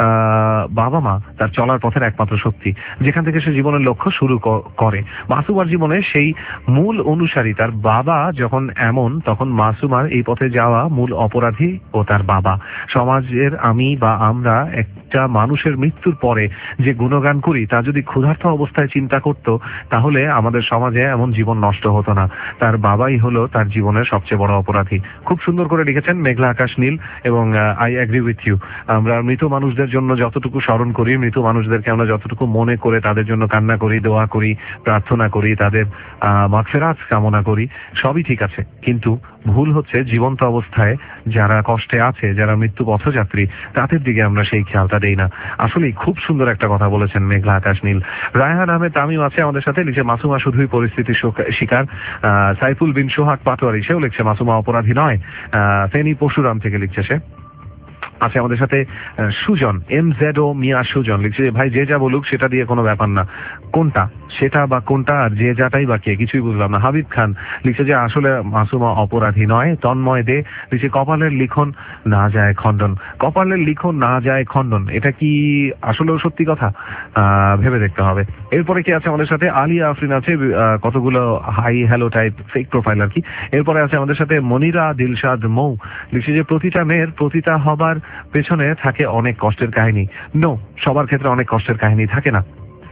বাবা মা তার চলার পথের একমাত্র শক্তি, যেখান থেকে সে জীবনের লক্ষ্য শুরু করে। মাসুমার জীবনে সেই মূল অনুসারী তার বাবা যখন এমন, তখন মাসুমার এই পথে যাওয়া মূল অপরাধী ও তার বাবা। সমাজের আমি বা আমরা একটা মানুষের মৃত্যুর পরে যে গুণগান করি, তা যদি ক্ষুধার্ত অবস্থায় চিন্তা করত, তাহলে আমাদের সমাজে এমন জীবন নষ্ট হতো না। তার বাবাই হলো তার জীবনের সবচেয়ে বড় অপরাধী। খুব সুন্দর করে লিখেছেন মেঘলা আকাশ নীল, এবং আই অ্যাগ্রি উইথ ইউ। আমরা মৃত মানুষদের জন্য যতটুকু স্মরণ করি, মৃত মানুষদেরকে আমরা যতটুকু মনে করে তাদের জন্য কান্না করি, দোয়া করি, প্রার্থনা করি, তাদের আহ মাগফিরাত কামনা করি, সবই ঠিক আছে। কিন্তু ভুল হচ্ছে জীবন্ত অবস্থায় যারা কষ্টে আছে, যারা মৃত্যু পথযাত্রী, তাদের দিকে আমরা সেই খেয়ালটা দেই না। আসলেই খুব সুন্দর একটা কথা বলেছেন মেঘলা আকাশ নীল। রায়হান আহমেদ তামিম আছে আমাদের সাথে, লিখে মাসুমা শুধুই পরিস্থিতির শিকার। আহ সাইফুল বিন সোহাগ পাটোয়ারি, সেও লিখছে মাসুমা অপরাধী নয়। আহ ফেনী পরশুরাম থেকে লিখছে সে। আছে আমাদের সাথে Sujan, M Z O Miah Sujan, লিখছে যে ভাই যে যা বলুক সেটা দিয়ে কোনো ব্যাপার না, কোনটা সেটা বা কোনটা আর যে যাটাই বা কে, কিছুই বুঝলাম না। হাবিব খান লিখছে যে আসলে মাসুমা অপরাধী নয়। তন্ময় দে লিখছে কপালের লিখন না যায় খণ্ডন। কপালের লিখন না যায় খণ্ডন, এটা কি আসলেও সত্যি কথা? আহ ভেবে দেখতে হবে। এরপরে কি আছে আমাদের সাথে? আলিয়া আফরিন আছে, কতগুলো hi hello type fake profile আর কি। এরপরে আছে আমাদের সাথে মনিরা দিলশাদ মৌ, লিখছে যে প্রতিটা মেয়ের প্রতিটা হবার পেছনে থাকে অনেক কষ্টের কাহিনী। নো, সবার ক্ষেত্রে অনেক কষ্টের কাহিনী থাকে না।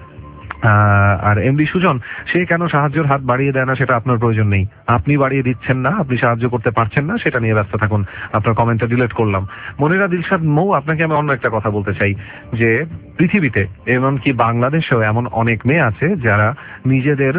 আর এমডি সুজন, সে কেন সাহায্যের হাত বাড়িয়ে দেয় না সেটা আপনার প্রয়োজন নেই। আপনি বাড়িয়ে দিচ্ছেন না, আপনি সাহায্য করতে পারছেন না, সেটা নিয়ে ব্যস্ত থাকুন। আপনার কমেন্টটা ডিলিট করলাম। মনিরা দিলশাদ মৌ, আপনাকে আমি অন্য একটা কথা বলতে চাই যে পৃথিবীতে এমনকি বাংলাদেশেও এমন অনেক মেয়ে আছে যারা নিজেদের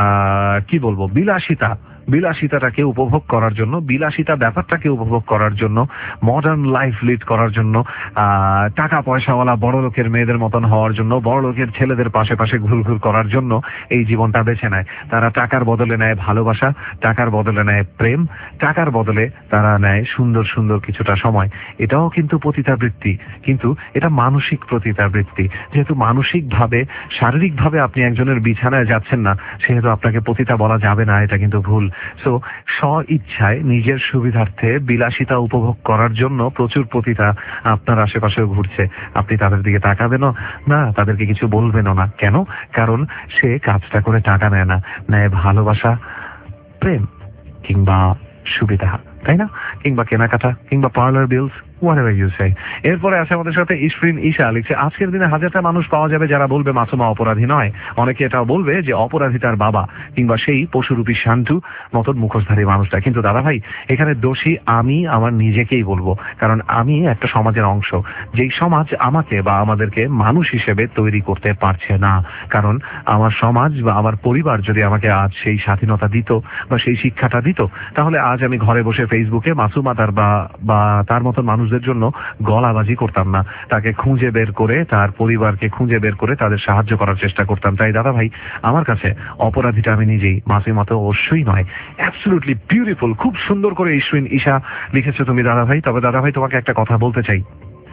আহ কি বলবো বিলাসিতা বিলাসিতাটাকে উপভোগ করার জন্য, বিলাসিতা ব্যাপারটাকে উপভোগ করার জন্য, মডার্ন লাইফ লিড করার জন্য, আহ টাকা পয়সাওয়ালা বড় লোকের মেয়েদের মতন হওয়ার জন্য, বড় লোকের ছেলেদের পাশে পাশে ঘুরঘুর করার জন্য এই জীবনটা বেছে নেয়। তারা টাকার বদলে নেয় ভালোবাসা, টাকার বদলে নেয় প্রেম, টাকার বদলে তারা নেয় সুন্দর সুন্দর কিছুটা সময়। এটাও কিন্তু পতিতাবৃত্তি, কিন্তু এটা মানসিক পতিতাবৃত্তি। যেহেতু মানসিক ভাবে, শারীরিক ভাবে আপনি একজনের বিছানায় যাচ্ছেন না, সেহেতু আপনাকে পতিতা বলা যাবে না, এটা কিন্তু ভুল। সো স্ব ইচ্ছায় নিজের সুবিধার্থে বিলাসিতা উপভোগ করার জন্য প্রচুর পতিতা আপনার আশেপাশে ঘুরছে। আপনি তাদের দিকে তাকাবেনও না, তাদেরকে কিছু বলবেনও না। কেন? কারণ সে কাজটা করে টাকা নেয় না, নেয় ভালোবাসা, প্রেম, কিংবা সুবিধা, তাই না? কিংবা কেনাকাটা, কিংবা parlour bills, whatever you say. এরপরে আছে আমাদের সাথে ইসফরিন ঈশা, লিখছে আজকের দিনে হাজারটা মানুষ পাওয়া যাবে যারা বলবে মাসুমা অপরাধী নয়। অনেকে এটাও বলবে যে অপরাধী তার বাবা কিংবা সেই পশুরূপী শান্তু মতন মুখোশধারী মানুষটা। কিন্তু দাদা ভাই, এখানে দোষী আমি আমার নিজেকেই বলবো, কারণ আমি একটা সমাজের অংশ, যেই সমাজ আমাকে বা আমাদেরকে মানুষ হিসেবে তৈরি করতে পারছে না। কারণ আমার সমাজ বা আমার পরিবার যদি আমাকে আজ সেই স্বাধীনতা দিত বা সেই শিক্ষাটা দিত, তাহলে আজ আমি ঘরে বসে ফেসবুকে মাসুমা তার বা তার মতন মানুষ জন্য গলাবাজি করতাম না, তাকে খুঁজে বের করে, তার পরিবারকে খুঁজে বের করে তাদের সাহায্য করার চেষ্টা করতাম। তাই দাদা ভাই, আমার কাছে অপরাধীটা আমি নিজেই, মাসুমা তো অবশ্যই নয়। অ্যাবসলিউটলি বিউটিফুল, খুব সুন্দর করে ইসফরিন ঈশা লিখেছো তুমি দাদা ভাই। তবে দাদা ভাই, তোমাকে একটা কথা বলতে চাই,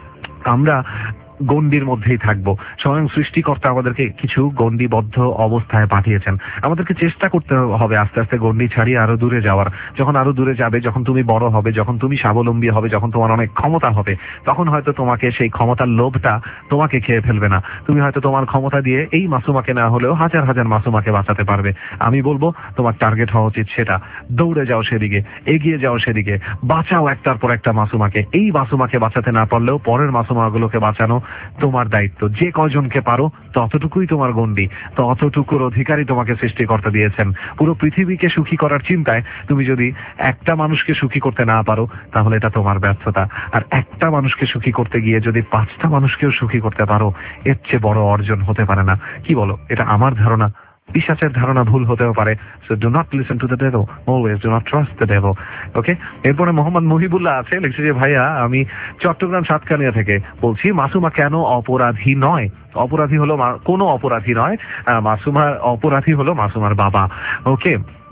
আমরা গণ্ডির মধ্যেই থাকবো। স্বয়ং সৃষ্টিকর্তা আমাদেরকে কিছু গণ্ডিবদ্ধ অবস্থায় পাঠিয়েছেন, আমাদেরকে চেষ্টা করতে হবে আস্তে আস্তে গণ্ডি ছাড়িয়ে আরো দূরে যাওয়ার। যখন আরো দূরে যাবে, যখন তুমি বড় হবে, যখন তুমি স্বাবলম্বী হবে, যখন তোমার অনেক ক্ষমতা হবে, তখন হয়তো তোমাকে সেই ক্ষমতার লোভটা তোমাকে খেয়ে ফেলবে না। তুমি হয়তো তোমার ক্ষমতা দিয়ে এই মাসুমাকে না হলেও হাজার হাজার মাসুমাকে বাঁচাতে পারবে। আমি বলবো তোমার টার্গেট হওয়া উচিত সেটা। দৌড়ে যাও সেদিকে, এগিয়ে যাও সেদিকে, বাঁচাও একটার পর একটা মাসুমাকে। এই মাসুমাকে বাঁচাতে না পারলেও পরের মাসুমাগুলোকে বাঁচানো তোমার দায়িত্ব। যে কয়জনকে পারো ততটুকুই তোমার গণ্ডি, ততটুকুর অধিকারী তোমাকে সৃষ্টিকর্তা দিয়েছেন। পুরো পৃথিবীকে সুখী করার চিন্তায় তুমি যদি একটা মানুষকে সুখী করতে না পারো, তাহলে এটা তোমার ব্যর্থতা। আর একটা মানুষকে সুখী করতে গিয়ে যদি পাঁচটা মানুষকেও সুখী করতে পারো, এর চেয়ে বড় অর্জন হতে পারে না। কি বলো? এটা আমার ধারণা, পিশাচের ধারণা ভুল হতেও পারে। So do not listen to the devil, always do not trust the devil. Okay, এরপরে মোহাম্মদ মুহিবুল্লাহ আছে, লিখছে যে ভাইয়া আমি চট্টগ্রাম সাতকানিয়া থেকে বলছি, মাসুমা কেন অপরাধী নয়? অপরাধী হলো কোনো অপরাধী নয়, মাসুমা অপরাধী হলো মাসুমার বাবা। ওকে,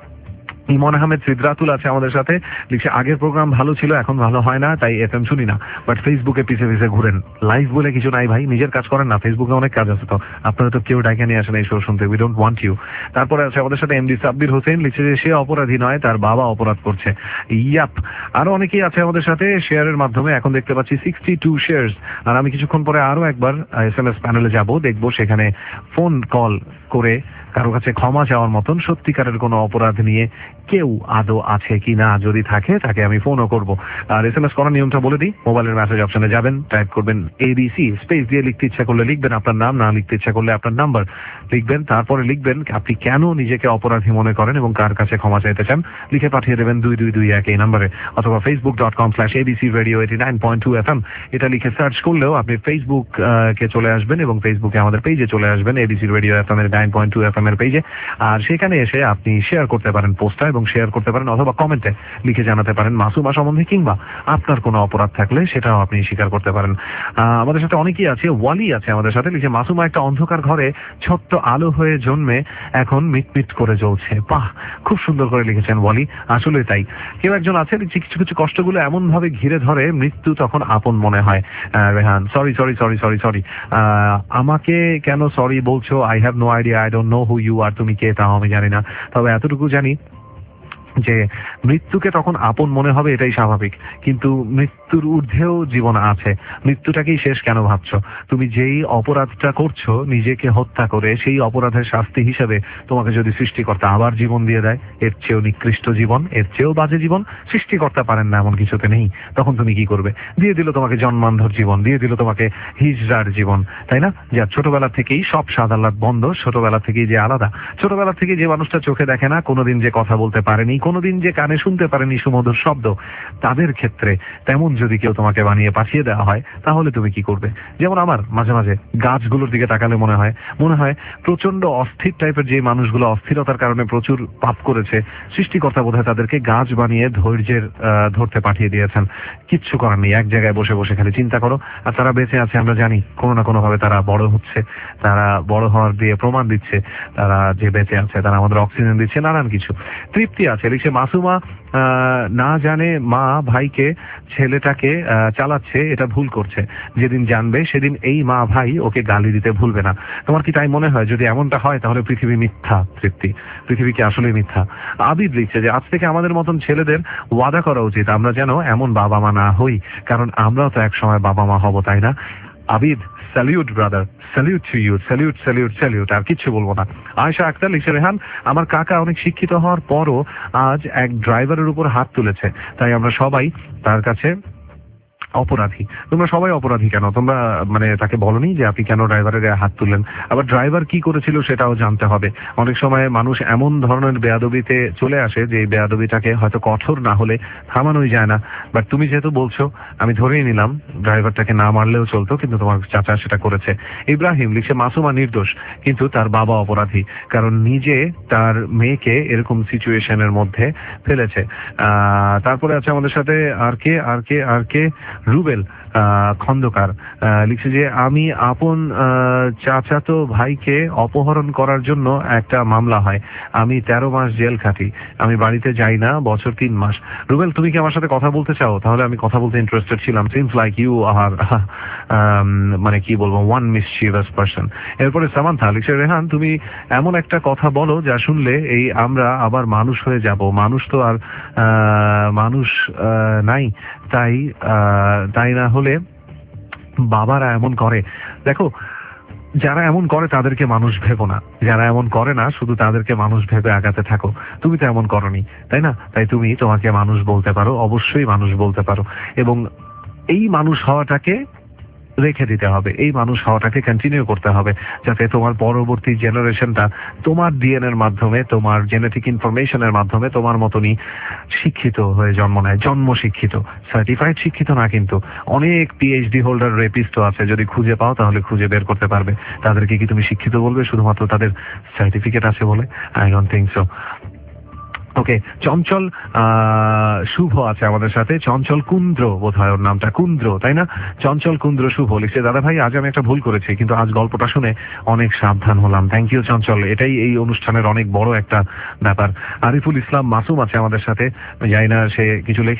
ইমন আহমেদ সিদ্রাতুল আছে আমাদের সাথে, লিখছে আগের প্রোগ্রাম ভালো ছিল, এখন ভালো হয় না, তাই এফএম শুনি না, বাট ফেসবুকে পিছে পিছে ঘুরেন। লাইভ বলে কিছু নাই ভাই, নিজের কাজ করেন না, ফেসবুকে অনেক কাজ আছে। তো আপনারা তো কেউ ডাইকে নিয়ে আসেন এই শো শুনতে, উই ডোন্ট ওয়ান্ট ইউ। তারপরে আছে আমাদের সাথে এমডি সাব্বির হোসেন, লিখছে যে সে অপরাধী নয়, তার বাবা অপরাধ করছে। ইয়াপ, আরো অনেকেই আছে আমাদের সাথে শেয়ারের মাধ্যমে। এখন দেখতে পাচ্ছি সিক্সটি টু শেয়ার্স। আর আমি কিছুক্ষণ পরে আরো একবার এস এম এস প্যানেলে যাবো, দেখবো সেখানে ফোন কল করে কারো কাছে ক্ষমা চাওয়ার মতন সত্যিকারের কোনো অপরাধ নিয়ে কেউ আদৌ আছে কি না, যদি থাকে তাকে আমি ফোনও করব। আর এস এম এস করার নিয়মটা বলে দিই, মোবাইলের মেসেজ অপশনে যাবেন, টাইপ করবেন এবিসি, স্পেস দিয়ে লিখতে ইচ্ছা করলে লিখবেন আপনার নাম, না লিখতে ইচ্ছা করলে আপনার নাম্বার লিখবেন, তারপরে লিখবেন আপনি কেন নিজেকে অপরাধী মনে করেন এবং কার কাছে ক্ষমা চাইতে চান, লিখে পাঠিয়ে দেবেন দুই দুই দুই এক এই নাম্বারে, অথবা Facebook dot com slash ABC radio eighty nine point two F M এটা লিখে সার্চ করলেও আপনি ফেসবুক কে চলে আসবেন এবং ফেসবুকে আমাদের পেজে চলে আসবেন, এবিসি রেডিও এফ এম এর nine point two F M এর পেজে। আর সেখানে এসে আপনি শেয়ার করতে পারেন পোস্টটা, এবং শেয়ার করতে পারেন অথবা কমেন্টে লিখে জানাতে পারেন মাসুমা সম্বন্ধে, কিংবা আপনার কোনো অপরাধ থাকলে সেটাও আপনি স্বীকার করতে পারেন। আমাদের সাথে অনেকেই আছে, ওয়ালি আছে আমাদের সাথে, লিখে মাসুমা একটা অন্ধকার ঘরে ছোট্ট আলো হয়ে জন্মে এখন মিটমিট করে জ্বলছে। বাহ, খুব সুন্দর করে লিখেছেন ওয়ালি, আসলে তাই। কেউ একজন আছে লিখছে কিছু কিছু কষ্টগুলো এমন ভাবে ঘিরে ধরে মৃত্যু তখন আপন মনে হয়। Rehan, sorry sorry sorry sorry sorry আমাকে কেন সরি বলছো? I have no idea, I don't know who you are, তুমি কে তাও আমি জানি না, তবে এতটুকু জানি যে মৃত্যুকে তখন আপন মনে হবে, এটাই স্বাভাবিক, কিন্তু মৃত্যুর ঊর্ধ্বেও জীবন আছে। মৃত্যুটাকেই শেষ কেন ভাবছো? তুমি যেই অপরাধটা করছো নিজেকে হত্যা করে, সেই অপরাধের শাস্তি হিসেবে তোমাকে যদি সৃষ্টিকর্তা আবার জীবন দিয়ে দেয়, এর চেয়েও নিকৃষ্ট জীবন, এর চেয়েও বাজে জীবন সৃষ্টিকর্তা পারেন না এমন কিছুতে নেই। তখন তুমি কি করবে? দিয়ে দিল তোমাকে জন্মান্ধর জীবন, দিয়ে দিল তোমাকে হিজড়ার জীবন, তাই না? যার ছোটবেলা থেকেই সব স্বাদ আহ্লাদ বন্ধ, ছোটবেলা থেকেই যে আলাদা, ছোটবেলা থেকে যে মানুষটা চোখে দেখে না, কোনোদিন যে কথা বলতে পারেনি, কোনোদিন যে কানে শুনতে পারেনি সুমধুর শব্দ, তাদের ক্ষেত্রে তেমন যদি কেউ তোমাকে বানিয়ে পাঠিয়ে দেওয়া হয়, তাহলে তুমি কি করবে? যেমন আমার মাঝে মাঝে গাছগুলোর দিকে তাকালে মনে হয় মনে হয় প্রচন্ড অস্থির টাইপের যে মানুষগুলো অস্থিরতার কারণে প্রচুর পাপ করেছে, সৃষ্টিকর্তা বোধহয় তাদেরকে গাছ বানিয়ে ধৈর্যের ধরতে পাঠিয়ে দিয়েছেন। কিচ্ছু করার নেই, এক জায়গায় বসে বসে খালি চিন্তা করো। আর তারা বেঁচে আছে আমরা জানি, কোনো না কোনো ভাবে তারা বড় হচ্ছে, তারা বড় হওয়ার দিয়ে প্রমাণ দিচ্ছে তারা যে বেঁচে আছে, তারা আমাদের অক্সিজেন দিচ্ছে, নানান কিছু তৃপ্তি আছে। লিখছে মাসুমা না জানে মা ভাইকে ছেলেটাকে চালাচ্ছে, এটা ভুল করছে, যেদিন জানবে সেদিন এই মা ভাই ওকে গালি দিতে ভুলবে না। তোমার কি তাই মনে হয়? যদি এমনটা হয় তাহলে পৃথিবী মিথ্যা। তৃপ্তি, পৃথিবী কি আসলে মিথ্যা? আবিদ লিখছে যে আজ থেকে আমাদের মতন ছেলেদের ওয়াদা করা উচিত আমরা যেন এমন বাবা মা না হই, কারণ আমরাও তো এক সময় বাবা মা হব, তাই না? Abid, salute brother, salute to you, salute salute salute, আর কিছু বলবো না। আয়েশা আক্তার লিখছে রেহান, আমার কাকা অনেক শিক্ষিত হওয়ার পরও আজ এক ড্রাইভারের উপর হাত তুলেছে, তাই আমরা সবাই তার কাছে অপরাধী। তোমরা সবাই অপরাধী কেন? তোমরা মানে তাকে বলনি যে আপনি কেন ড্রাইভারের গায়ে হাত তুললেন? আবার ড্রাইভার কি করেছিল সেটাও জানতে হবে। অনেক সময় মানুষ এমন ধরনের বেয়াদবিতে চলে আসে যে এই বেয়াদবিটাকে হয়তো কঠোর না হলে থামানোই যায় না। বাট তুমি যেহেতু বলছো, আমি ধরেই নিলাম ড্রাইভারটাকে না মারলেও চলতো, কিন্তু তোমার চাচা সেটা করেছে। ইব্রাহিম লিখছে মাসুমা নির্দোষ, কিন্তু তার বাবা অপরাধী, কারণ নিজে তার মেয়েকে এরকম সিচুয়েশনের মধ্যে ফেলেছে। আহ তারপরে আছে আমাদের সাথে আর কে আর কে আর কে রুবেল খন্দকার লিখছে যে আমি আপন চাচাতো ভাইকে অপহরণ করার জন্য একটা মামলা হয়, আমি তেরো মাস জেল খাটি, আমি বাড়িতে যাই না বছর তিন মাস। রুবেল, তুমি কি আমার সাথে কথা বলতে চাও? তাহলে আমি কথা বলতে ইন্টারেস্টেড ছিলাম। সিমস লাইক ইউ আর মানে কি বলবো, ওয়ান মিসচিভাস পারসন। এরপরে সামান্থা লিখছে রেহান, তুমি এমন একটা কথা বলো যা শুনলে এই আমরা আবার মানুষ হয়ে যাব। মানুষ তো আর মানুষ নাই, তাই তাই না হলে বাবারা এমন করে। দেখো, যারা এমন করে তাদেরকে মানুষ ভেবো না, যারা এমন করে না শুধু তাদেরকে মানুষ ভেবে আগাতে থাকো। তুমি তো এমন করনি, তাই না? তাই তুমি তোমাকে মানুষ বলতে পারো, অবশ্যই মানুষ বলতে পারো, এবং এই মানুষ হওয়াটাকে রেখে দিতে হবে, এই মানুষ হওয়াটাকে কন্টিনিউ করতে হবে, যাতে তোমার পরবর্তী জেনারেশনটা তোমার ডিএনএ এর মাধ্যমে, তোমার জেনেটিক ইনফরমেশনের মাধ্যমে তোমার মতনই শিক্ষিত হয়ে জন্ম নেয়। জন্ম শিক্ষিত, সার্টিফাইড শিক্ষিত না, কিন্তু অনেক পিএইচডি হোল্ডার রেপিস্টও আছে, যদি খুঁজে পাও তাহলে খুঁজে বের করতে পারবে। তাদেরকে কি তুমি শিক্ষিত বলবে শুধুমাত্র তাদের সার্টিফিকেট আছে বলে? I don't think so. Okay, Chanchal Shubho আছে আমাদের সাথে, চঞ্চল কুন্দ্র বোধ হয় ওর নামটা, কুন্দ্র তাই না? চঞ্চল কুন্দ্র শুভ লিখছে দাদা ভাই, আজ আমি একটা ভুল করেছি, কিন্তু আজ গল্পটা শুনে অনেক সাবধান হলাম। থ্যাংক ইউ চঞ্চল, এটাই এই অনুষ্ঠানের অনেক বড় একটা ব্যাপার। আরিফুল ইসলাম মাসুম আছে আমাদের সাথে, জানি না সে কিছু লেখেনি,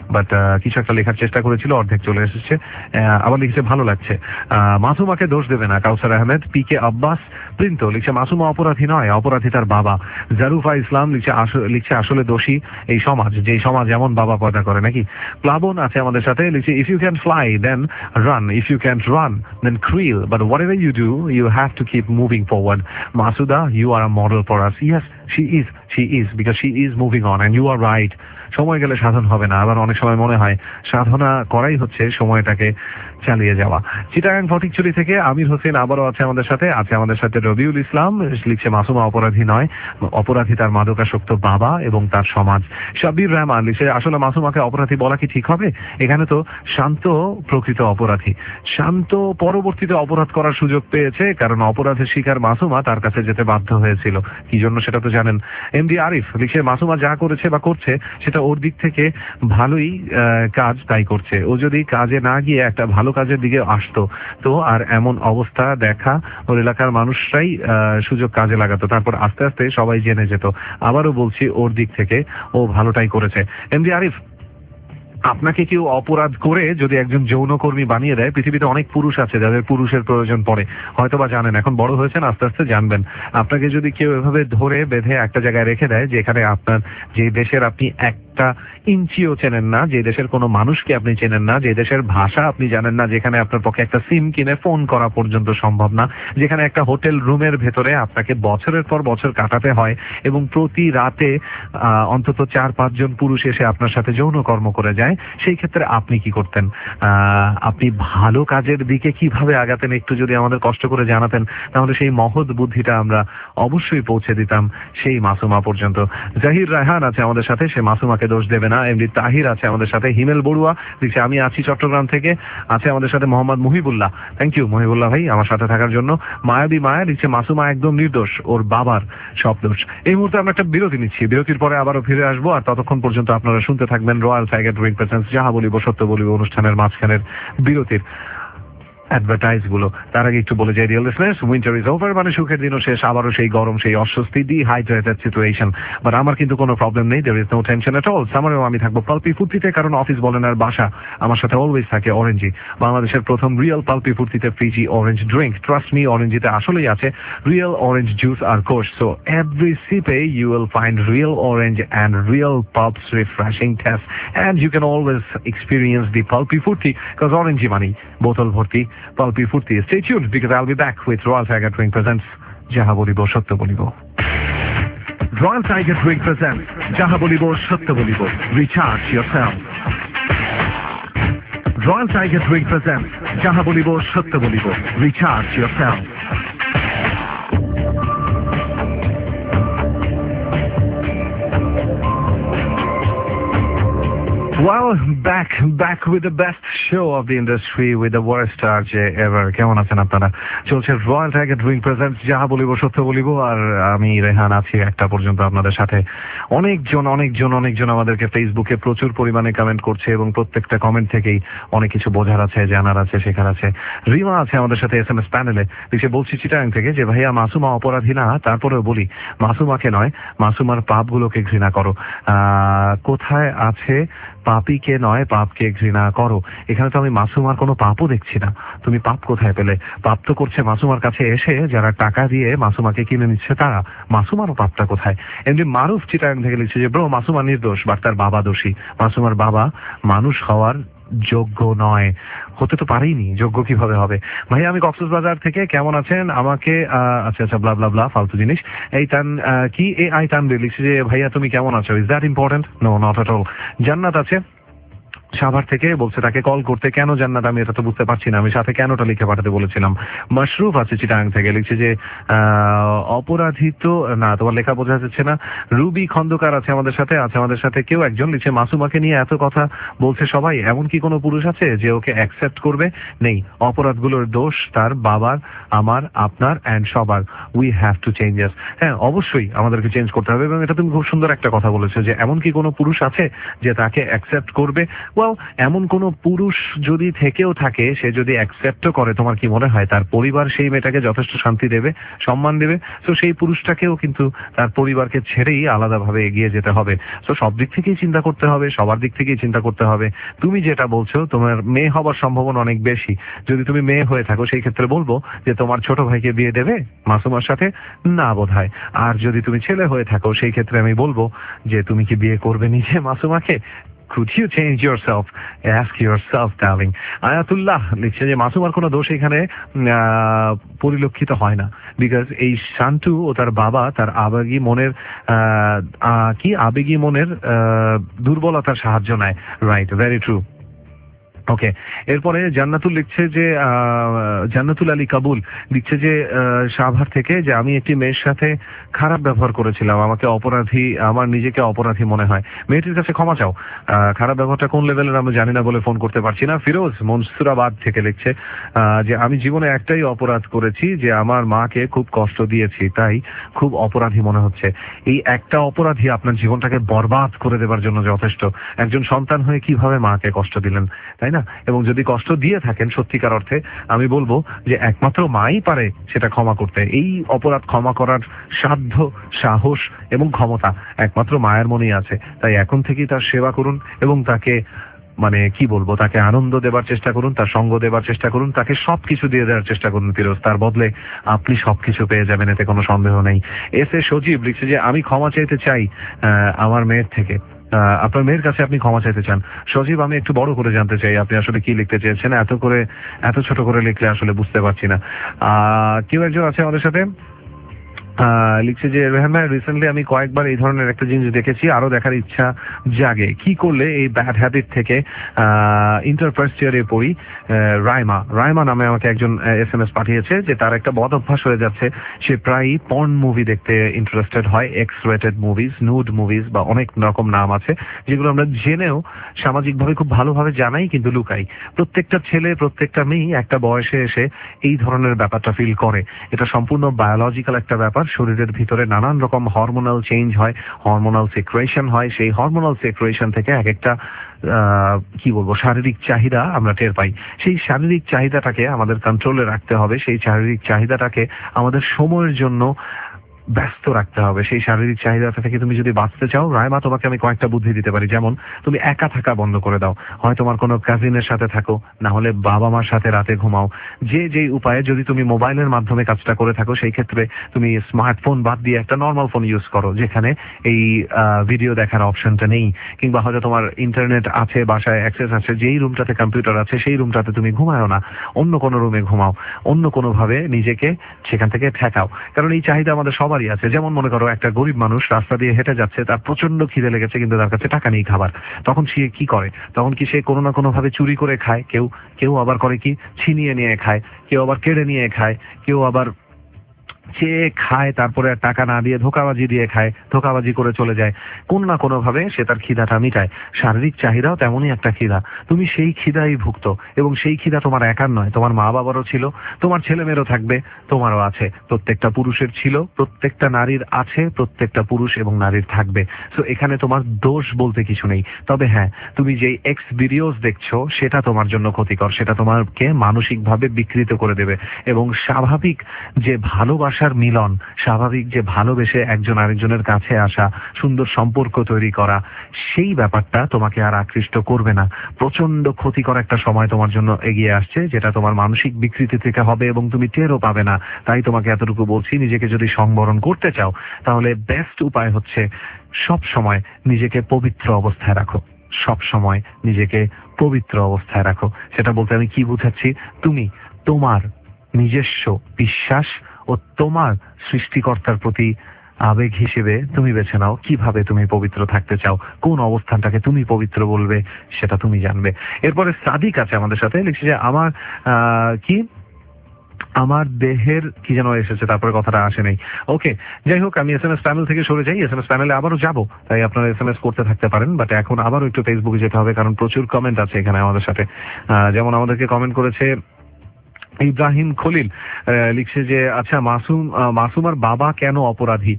বাট কিছু একটা লেখার চেষ্টা করেছিল, অর্ধেক চলে এসেছে। আবার লিখছে ভালো লাগছে। মাসুমাকে দোষ দেবে না কাউসার আহমেদ। পি কে আব্বাস প্রিন্ত লিখছে মাসুমা অপরাধী নয়, অপরাধী তার বাবা। জারুফা ইসলাম লিখছে লিখছে আসলে দোষী এই সমাজ, যে সমাজ এমন বাবা পয়দা করে নাকি। প্লাবন আছে আমাদের সাথে, লিখছে if you can fly then run, if you can't run then crawl, but whatever you do you have to keep moving forward. Masuda, you are a model for us. Yes, she is, she is, because she is moving on and you are right. সময় গেলে সাধন হবে না, আবার অনেক সময় মনে হয় সাধনা করাই হচ্ছে সময়টাকে চালিয়ে যাওয়া। চিটাগাং ফটিকছড়ি থেকে আমির হোসেন আবারও আছে আমাদের সাথে, আছে আমাদের সাথে রবিউল ইসলাম, লিখছে মাসুমা অপরাধী নয়, অপরাধী তার মাদকাসক্ত বাবা এবং তার সমাজ। শাব্বির রহমান লিখছে আসলে মাসুমাকে অপরাধী বলা কি ঠিক হবে? এখানে তো শান্ত প্রকৃত অপরাধী, শান্ত পরবর্তীতে অপরাধ করার সুযোগ পেয়েছে, কারণ অপরাধের শিকার মাসুমা তার কাছে যেতে বাধ্য হয়েছিল। কি জন্য সেটা তো জানেন। এম ডি আরিফ লিখছে মাসুমা যা করেছে বা করছে সেটা ওর দিক থেকে ভালোই কাজ, তাই করছে। ও যদি কাজে না গিয়ে একটা ভালো কাজের দিকে আসতো তো আর এমন অবস্থা দেখা ওর এলাকার মানুষরাই সুযোগ কাজে লাগাতো, তারপর আস্তে আস্তে সবাই জেনে যেত। আবারও বলছি ওর দিক থেকে ও ভালোটাই করেছে। এম ডি আরিফ, আপনাকে কেউ অপরাধ করে যদি একজন যৌনকর্মী বানিয়ে দেয়, পৃথিবীতে অনেক পুরুষ আছে যাদের পুরুষের প্রয়োজন পড়ে, হয়তোবা জানেন, এখন বড় হয়েছেন আস্তে আস্তে জানবেন। আপনাকে যদি কেউ এভাবে ধরে বেঁধে একটা জায়গায় রেখে দেয় যেখানে আপনার যে দেশের আপনি একটা ইঞ্চিও চেনেন না, যে দেশের কোনো মানুষকে আপনি চেনেন না, যে দেশের ভাষা আপনি জানেন না, যেখানে আপনার পক্ষে একটা সিম কিনে ফোন করা পর্যন্ত সম্ভব না, যেখানে একটা হোটেল রুমের ভেতরে আপনাকে বছরের পর বছর কাটাতে হয় এবং প্রতি রাতে আহ অন্তত চার পাঁচজন পুরুষ এসে আপনার সাথে যৌনকর্ম করে যায়, সেই ক্ষেত্রে আপনি কি করতেন? আহ আপনি ভালো কাজের দিকে কিভাবে আগাতেন একটু যদি আমাদের কষ্ট করে জানাতেন, তাহলে সেই মহৎ বুদ্ধিটা আমরা অবশ্যই পৌঁছে দিতাম সেই মাসুমা পর্যন্ত। জাহির রায়হান আছে আমাদের সাথে, সে মাসুমাকে দোষ দেবে না। এমডি তাহির আছে আমাদের সাথে। হিমেল বড়ুয়া লিখছে আমি আছি চট্টগ্রাম থেকে, আছে আমাদের সাথে মোহাম্মদ মুহিবুল্লাহ। থ্যাংক ইউ মুহিবুল্লাহ ভাই আমার সাথে থাকার জন্য। মায়াবী মায়া লিখছে মাসুমা একদম নির্দোষ, ওর বাবার সব দোষ। এই মুহূর্তে আমরা একটা বিরতি নিচ্ছি, বিরতির পরে আবারও ফিরে আসবো, আর ততক্ষণ পর্যন্ত আপনারা শুনতে থাকবেন রয়্যাল টাইগার ড্রিঙ্ক প্রেজেন্টস যাহা বলিব সত্য বলিব অনুষ্ঠানের মাঝখানের বিরতির অ্যাডভার্টাইজ গুলো। তার আগে একটু বলে যাই, dear listeners, winter is over, মানে সুখের দিনও শেষ, আবারও সেই গরম, সেই অস্বস্তি, ডিহাইড্রেটেড সিচুয়েশন। বাট আমার কিন্তু কোনো প্রবলেম নেই, there is no tension at all. সামারেও আমি থাকবো পালপি ফুর্তিতে, কারণ অফিস বলেন আর বাসা আমার সাথে অলওয়েজ থাকে অরেঞ্জি, বাংলাদেশের প্রথম রিয়েল পালপি ফুর্তিতে ফ্রিজি অরেঞ্জ ড্রিঙ্ক। ট্রাস্ট মি, অরেঞ্জিতে আসলেই আছে real orange juice of course. So every সিপে you will find real orange and real pulps refreshing taste, and you can always experience the pulpy ফুর্তি, because Orangee মানি বোতল ভর্তি পালপি ফুর্তি। Stay tuned because I'll be back with Royal Tiger Drink presents যাহা বলিব সত্য বলিব। Royal Tiger Drink presents যাহা বলিব সত্য বলিব। Recharge yourself. Royal Tiger Drink presents যাহা বলিব সত্য বলিব। Recharge yourself. Well, back back with the best show of the industry with the worst R J ever. কেমন আছেন আপনারা? চলছে রয়্যাল টাইগার ড্রিঙ্ক প্রেজেন্টস যাহা বলিব সত্য বলিব, আর আমি রেহান আছি একটা পর্যন্ত আপনাদের সাথে। অনেকজন অনেকজন অনেকজন আমাদেরকে ফেসবুকে প্রচুর পরিমাণে কমেন্ট করছে এবং প্রত্যেকটা কমেন্ট থেকেই অনেক কিছু বোঝার আছে, জানার আছে, শেখার আছে। রিমা আছে আমাদের সাথে এস এম এস প্যানেলে, লিখে বলছি চিটাগাং থেকে যে ভাইয়া মাসুমা অপরাধী না, তারপরেও বলি মাসুমাকে নয়, মাসুমার পাপগুলোকে ঘৃণা করো। আহ কোথায় আছে পাপীকে নয় পাপকে ঘৃণা করো? এখানে তো আমি মাসুমার কোনো পাপও দেখছি না, তুমি পাপ কোথায় পেলে? পাপ তো করছে মাসুমার কাছে এসে যারা টাকা দিয়ে মাসুমাকে কিনে নিচ্ছে তারা। মাসুমারও পাপটা কোথায়? এমনি মারুফ চিটাগাং থেকে লিখছে যে ব্রো মাসুমা নির্দোষ, বাট তার বাবা দোষী। মাসুমার বাবা মানুষ হওয়ার যোগ্য নয়, হতে তো পারেইনি, যোগ্য কিভাবে হবে? ভাই আমি কক্সবাজার থেকে, কেমন আছেন? আমাকে আচ্ছা আচ্ছা ব্লা ব্লা ব্লা ফালতু জিনিস। এই তান কি এ আই তান লিখছে যে ভাইয়া তুমি কেমন আছো, is that important? No, not at all. Jannat আছে সাভার থেকে, বলছে তাকে কল করতে। কেন জান্নাত আমি এটা তো বুঝতে পারছি না, আমি সাথে কেনটা লিখে পাঠাতে বলেছিলাম। মাশরুফ আছে চিটাগাং থেকে, লিখছে যে অপরাধী তো না, তোমার লেখা বোঝা যাচ্ছে না। রুবি খন্দকার আছে আমাদের সাথে, আছে আমাদের সাথে কেউ একজন, লিখছে মাসুমাকে নিয়ে এত কথা বলছে সবাই, এমন কি কোনো পুরুষ আছে যে ওকে অ্যাকসেপ্ট করবে? নেই, অপরাধগুলোর দোষ তার বাবার, আমার, আপনার অ্যান্ড সবার। We have to changes. হ্যাঁ অবশ্যই আমাদেরকে চেঞ্জ করতে হবে, এবং এটা তুমি খুব সুন্দর একটা কথা বলেছো যে এমন কি কোনো পুরুষ আছে যে তাকে অ্যাকসেপ্ট করবে। ওয়েল ওয়েল এমন কোন পুরুষ যদি থেকেও থাকে, সে যদি অ্যাকসেপ্টও করে, তোমার কি মনে হয় তার পরিবার সেই মেয়েটাকে যথেষ্ট শান্তি দেবে, সম্মান দেবে? তো সেই পুরুষটাকেও কিন্তু তার পরিবারকে ছেড়েই আলাদাভাবে এগিয়ে যেতে হবে। তো সব দিক থেকেই চিন্তা করতে হবে, সবার দিক থেকেই চিন্তা করতে হবে। তুমি যেটা বলছো তোমার মেয়ে হবার সম্ভাবনা অনেক বেশি, যদি তুমি মেয়ে হয়ে থাকো সেই ক্ষেত্রে বলবো যে তোমার ছোট ভাইকে বিয়ে দেবে মাসুমার সাথে, না বোধহয়। আর যদি তুমি ছেলে হয়ে থাকো সেই ক্ষেত্রে আমি বলবো যে তুমি কি বিয়ে করবে নিজে মাসুমাকে? Could you change yourself? Ask yourself, darling. Ayatullah লিখছে যে মাসুমার কোনো দোষ এখানে আহ, পরিলক্ষিত হয় না, বিকজ এই শান্তু ও তার বাবা তার আবেগী মনের আহ, আহ, কি আবেগী মনের আহ, দুর্বলতার সাহায্য নেয়। Right, very true. ওকে, এরপরে জান্নাতুল লিখছে যে জান্নাতুল আলী কাবুল লিখছে যে সাভার থেকে, যে আমি একটি মেয়ের সাথে খারাপ ব্যবহার করেছিলাম, আমাকে অপরাধী, আমার নিজেকে অপরাধী মনে হয়। মেয়েটির কাছে ক্ষমা চাও। খারাপ ব্যবহারটা কোন লেভেলের আমি জানি না বলে ফোন করতে পারছি না। ফিরোজ মনসুরাবাদ থেকে লিখছে যে আমি জীবনে একটাই অপরাধ করেছি, যে আমার মাকে খুব কষ্ট দিয়েছি, তাই খুব অপরাধী মনে হচ্ছে। এই একটা অপরাধী আপনার জীবনটাকে বরবাদ করে দেবার জন্য যথেষ্ট। একজন সন্তান হয়ে কিভাবে মাকে কষ্ট দিলেন, তাই না? এবং যদি কষ্ট দিয়ে থাকেন সত্যিকার অর্থে, আমি বলবো যে একমাত্র মাই পারে সেটা ক্ষমা করতে। এই অপরাধ ক্ষমা করার সাধ্য, সাহস এবং ক্ষমতা একমাত্র মায়ের মনেই আছে। তাই এখন থেকেই তার সেবা করুন এবং তাকে মানে কি বলবো, তাকে আনন্দ দেবার চেষ্টা করুন, তার সঙ্গ দেবার চেষ্টা করুন, তাকে সবকিছু দিয়ে দেওয়ার চেষ্টা করুন ফিরোজ। তার বদলে আপনি সবকিছু পেয়ে যাবেন, এতে কোনো সন্দেহ নেই। এস এ সজীব লিখছে যে আমি ক্ষমা চাইতে চাই আমার মেয়ের থেকে। আপনার মেয়ের কাছে আপনি ক্ষমা চাইতে চান। সজীব, আমি একটু বড় করে জানতে চাই আপনি আসলে কি লিখতে চেয়েছেন, এত করে এত ছোট করে লিখলে আসলে বুঝতে পারছি না। আহ কেউ একজন আছে আমাদের সাথে লিখছে যে রেহান ভাই, রিসেন্টলি আমি কয়েকবার এই ধরনের একটা জিনিস দেখেছি, আরো দেখার ইচ্ছা জাগে, কি করলে এই ব্যাড হ্যাবিট থেকে ইন্টার ফার্স্ট ইয়ারে পড়ি। রাইমা রাইমা নামে আমাকে একজন এস এম এস পাঠিয়েছে যে তার একটা বদ অভ্যাস হয়ে যাচ্ছে, সে প্রায়ই পর্ন মুভি দেখতে ইন্টারেস্টেড হয়, X rated movies, nude movies বা অনেক রকম নাম আছে যেগুলো আমরা জেনেও সামাজিকভাবে খুব ভালোভাবে জানাই কিন্তু লুকাই। প্রত্যেকটা ছেলে প্রত্যেকটা মেয়ে একটা বয়সে এসে এই ধরনের ব্যাপারটা ফিল করে। এটা সম্পূর্ণ বায়োলজিক্যাল একটা ব্যাপার। শরীরের ভিতরে নানান রকম হরমোনাল চেঞ্জ হয়, হরমোনাল সিক্রেশন হয়, সেই হরমোনাল সিক্রেশন থেকে এক একটা কি বলবো শারীরিক চাহিদা আমরা টের পাই। সেই শারীরিক চাহিদাটাকে আমাদের কন্ট্রোলে রাখতে হবে, সেই শারীরিক চাহিদাটাকে আমাদের সময়ের জন্য ব্যস্ত রাখতে হবে। সেই শারীরিক চাহিদাটা থেকে তুমি যদি বাঁচতে চাও, রায়মা তোমাকে আমি কয়েকটা বুদ্ধি দিতে পারি। যেমন তুমি একা থাকা বন্ধ করে দাও, হয় তোমার কোনো কাজিনের সাথে থাকো, না হলে বাবা মার সাথে রাতে ঘুমাও। যে যে উপায়ে, যদি তুমি মোবাইলের মাধ্যমে কাজটা করে থাকো সেই ক্ষেত্রে তুমি স্মার্টফোন বাদ দিয়ে একটা নর্মাল ফোন ইউজ করো যেখানে এই ভিডিও দেখার অপশনটা নেই, কিংবা হয়তো তোমার ইন্টারনেট আছে, বাসায় অ্যাক্সেস আছে, যেই রুমটাতে কম্পিউটার আছে সেই রুমটাতে তুমি ঘুমাও না, অন্য কোনো রুমে ঘুমাও, অন্য কোনো ভাবে নিজেকে সেখান থেকে ঠেকাও। কারণ এই চাহিদা আমাদের সবার আছে। যেমন মনে করো একটা গরিব মানুষ রাস্তা দিয়ে হেঁটে যাচ্ছে, তার প্রচন্ড খিদে লেগেছে কিন্তু তার কাছে টাকা নেই খাবার, তখন সে কি করে? তখন কি সে কোনো না কোনো ভাবে চুরি করে খায়, কেউ কেউ আবার করে কি ছিনিয়ে নিয়ে খায়, কেউ আবার কেড়ে নিয়ে খায়, কেউ আবার চেয়ে খায়, তারপরে আর টাকা না দিয়ে ধোকাবাজি দিয়ে খায়, ধোকাবাজি করে চলে যায়। কোন না কোনো ভাবে সে তার খিদাটা মিটায়। শারীরিক চাহিদাও তেমনই একটা খিদা, তুমি সেই খিদাই ভুক্ত, এবং সেই খিদা তোমার একার নয়, তোমার মা বাবারও ছিল, তোমার ছেলে মেয়েরও থাকবে, তোমারও আছে। প্রত্যেকটা পুরুষের ছিল, প্রত্যেকটা নারীর আছে, প্রত্যেকটা পুরুষ এবং নারীর থাকবে। তো এখানে তোমার দোষ বলতে কিছু নেই। তবে হ্যাঁ, তুমি যেই এক্স ভিডিওস দেখছো সেটা তোমার জন্য ক্ষতিকর, সেটা তোমাকে মানসিকভাবে বিকৃত করে দেবে। এবং স্বাভাবিক যে ভালোবাসা মিলন, স্বাভাবিক যে ভালোবেসে একজন আরেকজনের কাছে আসা, সুন্দর সম্পর্ক তৈরি করা, সেই ব্যাপারটা তোমাকে আর আকৃষ্ট করবে না। প্রচন্ড ক্ষতিকর একটা সময় তোমার জন্য এগিয়ে আসছে, যেটা তোমার মানসিক বিকৃতি থেকে হবে এবং তুমি টেরও পাবে না। তাই তোমাকে এতটুকু বলছি, নিজেকে যদি সংবরণ করতে চাও তাহলে বেস্ট উপায় হচ্ছে সব সময় নিজেকে পবিত্র অবস্থায় রাখো, সব সময় নিজেকে পবিত্র অবস্থায় রাখো। সেটা বলতে আমি কি বুঝাচ্ছি, তুমি তোমার নিজস্ব বিশ্বাস ও তোমার সৃষ্টিকর্তার প্রতি আবেগ হিসেবে তুমি বেছে নাও কিভাবে তুমি পবিত্র থাকতে চাও, কোন অবস্থানটাকে তুমি পবিত্র বলবে সেটা তুমি জানবে। এরপরে সাদিক আছে আমাদের সাথে, লিখছে যে আমার আহ কি আমার দেহের কি যেন এসেছে, তারপরে কথাটা আসে নাই। ওকে, যাই হোক, আমি এস এম এস প্যানেল থেকে সরে যাই, এস এম এস প্যানেলে আবারও যাবো, তাই আপনারা এস এম এস করতে থাকতে পারেন। বাট এখন আবারও একটু ফেসবুকে যেতে হবে, কারণ প্রচুর কমেন্ট আছে এখানে আমাদের সাথে। যেমন আমাদেরকে কমেন্ট করেছে ইব্রাহিম খলিল, লিখছে যে আচ্ছা মাসুম মাসুমার বাবা কেন অপরাধী?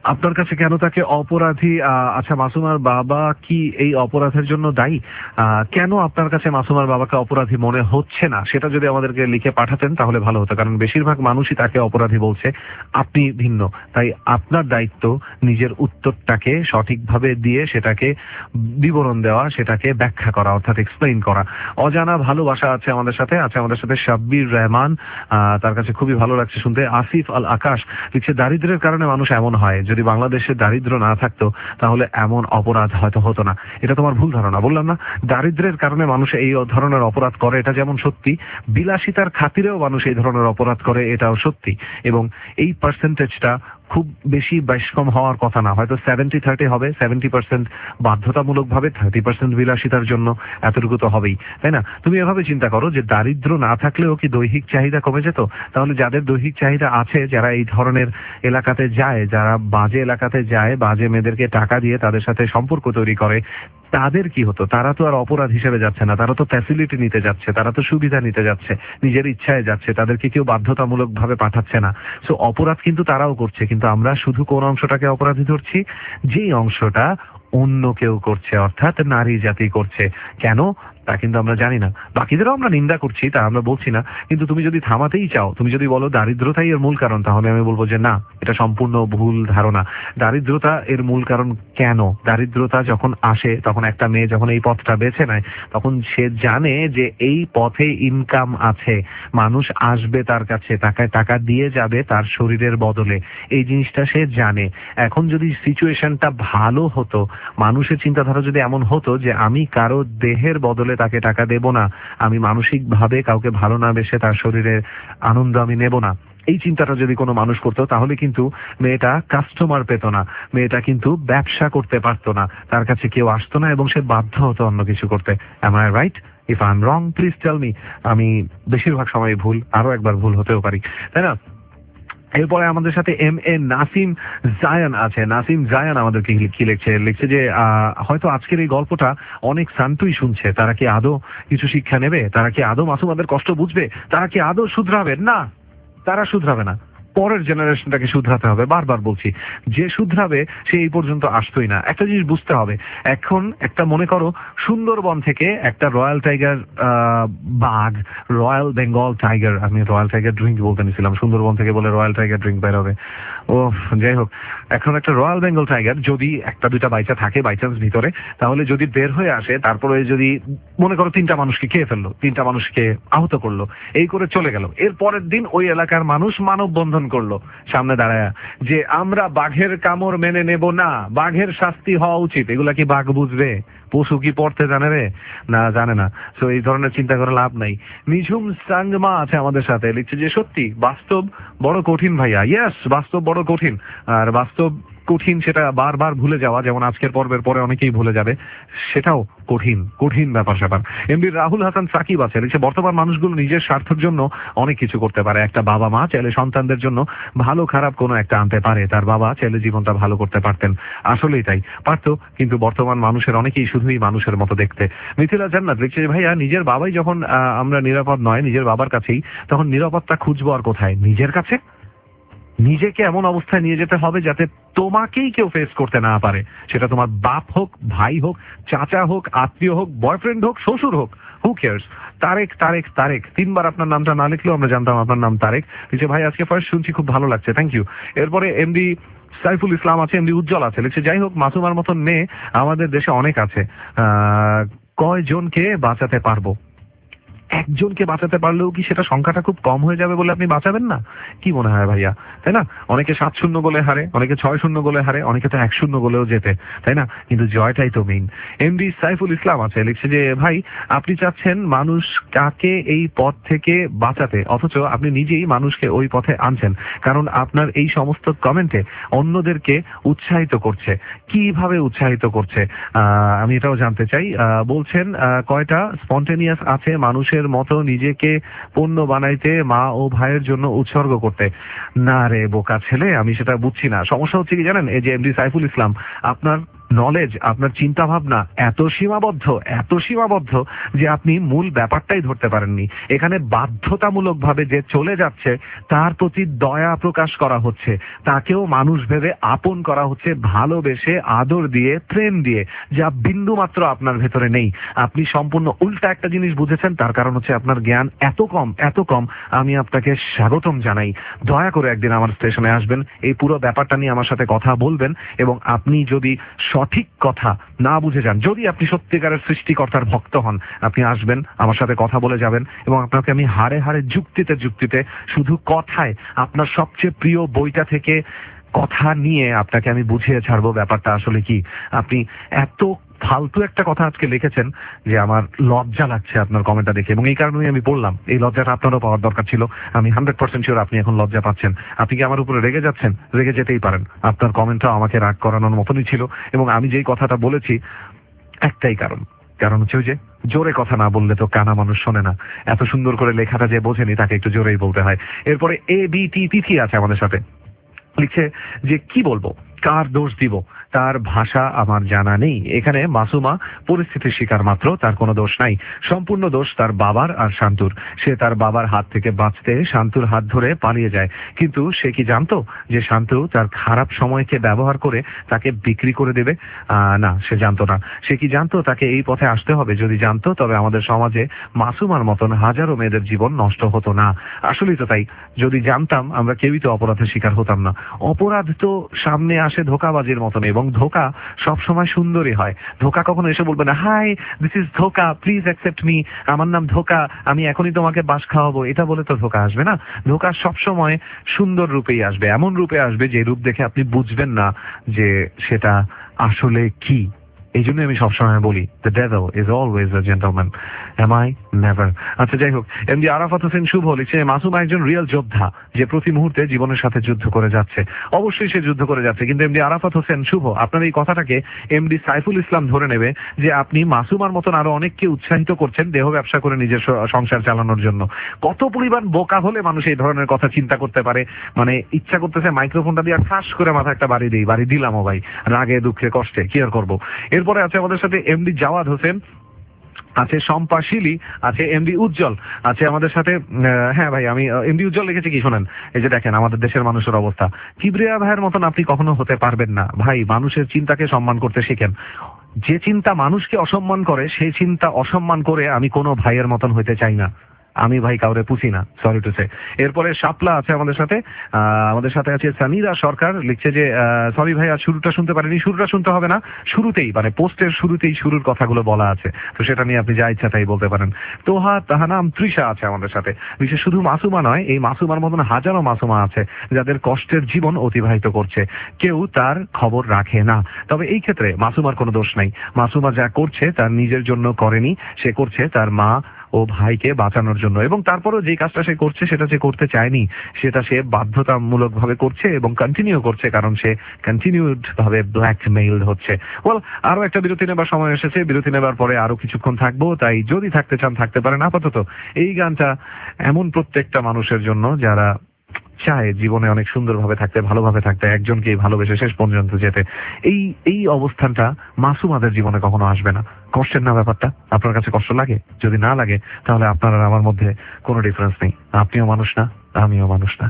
আপনার কাছে কেন তাকে অপরাধী আহ, আচ্ছা মাসুমার বাবা কি এই অপরাধের জন্য দায়ী? আহ, কেন আপনার কাছে মাসুমার বাবাকে অপরাধী মনে হচ্ছে না সেটা যদি আমাদেরকে লিখে পাঠাতেন তাহলে ভালো হতো, কারণ বেশিরভাগ মানুষই তাকে অপরাধী বলছে, আপনি ভিন্ন। তাই আপনার দায়িত্ব নিজের উত্তরটাকে সঠিকভাবে দিয়ে সেটাকে বিবরণ দেওয়া, সেটাকে ব্যাখ্যা করা, অর্থাৎ এক্সপ্লেইন করা। অজানা ভালোবাসা আছে আমাদের সাথে, আছে আমাদের সাথে সাব্বির রহমান, আহ, তার কাছে খুবই ভালো লাগছে শুনতে। আসিফ আল আকাশ লিখছে দারিদ্র্যের কারণে মানুষ এমন হয়, যদি বাংলাদেশে দারিদ্র্য না থাকতো তাহলে এমন অপরাধ হয়তো হতো না। এটা তোমার ভুল ধারণা, বললাম না দারিদ্র্যের কারণে মানুষ এই ধরনের অপরাধ করে, এটা যেমন সত্যি, বিলাসিতার খাতিরেও মানুষ এই ধরনের অপরাধ করে, এটাও সত্যি। এবং এই পার্সেন্টেজটা খুব বেশি বেশ কম হওয়ার কথা না, হয়তো সেভেন্টি থার্টি হবে, সেভেন্টি পার্সেন্ট বাধ্যতামূলক ভাবে, থার্টি পার্সেন্ট বিলাসিতার জন্য, এতটুকু তো হবেই, তাই না? তুমি এভাবে চিন্তা করো যে দারিদ্র না থাকলেও কি দৈহিক চাহিদা কমে যেত? তাহলে যাদের দৈহিক চাহিদা আছে, যারা এই ধরনের এলাকাতে যায়, যারা বাজে এলাকাতে যায়, বাজে মেয়েদেরকে টাকা দিয়ে তাদের সাথে সম্পর্ক তৈরি করে, তাদের কি হতো? তারা তো আর অপরাধ হিসেবে যাচ্ছে না, তারা তো ফ্যাসিলিটি নিতে যাচ্ছে, তারা তো সুবিধা নিতে যাচ্ছে, নিজের ইচ্ছায় যাচ্ছে, তাদেরকে কেউ বাধ্যতামূলক ভাবে পাঠাচ্ছে না। সো অপরাধ কিন্তু তারাও করছে, কিন্তু আমরা শুধু কোন অংশটাকে অপরাধী ধরছি? যেই অংশটা অন্য কেউ করছে, অর্থাৎ নারী জাতি করছে। কেন তা কিন্তু আমরা জানি না। বাকিদেরও আমরা নিন্দা করছি, তা আমরা বলছি না, কিন্তু তুমি যদি থামাতেই চাও, তুমি যদি বলো দারিদ্রতাই এর মূল কারণ, তাহলে আমি বলবো যে না, এটা সম্পূর্ণ ভুল ধারণা। দারিদ্রতা এর মূল কারণ কেন? দারিদ্রতা যখন আসে, তখন একটা মেয়ে যখন এই পথটা বেছে নেয়, তখন সে জানে যে এই পথে ইনকাম আছে, মানুষ আসবে তার কাছে, টাকায় টাকা দিয়ে যাবে তার শরীরের বদলে, এই জিনিসটা সে জানে। এখন যদি সিচুয়েশনটা ভালো হতো, মানুষের চিন্তাধারা যদি এমন হতো যে আমি কারো দেহের বদলে তাকে টাকা দেব না, আমি মানসিক ভাবে কাউকে ভালো না বেসে তার শরীরের আনন্দ আমি নেব না, এই চিন্তাটা যদি কোনো মানুষ করতো, তাহলে কিন্তু মেয়েটা কাস্টমার পেত না, মেয়েটা কিন্তু ব্যবসা করতে পারতো না, তার কাছে কেউ আসতো না এবং সে বাধ্য হতো অন্য কিছু করতে। Am I right? If I'm wrong, please tell me. আমি বেশিরভাগ সময় ভুল, আরো একবার ভুল হতেও পারি, তাই না? এরপরে আমাদের সাথে এম এ নাসিম জায়ান আছে। নাসিম জায়ান আমাদেরকে কি লিখছে? লিখছে যে আহ, হয়তো আজকের এই গল্পটা অনেক শান্তই শুনছে, তারা কি আদৌ কিছু শিক্ষা নেবে? তারা কি আদৌ মাসুমাদের কষ্ট বুঝবে? তারা কি আদৌ শুধরাবে? না, তারা শুধরাবে না, পরের জেনারেশনটাকে শুধরাতে হবে। বারবার বলছি, যে শুধরাবে সে এই পর্যন্ত আসতোই না। একটা জিনিস বুঝতে হবে, এখন একটা মনে করো সুন্দরবন থেকে একটা রয়্যাল টাইগার বাঘ, রয়্যাল বেঙ্গল টাইগার, আমি রয়্যাল টাইগার ড্রিঙ্ক বলতে নিছিলাম, সুন্দরবন থেকে বলে রয়্যাল টাইগার ড্রিঙ্ক বের হবে। ও যাই হোক, এখন একটা রয়্যাল বেঙ্গল টাইগার যদি একটা দুইটা বাইচা থাকে বাই চান্স ভিতরে, তাহলে যদি বের হয়ে আসে, তারপরে যদি মনে করো তিনটা মানুষকে খেয়ে ফেললো, তিনটা মানুষকে আহত করলো, এই করে চলে গেল, এর পরের দিন ওই এলাকার মানুষ মানববন্ধন করলো সামনে দাঁড়ায় যে আমরা বাঘের কামড় মেনে নেব না, বাঘের শাস্তি হওয়া উচিত। এগুলা কি বাঘ বুঝবে? পশু কি পড়তে জানে রে? না, জানে না। তো এই ধরনের চিন্তা করে লাভ নাই। নিঝুম সাংমা আছে আমাদের সাথে, লিখছে যে সত্যি বাস্তব বড় কঠিন ভাইয়া। ইয়েস, বাস্তব বড় কঠিন, আর বাস্তব কঠিন সেটা বারবার ভুলে যাওয়া, যেমন আজকের পর্বের পরে অনেকেই ভুলে যাবে, সেটাও কঠিন কঠিন ব্যাপার স্যাপার। এমবি রাহুল হাসান সাকিব আছে, লিখছে বর্তমান মানুষগুলো নিজের স্বার্থের জন্য অনেক কিছু করতে পারে। একটা বাবা মা চাইলে সন্তানদের জন্য ভালো খারাপ কোনো একটা আনতে পারে, তার বাবা চাইলে জীবনটা ভালো করতে পারতেন, আসলেই তাই পারতো, কিন্তু বর্তমান মানুষের অনেকেই শুধুই মানুষের মতো দেখতে। মিথিলা জান্নাত লিখছে ভাইয়া নিজের বাবাই যখন আমরা নিরাপদ নয় নিজের বাবার কাছেই, তখন নিরাপত্তা খুঁজবো আর কোথায়? নিজের কাছে। নিজেকে এমন অবস্থায় নিয়ে যেতে হবে যাতে তোমাকেই কেউ ফেস করতে না পারে, সেটা তোমার বাপ হোক, ভাই হোক, চাচা হোক, আত্মীয় হোক, বয়ফ্রেন্ড হোক, শ্বশুর হোক, হু কেয়ার্স। তারেক তারেক তারেক তিনবার আপনার নামটা না লিখলেও আমরা জানতাম আপনার নাম তারেক। লিখছে ভাই আজকে ফার্স্ট শুনছি, খুব ভালো লাগছে, থ্যাংক ইউ। এরপরে এমডি সাইফুল ইসলাম আছে, এমডি উজ্জ্বল আছে, লিখছে যাই হোক মাসুমার মতন মেয়ে আমাদের দেশে অনেক আছে, আহ কয়জনকে বাঁচাতে পারবো? একজনকে বাঁচাতে পারলেও কি সেটা সংখ্যাটা খুব কম হয়ে যাবে বলে আপনি বাঁচাবেন না? কি মনে হয় ভাইয়া, তাই না? অনেকে সাত শূন্য গোলে হারে, অনেকে ছয় শূন্য গোলে হারে, অনেকে তো এক শূন্য গোলেও যেতে, তাই না? কিন্তু জয়টাই তো মেইন। এমডি সাইফুল ইসলাম আছে, লিখছে যে ভাই আপনি চাচ্ছেন মানুষ কাকে এই পথ থেকে বাঁচাতে, অথচ আপনি নিজেই মানুষকে ওই পথে আনছেন, কারণ আপনার এই সমস্ত কমেন্টে অন্যদেরকে উৎসাহিত করছে। কিভাবে উৎসাহিত করছে আহ আমি এটাও জানতে চাই। আহ বলছেন আহ কয়টা স্পন্টেনিয়াস আছে মানুষের পণ্যের মতো নিজেকে পণ্য বানাইতে, মা ও ভাইয়ের জন্য উৎসর্গ করতে। না রে বোকা ছেলে, আমি সেটা বুঝছি না। সমস্যা হচ্ছে কি জানেন, এই যে এমডি সাইফুল ইসলাম, আপনার নলেজ, আপনার চিন্তা ভাবনা এত সীমাবদ্ধ, এত সীমাবদ্ধ যে আপনি মূল ব্যাপারটাই ধরতে পারেননি। এখানে বাধ্যতামূলক ভাবে যে চলে যাচ্ছে তার প্রতি দয়া প্রকাশ করা হচ্ছে, তাকেও মানুষ ভেবে আপন করা হচ্ছে, ভালোবেসে আদর দিয়ে প্রেম দিয়ে, যা বিন্দু মাত্র আপনার ভেতরে নেই। আপনি সম্পূর্ণ উল্টা একটা জিনিস বুঝেছেন, তার কারণ হচ্ছে আপনার জ্ঞান এত কম, এত কম। আমি আপনাকে স্বাগতম জানাই। দয়া করে একদিন আমার স্টেশনে আসবেন, এই পুরো ব্যাপারটা নিয়ে আমার সাথে কথা বলবেন, এবং আপনি যদি সঠিক কথা না বুঝে যান, যদি আপনি সত্যিকারের সৃষ্টিকর্তার ভক্ত হন, আপনি আসবেন, আমার সাথে কথা বলে যাবেন, এবং আপনাকে আমি হাড়ে হাড়ে যুক্তিতে যুক্তিতে, শুধু কথায়, আপনার সবচেয়ে প্রিয় বইটা থেকে কথা নিয়ে আপনাকে আমি বুঝিয়ে ছাড়বো ব্যাপারটা আসলে কি। আপনি এত ফালতু একটা কথা আজকে লিখেছেন যে আমার লজ্জা লাগছে আপনার কমেন্টটা দেখে, এবং এই কারণেই আমি বললাম এই লজ্জাটা আপনারও পাওয়ার দরকার ছিল। আমি হান্ড্রেড পার্সেন্ট শিওর আপনি এখন লজ্জা পাচ্ছেন। আপনি কি আমার উপরে রেগে যাচ্ছেন? রেগে যেতেই পারেন, আপনার কমেন্টটাও আমাকে রাগ করানোর মতনই ছিল। এবং আমি যেই কথাটা বলেছি একটাই কারণ, কারণ হচ্ছে ওই যে জোরে কথা না বললে তো কানা মানুষ শোনে না। এত সুন্দর করে লেখাটা যে বোঝেনি তাকে একটু জোরেই বলতে হয়। এরপরে এ বি টি তিথি আছে আমাদের সাথে, লিখছে যে কি বলবো, কার দোষ দিব, তার ভাষা আমার জানা নেই। এখানে মাসুমা পরিস্থিতির শিকার মাত্র, তার কোনো দোষ নাই। সম্পূর্ণ দোষ তার বাবার আর শান্তুর। সে তার বাবার হাত থেকে বাঁচতে শান্তুর হাত ধরে পালিয়ে যায়, কিন্তু সে কি জানতো যে শান্তু তার খারাপ সময়কে ব্যবহার করে তাকে বিক্রি করে দেবে? আহ না, সে জানতো না। সে কি জানতো তাকে এই পথে আসতে হবে? যদি জানতো তবে আমাদের সমাজে মাসুমার মতন হাজারো মেয়েদের জীবন নষ্ট হতো না। আসলেই তো তাই। যদি জানতাম আমরা কেউই তো অপরাধের শিকার হতাম না। অপরাধ তো সামনে আসে ধোকাবাজির মতন, এবং ধোকা সবসময় সুন্দরই হয়। ধোকা কখনো এসে বলবে না, হাই দিস ইজ ধোকা, প্লিজ অ্যাকসেপ্ট মি, আমার নাম ধোকা, আমি এখনই তোমাকে বাস খাওয়াবো, এটা বলে তো ধোকা আসবে না। ধোকা সবসময় সুন্দর রূপেই আসবে, এমন রূপে আসবে যে রূপ দেখে আপনি বুঝবেন না যে সেটা আসলে কি। এই জন্য আমি সবসময় বলি, the devil is always a gentleman, am I never. আচ্ছা যাই হোক, এমডি আরাফাত হোসেন শুভ লিখছে, মাসুম একজন রিয়েল যোদ্ধা যে প্রতি মুহূর্তে জীবনের সাথে যুদ্ধ করে যাচ্ছে। অবশ্যই সে যুদ্ধ করে যাচ্ছে, কিন্তু এমডি আরাফাত হোসেন শুভ আপনার এই কথাটাকে এমডি সাইফুল ইসলাম ধরে নেবে যে আপনি মাসুমার মতন আরো অনেককে উৎসাহিত করছেন দেহ ব্যবসা করে নিজের সংসার চালানোর জন্য। কত পরিমাণ বোকা হলে মানুষ এই ধরনের কথা চিন্তা করতে পারে? মানে ইচ্ছা করতেছে মাইক্রোফোনটা দিয়ে ঠাস করে মাথা একটা বাড়ি দিই, বাড়ি দিলামও ভাই, রাগে দুঃখে কষ্টে, কি আর করবো। এরপরে আছে আমাদের সাথে এমডি জাওয়াদ হোসেন, আছে শম্পা শিলি, আছে এমডি উজ্জ্বল, আছে আমাদের সাথে। হ্যাঁ ভাই, আমি এমডি উজ্জ্বল লিখেছি কি শোনেন, এই যে দেখেন আমাদের দেশের মানুষের অবস্থা। কিবরিয়া ভাইয়ের মতন আপনি কখনো হতে পারবেন না ভাই। মানুষের চিন্তাকে সম্মান করতে শিখেন। যে চিন্তা মানুষকে অসম্মান করে সেই চিন্তা অসম্মান করে আমি কোনো ভাইয়ের মতন হইতে চাই না। আমি ভাই কাউরে পুষি না, সরি টু সে। এরপরে শাপলা আছে আমাদের সাথে, আমাদের সাথে আছে সামিরা সরকার, লিখছে যে সরি ভাই, আর শুরুটা শুনতে পারিনি। শুরুটা শুনতে হবে না, শুরুতেই মানে পোস্টের শুরুতেই শুরুর কথাগুলো বলা আছে, তো সেটা নিয়ে আপনি যা ইচ্ছা তাই বলতে পারেন। তোহা তাহানাম তৃষা আছে আমাদের সাথে, বিশেষ শুধু মাসুমা নয়, এই মাসুমার মতন হাজারো মাসুমা আছে যাদের কষ্টের জীবন অতিবাহিত করছে, কেউ তার খবর রাখে না। তবে এই ক্ষেত্রে মাসুমার কোনো দোষ নাই। মাসুমা যা করছে তার নিজের জন্য করেনি, সে করছে তার মা ও ভাইকে বাঁচানোর জন্য, এবং তারপরও যে কাজটা সে করছে সেটা সে করতে চায়নি, সেটা সে বাধ্যতামূলক ভাবে করছে এবং কন্টিনিউ করছে, কারণ সে কন্টিনিউড ভাবে ব্ল্যাকমেইলড হচ্ছে। ওয়েল, আরো একটা বিরতি নেবার সময় এসেছে, বিরতি নেবার পরে আরো কিছুক্ষণ থাকবো, তাই যদি থাকতে চান থাকতে পারেন। আপাতত এই গানটা এমন প্রত্যেকটা মানুষের জন্য যারা চায় জীবনে অনেক সুন্দরভাবে থাকতে, ভালোভাবে থাকতে, একজনকে ভালোবেসে শেষ পর্যন্ত যেতে। এই এই অবস্থানটা মাসুমাদের জীবনে কখনো আসবে না। কষ্টের না ব্যাপারটা? আপনার কাছে কষ্ট লাগে? যদি না লাগে তাহলে আপনার আর আমার মধ্যে কোনো ডিফারেন্স নেই। আপনিও মানুষ না, আমিও মানুষ না।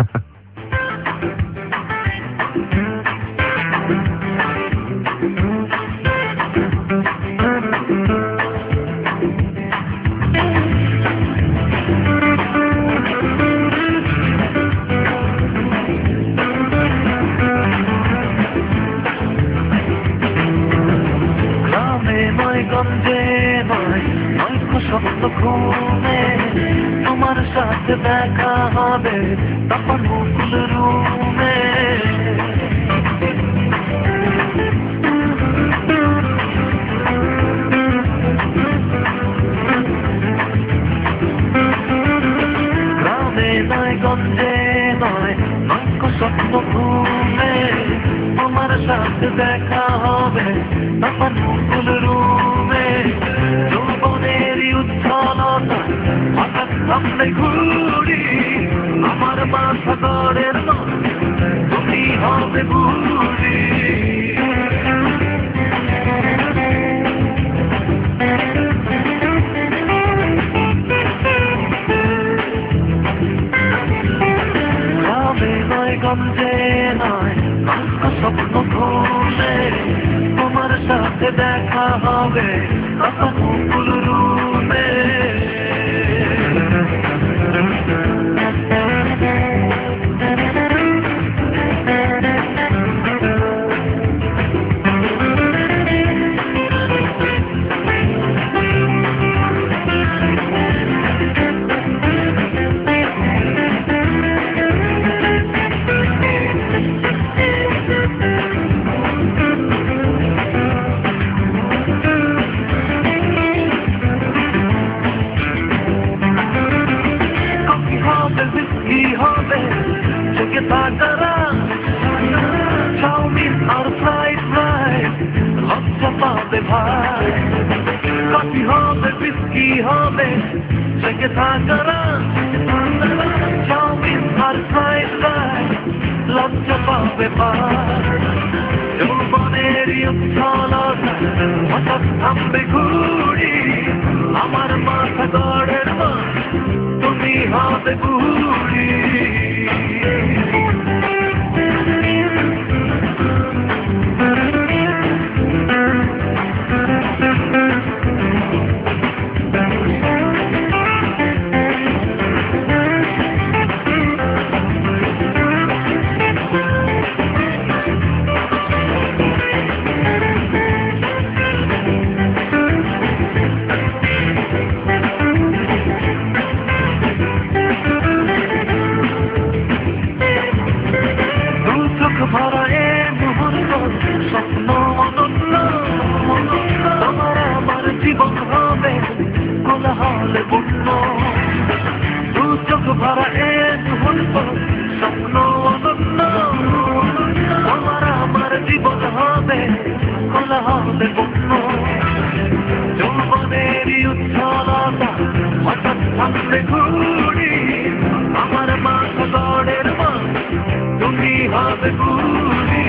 তোমার সাথে দেখা হবে তখন মুকুল রুমে, গ্রামে নয় গঞ্জে নয় নৈক স্বপ্ন ঘুমে, তোমার সাথে দেখা হবে তখন মুকুল রুমে। যৌবনেরই উচ্ছলতা সামনে ঘুরি আমার মাথা গড়ের মন তুমি হবে বুড়ি গ্রামে নয় গঞ্জে নয় আজকে স্বপ্ন ঘুমে তোমার সাথে দেখা হবে মুকুল রুমে চাউমিন আর ফ্রাইড রাইস লজ্জা পাবে ভাই কফি হবে বিস্কি হবে জেগে থাকারা চাউমিন আর ফ্রাইড রাইস লজ্জা পাবে ভাই যৌবনের উচ্ছলতা হঠাৎ থামবে ঘুরি আমার মাথা গড়ের মন তুমি হবে বুড়ি ভরা এ মুহূর্ত স্বপ্ন অনন্য তোমার আমার জীবন হবে কোলাহলে পূর্ণ দু চোখ ভরা এ মুহূর্ত স্বপ্ন অনন্য তোমার আমার জীবন হবে কোলাহলে পূর্ণ যৌবনেরই উচ্ছলতা হঠাৎ থামবে ঘুরি আমার মাথা গড়ের মন তুমি হবে বুড়ি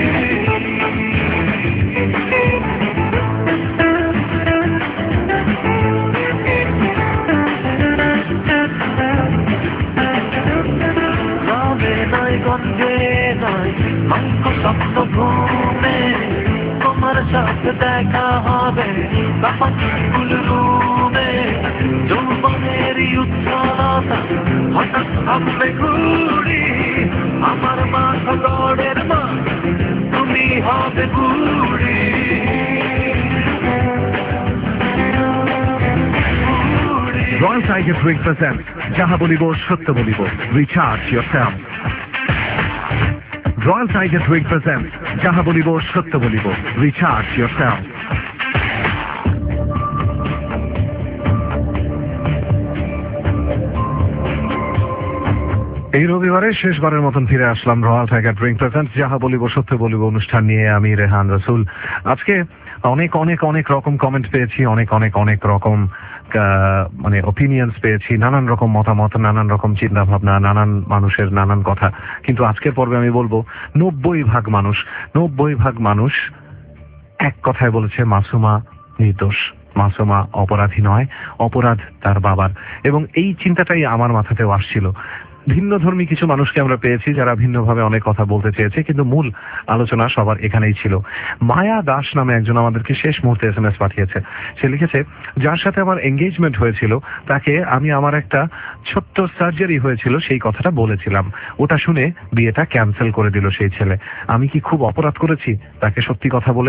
গ্রামে নয় গঞ্জে নয় অঙ্ক স্বপ্ন ঘুমে তোমার সাথে দেখা হবে মুকুল রুমে যৌবনেরই উচ্ছলতা হঠাৎ থামবে ঘুরি আমার মাথা গড়ের মন তুমি হবে বুড়ি রয়্যাল টাইগার ড্রিঙ্ক প্রেজেন্ট যাহা বলিব সত্য বলিব recharge yourself royal tiger drink present যাহা বলিব সত্য বলিব রিচার্জ yourself এই রবিবারে শেষবারের মতন ফিরে আসলাম রয়্যাল টাইগার ড্রিঙ্ক প্রেজেন্ট যাহা বলিব সত্য বলিব অনুষ্ঠান নিয়ে আমি রেহান রসুল আজকে অনেক অনেক অনেক রকম কমেন্ট পেয়েছি অনেক অনেক অনেক রকম মানে ওপিনিয়ন্স পেয়েছি নানান রকম মতামত নানান রকম চিন্তা ভাবনা নানান মানুষের নানান কথা কিন্তু আজকের পর্বে আমি বলবো নব্বই ভাগ মানুষ নব্বই ভাগ মানুষ এক কথায় বলেছে মাসুমা নির্দোষ মাসুমা অপরাধী নয় অপরাধ তার বাবার এবং এই চিন্তাটাই আমার মাথাতেও আসছিল ভিন্ন ধর্মী কিছু মানুষকে আমরা পেয়েছি যারা ভিন্নভাবে অনেক কথা বলতে চেয়েছে কিন্তু মূল আলোচনা সবার এখানেই ছিল মায়া দাস নামে একজন আমাদেরকে শেষ মুহূর্তে এস এম এস পাঠিয়েছে সে লিখেছে যার সাথে আমার এঙ্গেজমেন্ট হয়েছিল তাকে আমি আমার একটা ছোট্ট সার্জারি হয়েছিল সেই কথাটা বলেছিলাম ওটা শুনে বিয়েটা ক্যান্সেল করে দিল সেই ছেলে আমি কি খুব অপরাধ করেছি তাকে সত্যি কথা বলে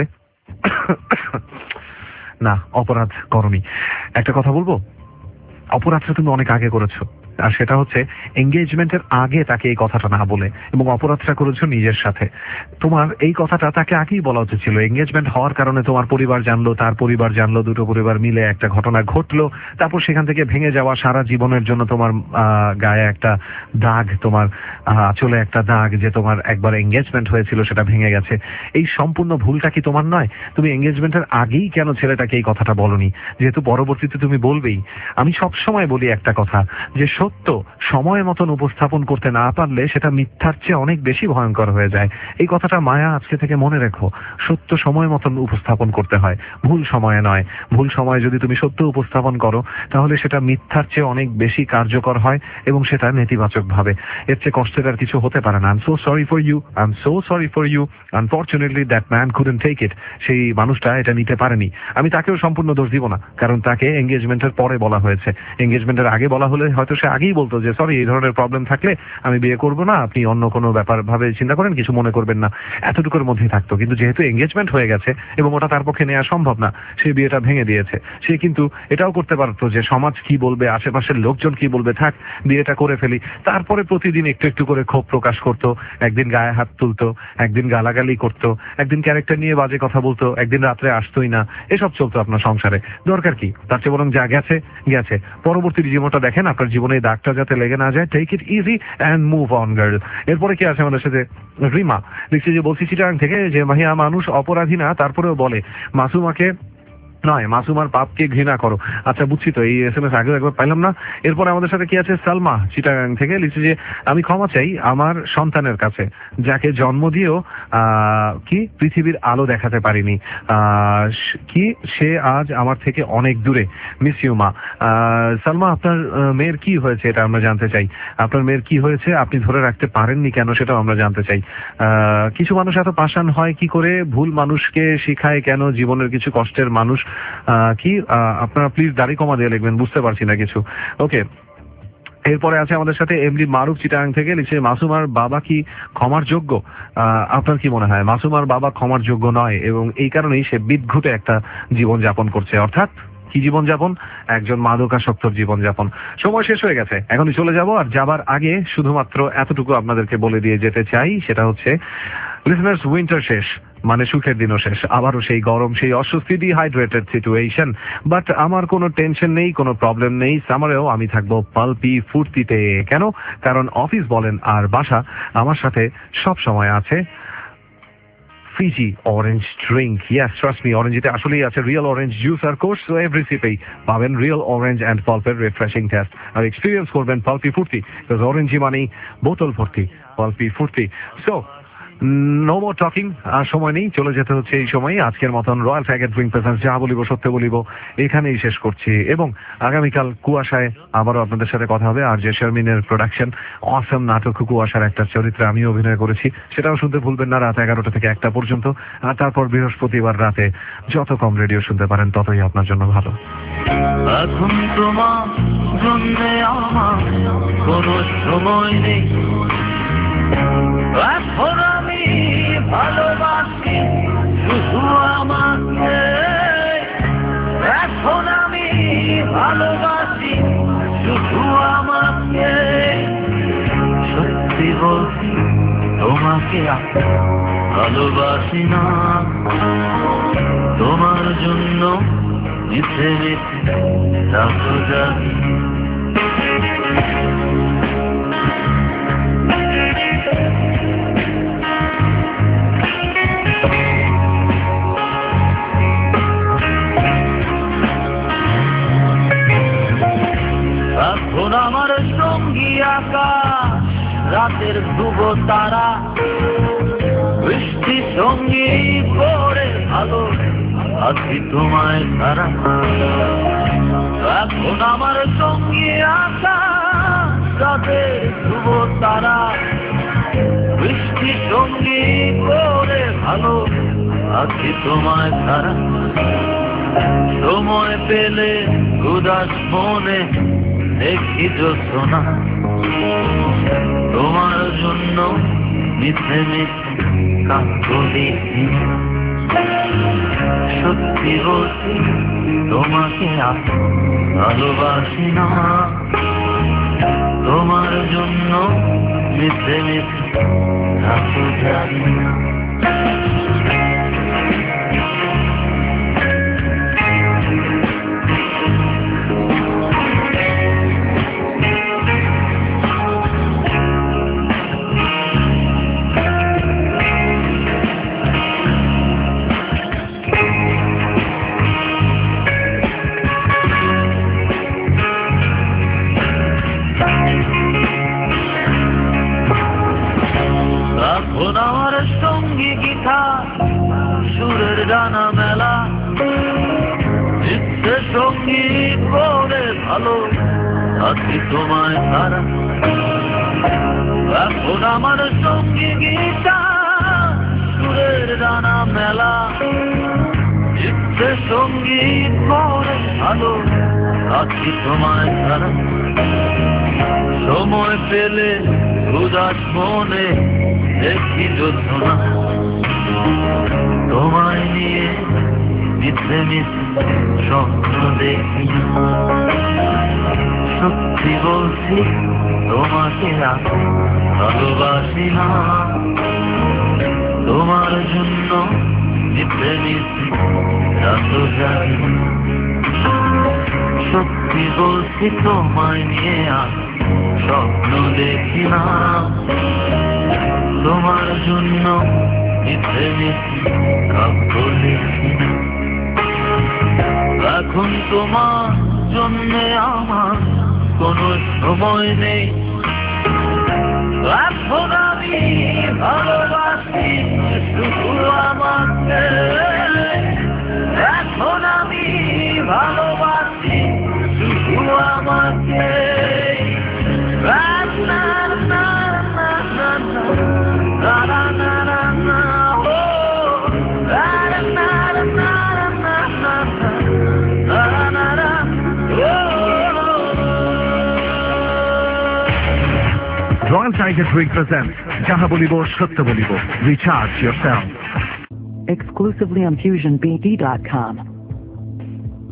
না অপরাধ করনি একটা কথা বলবো অপরাধটা তুমি অনেক আগে করেছো আর সেটা হচ্ছে এঙ্গেজমেন্টের আগে তাকে এই কথাটা না বলে এবং অপরাধটা করেছো নিজের সাথে তোমার এই কথাটা তাকে আগেই বলা উচিত ছিল এঙ্গেজমেন্ট হওয়ার কারণে তোমার পরিবার জানলো তার পরিবার জানলো দুটো পরিবার মিলে একটা ঘটনা ঘটলো তারপর সেখান থেকে ভেঙে যাওয়া সারা জীবনের জন্য তোমার গায়ে একটা দাগ তোমার চলে একটা দাগ যে তোমার একবার এঙ্গেজমেন্ট হয়েছিল সেটা ভেঙে গেছে এই সম্পূর্ণ ভুলটা কি তোমার নয় তুমি এঙ্গেজমেন্টের আগেই কেন ছেলেটাকে এই কথাটা বলনি যেহেতু পরবর্তীতে তুমি বলবেই আমি সব সময় বলি একটা কথা যে সত্য সময় মতন উপস্থাপন করতে না পারলে সেটা মিথ্যার চেয়ে অনেক বেশি ভয়ঙ্কর হয়ে যায়। এই কথাটা মায়া আজকে থেকে মনে রেখো। সত্য সময় মতন উপস্থাপন করতে হয়, ভুল সময়ে নয়। ভুল সময়ে যদি তুমি সত্য উপস্থাপন করো তাহলে সেটা মিথ্যার চেয়ে অনেক বেশি কার্যকর হয় এবং সেটা নেতিবাচক ভাবে। এর চেয়ে কষ্টের আর কিছু হতে পারে না। I am so sorry for you, I am so sorry for you. Unfortunately that man couldn't take it. সেই মানুষটা এটা নিতে পারেনি। আমি তাকেও সম্পূর্ণ দোষ দিব না, কারণ তাকে এঙ্গেজমেন্টের পরে বলা হয়েছে। এঙ্গেজমেন্টের আগে বলা হলে হয়তো সে আগেই বলতো যে সরি, এই ধরনের প্রবলেম থাকলে আমি বিয়ে করবো না, আপনি অন্য কোনো ব্যাপার ভাবে চিন্তা করেন, কিছু মনে করবেন না, এতটুকুর মধ্যেই থাকতো। কিন্তু যেহেতু এঙ্গেজমেন্ট হয়ে গেছে এবং ওটা তার পক্ষে নেওয়া সম্ভব না, সে বিয়েটা ভেঙে দিয়েছে। সে কিন্তু এটাও করতে পারতো যে সমাজ কি বলবে, আশেপাশের লোকজন কি বলবে, থাক বিয়েটা করে ফেলি। তারপরে প্রতিদিন একটু একটু করে ক্ষোভ প্রকাশ করতো, একদিন গায়ে হাত তুলতো, একদিন গালাগালি করতো, একদিন ক্যারেক্টার নিয়ে বাজে কথা বলতো, একদিন রাত্রে আসতোই না। এসব চলতো আপনার সংসারে। দরকার কি? তার চেয়ে বরং যা গেছে গেছে, পরবর্তী জীবনটা দেখেন, আপনার জীবনে এই দাগটা যাতে লেগে না যায়। Take it easy and move on girl. এরপরে কি আছে আমাদের সাথে? রিমা লিখছে যে বলছি চিটাং থেকে যে মাহিয়া মানুষ অপরাধী না, তারপরেও বলে মাসুমাকে নয়, মাসুমার পাপকে ঘৃণা করো। আচ্ছা বুঝছি তো, এই এস এম এস আগেও একবার পাইলাম না। এরপরে আমাদের সাথে কি আছে? সালমা চিটাগাং থেকে লিখছে যে আমি ক্ষমা চাই আমার সন্তানের কাছে, যাকে জন্ম দিয়েও আহ কি পৃথিবীর আলো দেখাতে পারিনি। আহ কি সে আজ আমার থেকে অনেক দূরে। মিস ইউ মা। আহ সালমা, আপনার মেয়ের কি হয়েছে এটা আমরা জানতে চাই। আপনার মেয়ের কি হয়েছে, আপনি ধরে রাখতে পারেননি কেন, সেটাও আমরা জানতে চাই। আহ কিছু মানুষ এত পাষাণ হয় কি করে, ভুল মানুষকে শিখায় কেন, জীবনের কিছু কষ্টের মানুষ কি। আপনারা প্লিজ দাড়ি কমা দিয়ে লিখবেন, বুঝতে পারছি না কিছু। ওকে, এরপরে আছে আমাদের সাথে এমডি মারুফ চিটাং থেকে লিখছে মাসুমার বাবা কি ক্ষমার যোগ্য? আপনার কি মনে হয়? মাসুমার বাবা ক্ষমার যোগ্য নয় এবং এই কারণেই সে বিদঘুটে একটা জীবন যাপন করছে। অর্থাৎ কি জীবন যাপন? একজন মাদকাসক্তর জীবন যাপন। সময় শেষ হয়ে গেছে, এখনই চলে যাব। আর যাবার আগে শুধুমাত্র এতটুকু আপনাদেরকে বলে দিয়ে যেতে চাই, সেটা হচ্ছে লিসনার্স, উইন্টার শেষ মানে সুখের দিনও শেষ। আবারও সেই গরম, সেই অস্বস্তি, ডিহাইড্রেটেড সিচুয়েশন। বাট আমার কোনো টেনশন নেই, কোনো প্রবলেম নেই। সামারেও আমি থাকবো পালপি ফুর্তিতে। কেন? কারণ অফিস বলেন আর বাসা আমার সাথে সব সময় আছে Fiji orange drink. Yes, trust me, orange তে আসলেই আছে real orange juice of course. So every সিপেই পাবেন real orange and pulpের refreshing test আর এক্সপিরিয়েন্স করবেন পালপি ফুর্তি, because orange মানেই বোতল ভর্তি পালপি ফুর্তি। So নো মোর টকিং, আর সময় নেই, চলে যেতে হচ্ছে এই সময়। আজকের মতন রয়্যাল ফ্যাগট ড্রিঙ্ক প্রেজেন্স যা বলিব সত্য বলিব এখানেই শেষ করছি, এবং আগামীকাল কুয়াশায় আবারও আপনাদের সাথে কথা হবে। আর যে শারমিনের প্রোডাকশন অসম নাটক কুয়াশার একটা চরিত্রে আমি অভিনয় করেছি, সেটাও শুনতে ভুলবেন না রাত এগারোটা থেকে একটা পর্যন্ত। আর তারপর বৃহস্পতিবার রাতে যত কম রেডিও শুনতে পারেন ততই আপনার জন্য ভালো। এখন তোমার জন্য আমার কোনো সময় নেই, এখন আমি ভালোবাসি শুধু আমাকে, এখন আমি ভালোবাসি শুধু আমাকে। সত্যি বলছি তোমাকে ভালোবাসি না, তোমার জন্য মিথ্যে মিথ্যে রাখো জানি। এখন আমার সঙ্গী আকাশ, রাতের ধ্রুব তারা, বৃষ্টি সঙ্গী করে ভালো আছি তোমায় তারা। এখন আমার সঙ্গী আকাশ, রাতের ধ্রুব তারা, বৃষ্টি সঙ্গী করে ভালো আছি তোমায় তারা। সময় পেলে উদাস মনে দেখি জোছনা, তোমার জন্য মিথ্যে মিথ্যে কাকলি। সত্যি বলছি তোমাকে ভালোবাসি না, তোমার জন্য মিথ্যে মিথ্যে কাকু জানি না। ডানা মেলা ইচ্ছে সঙ্গীত করে ভালো আছি তোমায় তারা এখন আমার সঙ্গী গীতা সুরের ডানা মেলা ইচ্ছে সঙ্গীত করে ভালো আছি তোমায় তারা সময় পেলে উদাস মনে দেখি যোজনা তোমায় নিয়ে মিথ্যে মিথ্যে স্বপ্ন দেখি সত্যি বলছি তোমাকে আমি ভালোবাসি না তোমার জন্য মিথ্যে মিথ্যে রাত জানি সত্যি বলছি তোমায় নিয়ে আমি স্বপ্ন দেখি না তোমার জন্য মিথ্যে মিথ্যে কাব্য লিখি না এখন তোমার জন্য আমার কোনো সময় নেই এখন আমি ভালোবাসি শুধু আমাকে এখন আমি ভালোবাসি শুধু আমাকে Royal Tiger Drink presents Jaha Bolibo Sattya Bolibo. Recharge yourself. Exclusively on fusion b d dot com.